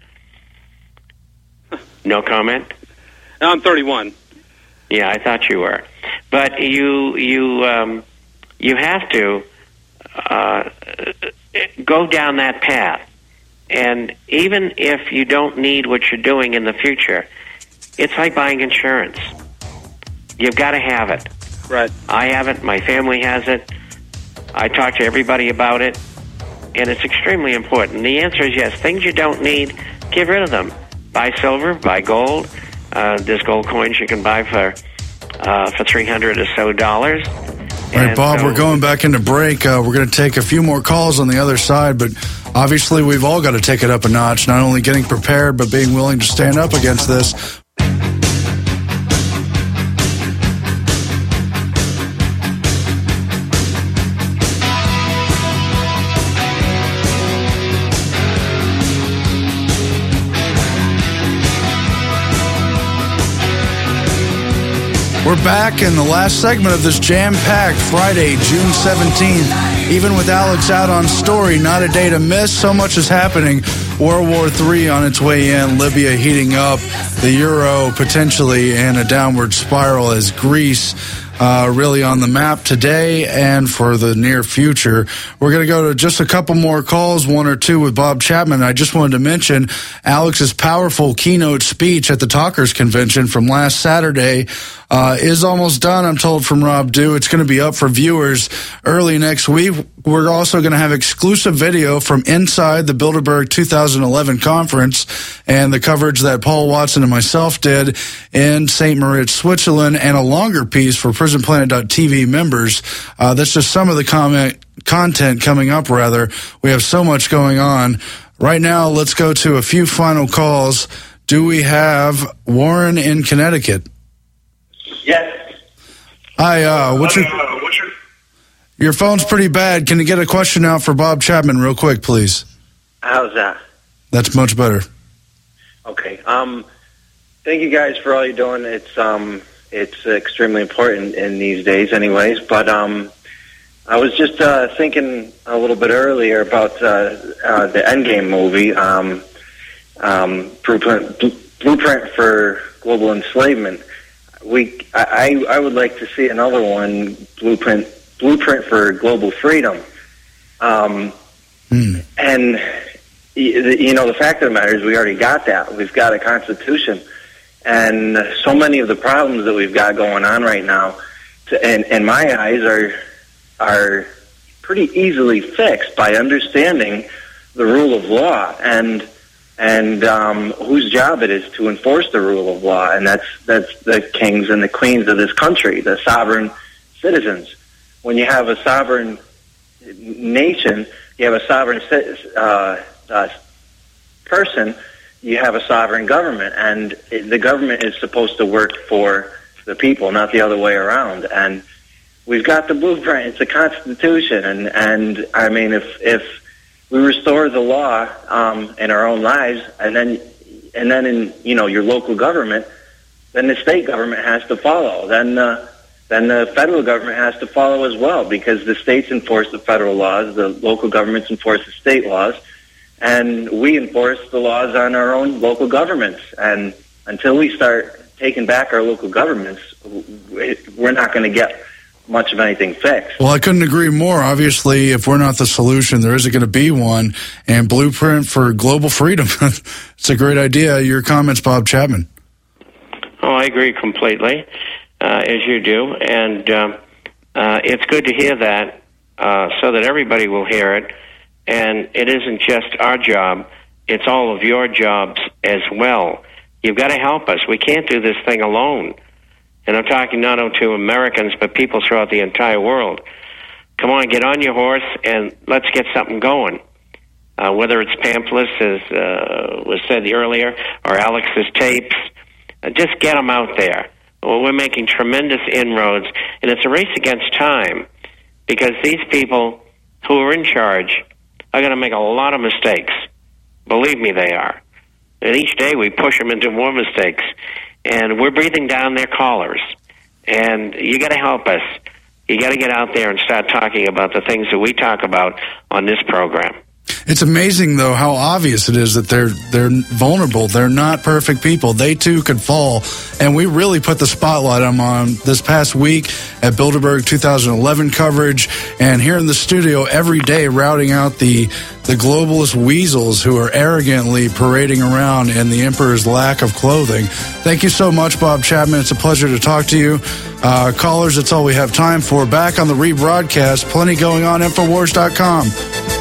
No comment? No, I'm 31. Yeah, I thought you were. But you have to go down that path. And even if you don't need what you're doing in the future, it's like buying insurance. You've got to have it. Right. I have it. My family has it. I talk to everybody about it. And it's extremely important. The answer is yes. Things you don't need, get rid of them. Buy silver, buy gold. There's gold coins you can buy for $300 or so. All right, Bob, we're going back into break. We're going to take a few more calls on the other side, but obviously we've all got to take it up a notch, not only getting prepared, but being willing to stand up against this. We're back in the last segment of this jam-packed Friday, June 17th. Even with Alex out on story, not a day to miss. So much is happening. World War III on its way in. Libya heating up. The euro potentially in a downward spiral as Greece really on the map today and for the near future. We're going to go to just a couple more calls, one or two with Bob Chapman. I just wanted to mention Alex's powerful keynote speech at the Talkers Convention from last Saturday is almost done, I'm told from Rob Dew. It's going to be up for viewers early next week. We're also going to have exclusive video from inside the Bilderberg 2011 conference and the coverage that Paul Watson and myself did in St. Moritz, Switzerland, and a longer piece for PrisonPlanet.tv members. That's just some of the content coming up, rather. We have so much going on. Right now, let's go to a few final calls. Do we have Warren in Connecticut? Yes. Hi, your phone's pretty bad. Can you get a question out for Bob Chapman real quick, please? How's that? That's much better. Okay. Thank you guys for all you're doing. It's extremely important in these days anyways, but I was just thinking a little bit earlier about the Endgame movie, Blueprint for Global Enslavement. I would like to see another one, Blueprint for Global Freedom. And the fact of the matter is we already got that. We've got a constitution. And so many of the problems that we've got going on right now, in my eyes, are pretty easily fixed by understanding the rule of law and whose job it is to enforce the rule of law, and that's the kings and the queens of this country, the sovereign citizens. When you have a sovereign nation, you have a sovereign person, you have a sovereign government, and the government is supposed to work for the people, not the other way around. And we've got the blueprint. It's the Constitution, and I mean, if we restore the law in our own lives, and then in your local government, then the state government has to follow. Then the federal government has to follow as well, because the states enforce the federal laws, the local governments enforce the state laws, and we enforce the laws on our own local governments. And until we start taking back our local governments, we're not going to get much of anything fixed. Well, I couldn't agree more. Obviously, if we're not the solution, there isn't going to be one. And Blueprint for Global Freedom, it's a great idea. Your comments, Bob Chapman? Oh, I agree completely, as you do. And it's good to hear that so that everybody will hear it. And it isn't just our job, it's all of your jobs as well. You've got to help us. We can't do this thing alone. And I'm talking not only to Americans, but people throughout the entire world. Come on, get on your horse, and let's get something going. Whether it's pamphlets, as was said earlier, or Alex's tapes, just get them out there. Well, we're making tremendous inroads, and it's a race against time, because these people who are in charge are going to make a lot of mistakes. Believe me, they are. And each day we push them into more mistakes. And we're breathing down their collars. And you got to help us. You got to get out there and start talking about the things that we talk about on this program. It's amazing, though, how obvious it is that they're vulnerable. They're not perfect people. They, too, could fall. And we really put the spotlight on them on this past week at Bilderberg 2011 coverage. And here in the studio every day routing out the globalist weasels who are arrogantly parading around in the emperor's lack of clothing. Thank you so much, Bob Chapman. It's a pleasure to talk to you. Callers, that's all we have time for. Back on the rebroadcast. Plenty going on. Infowars.com.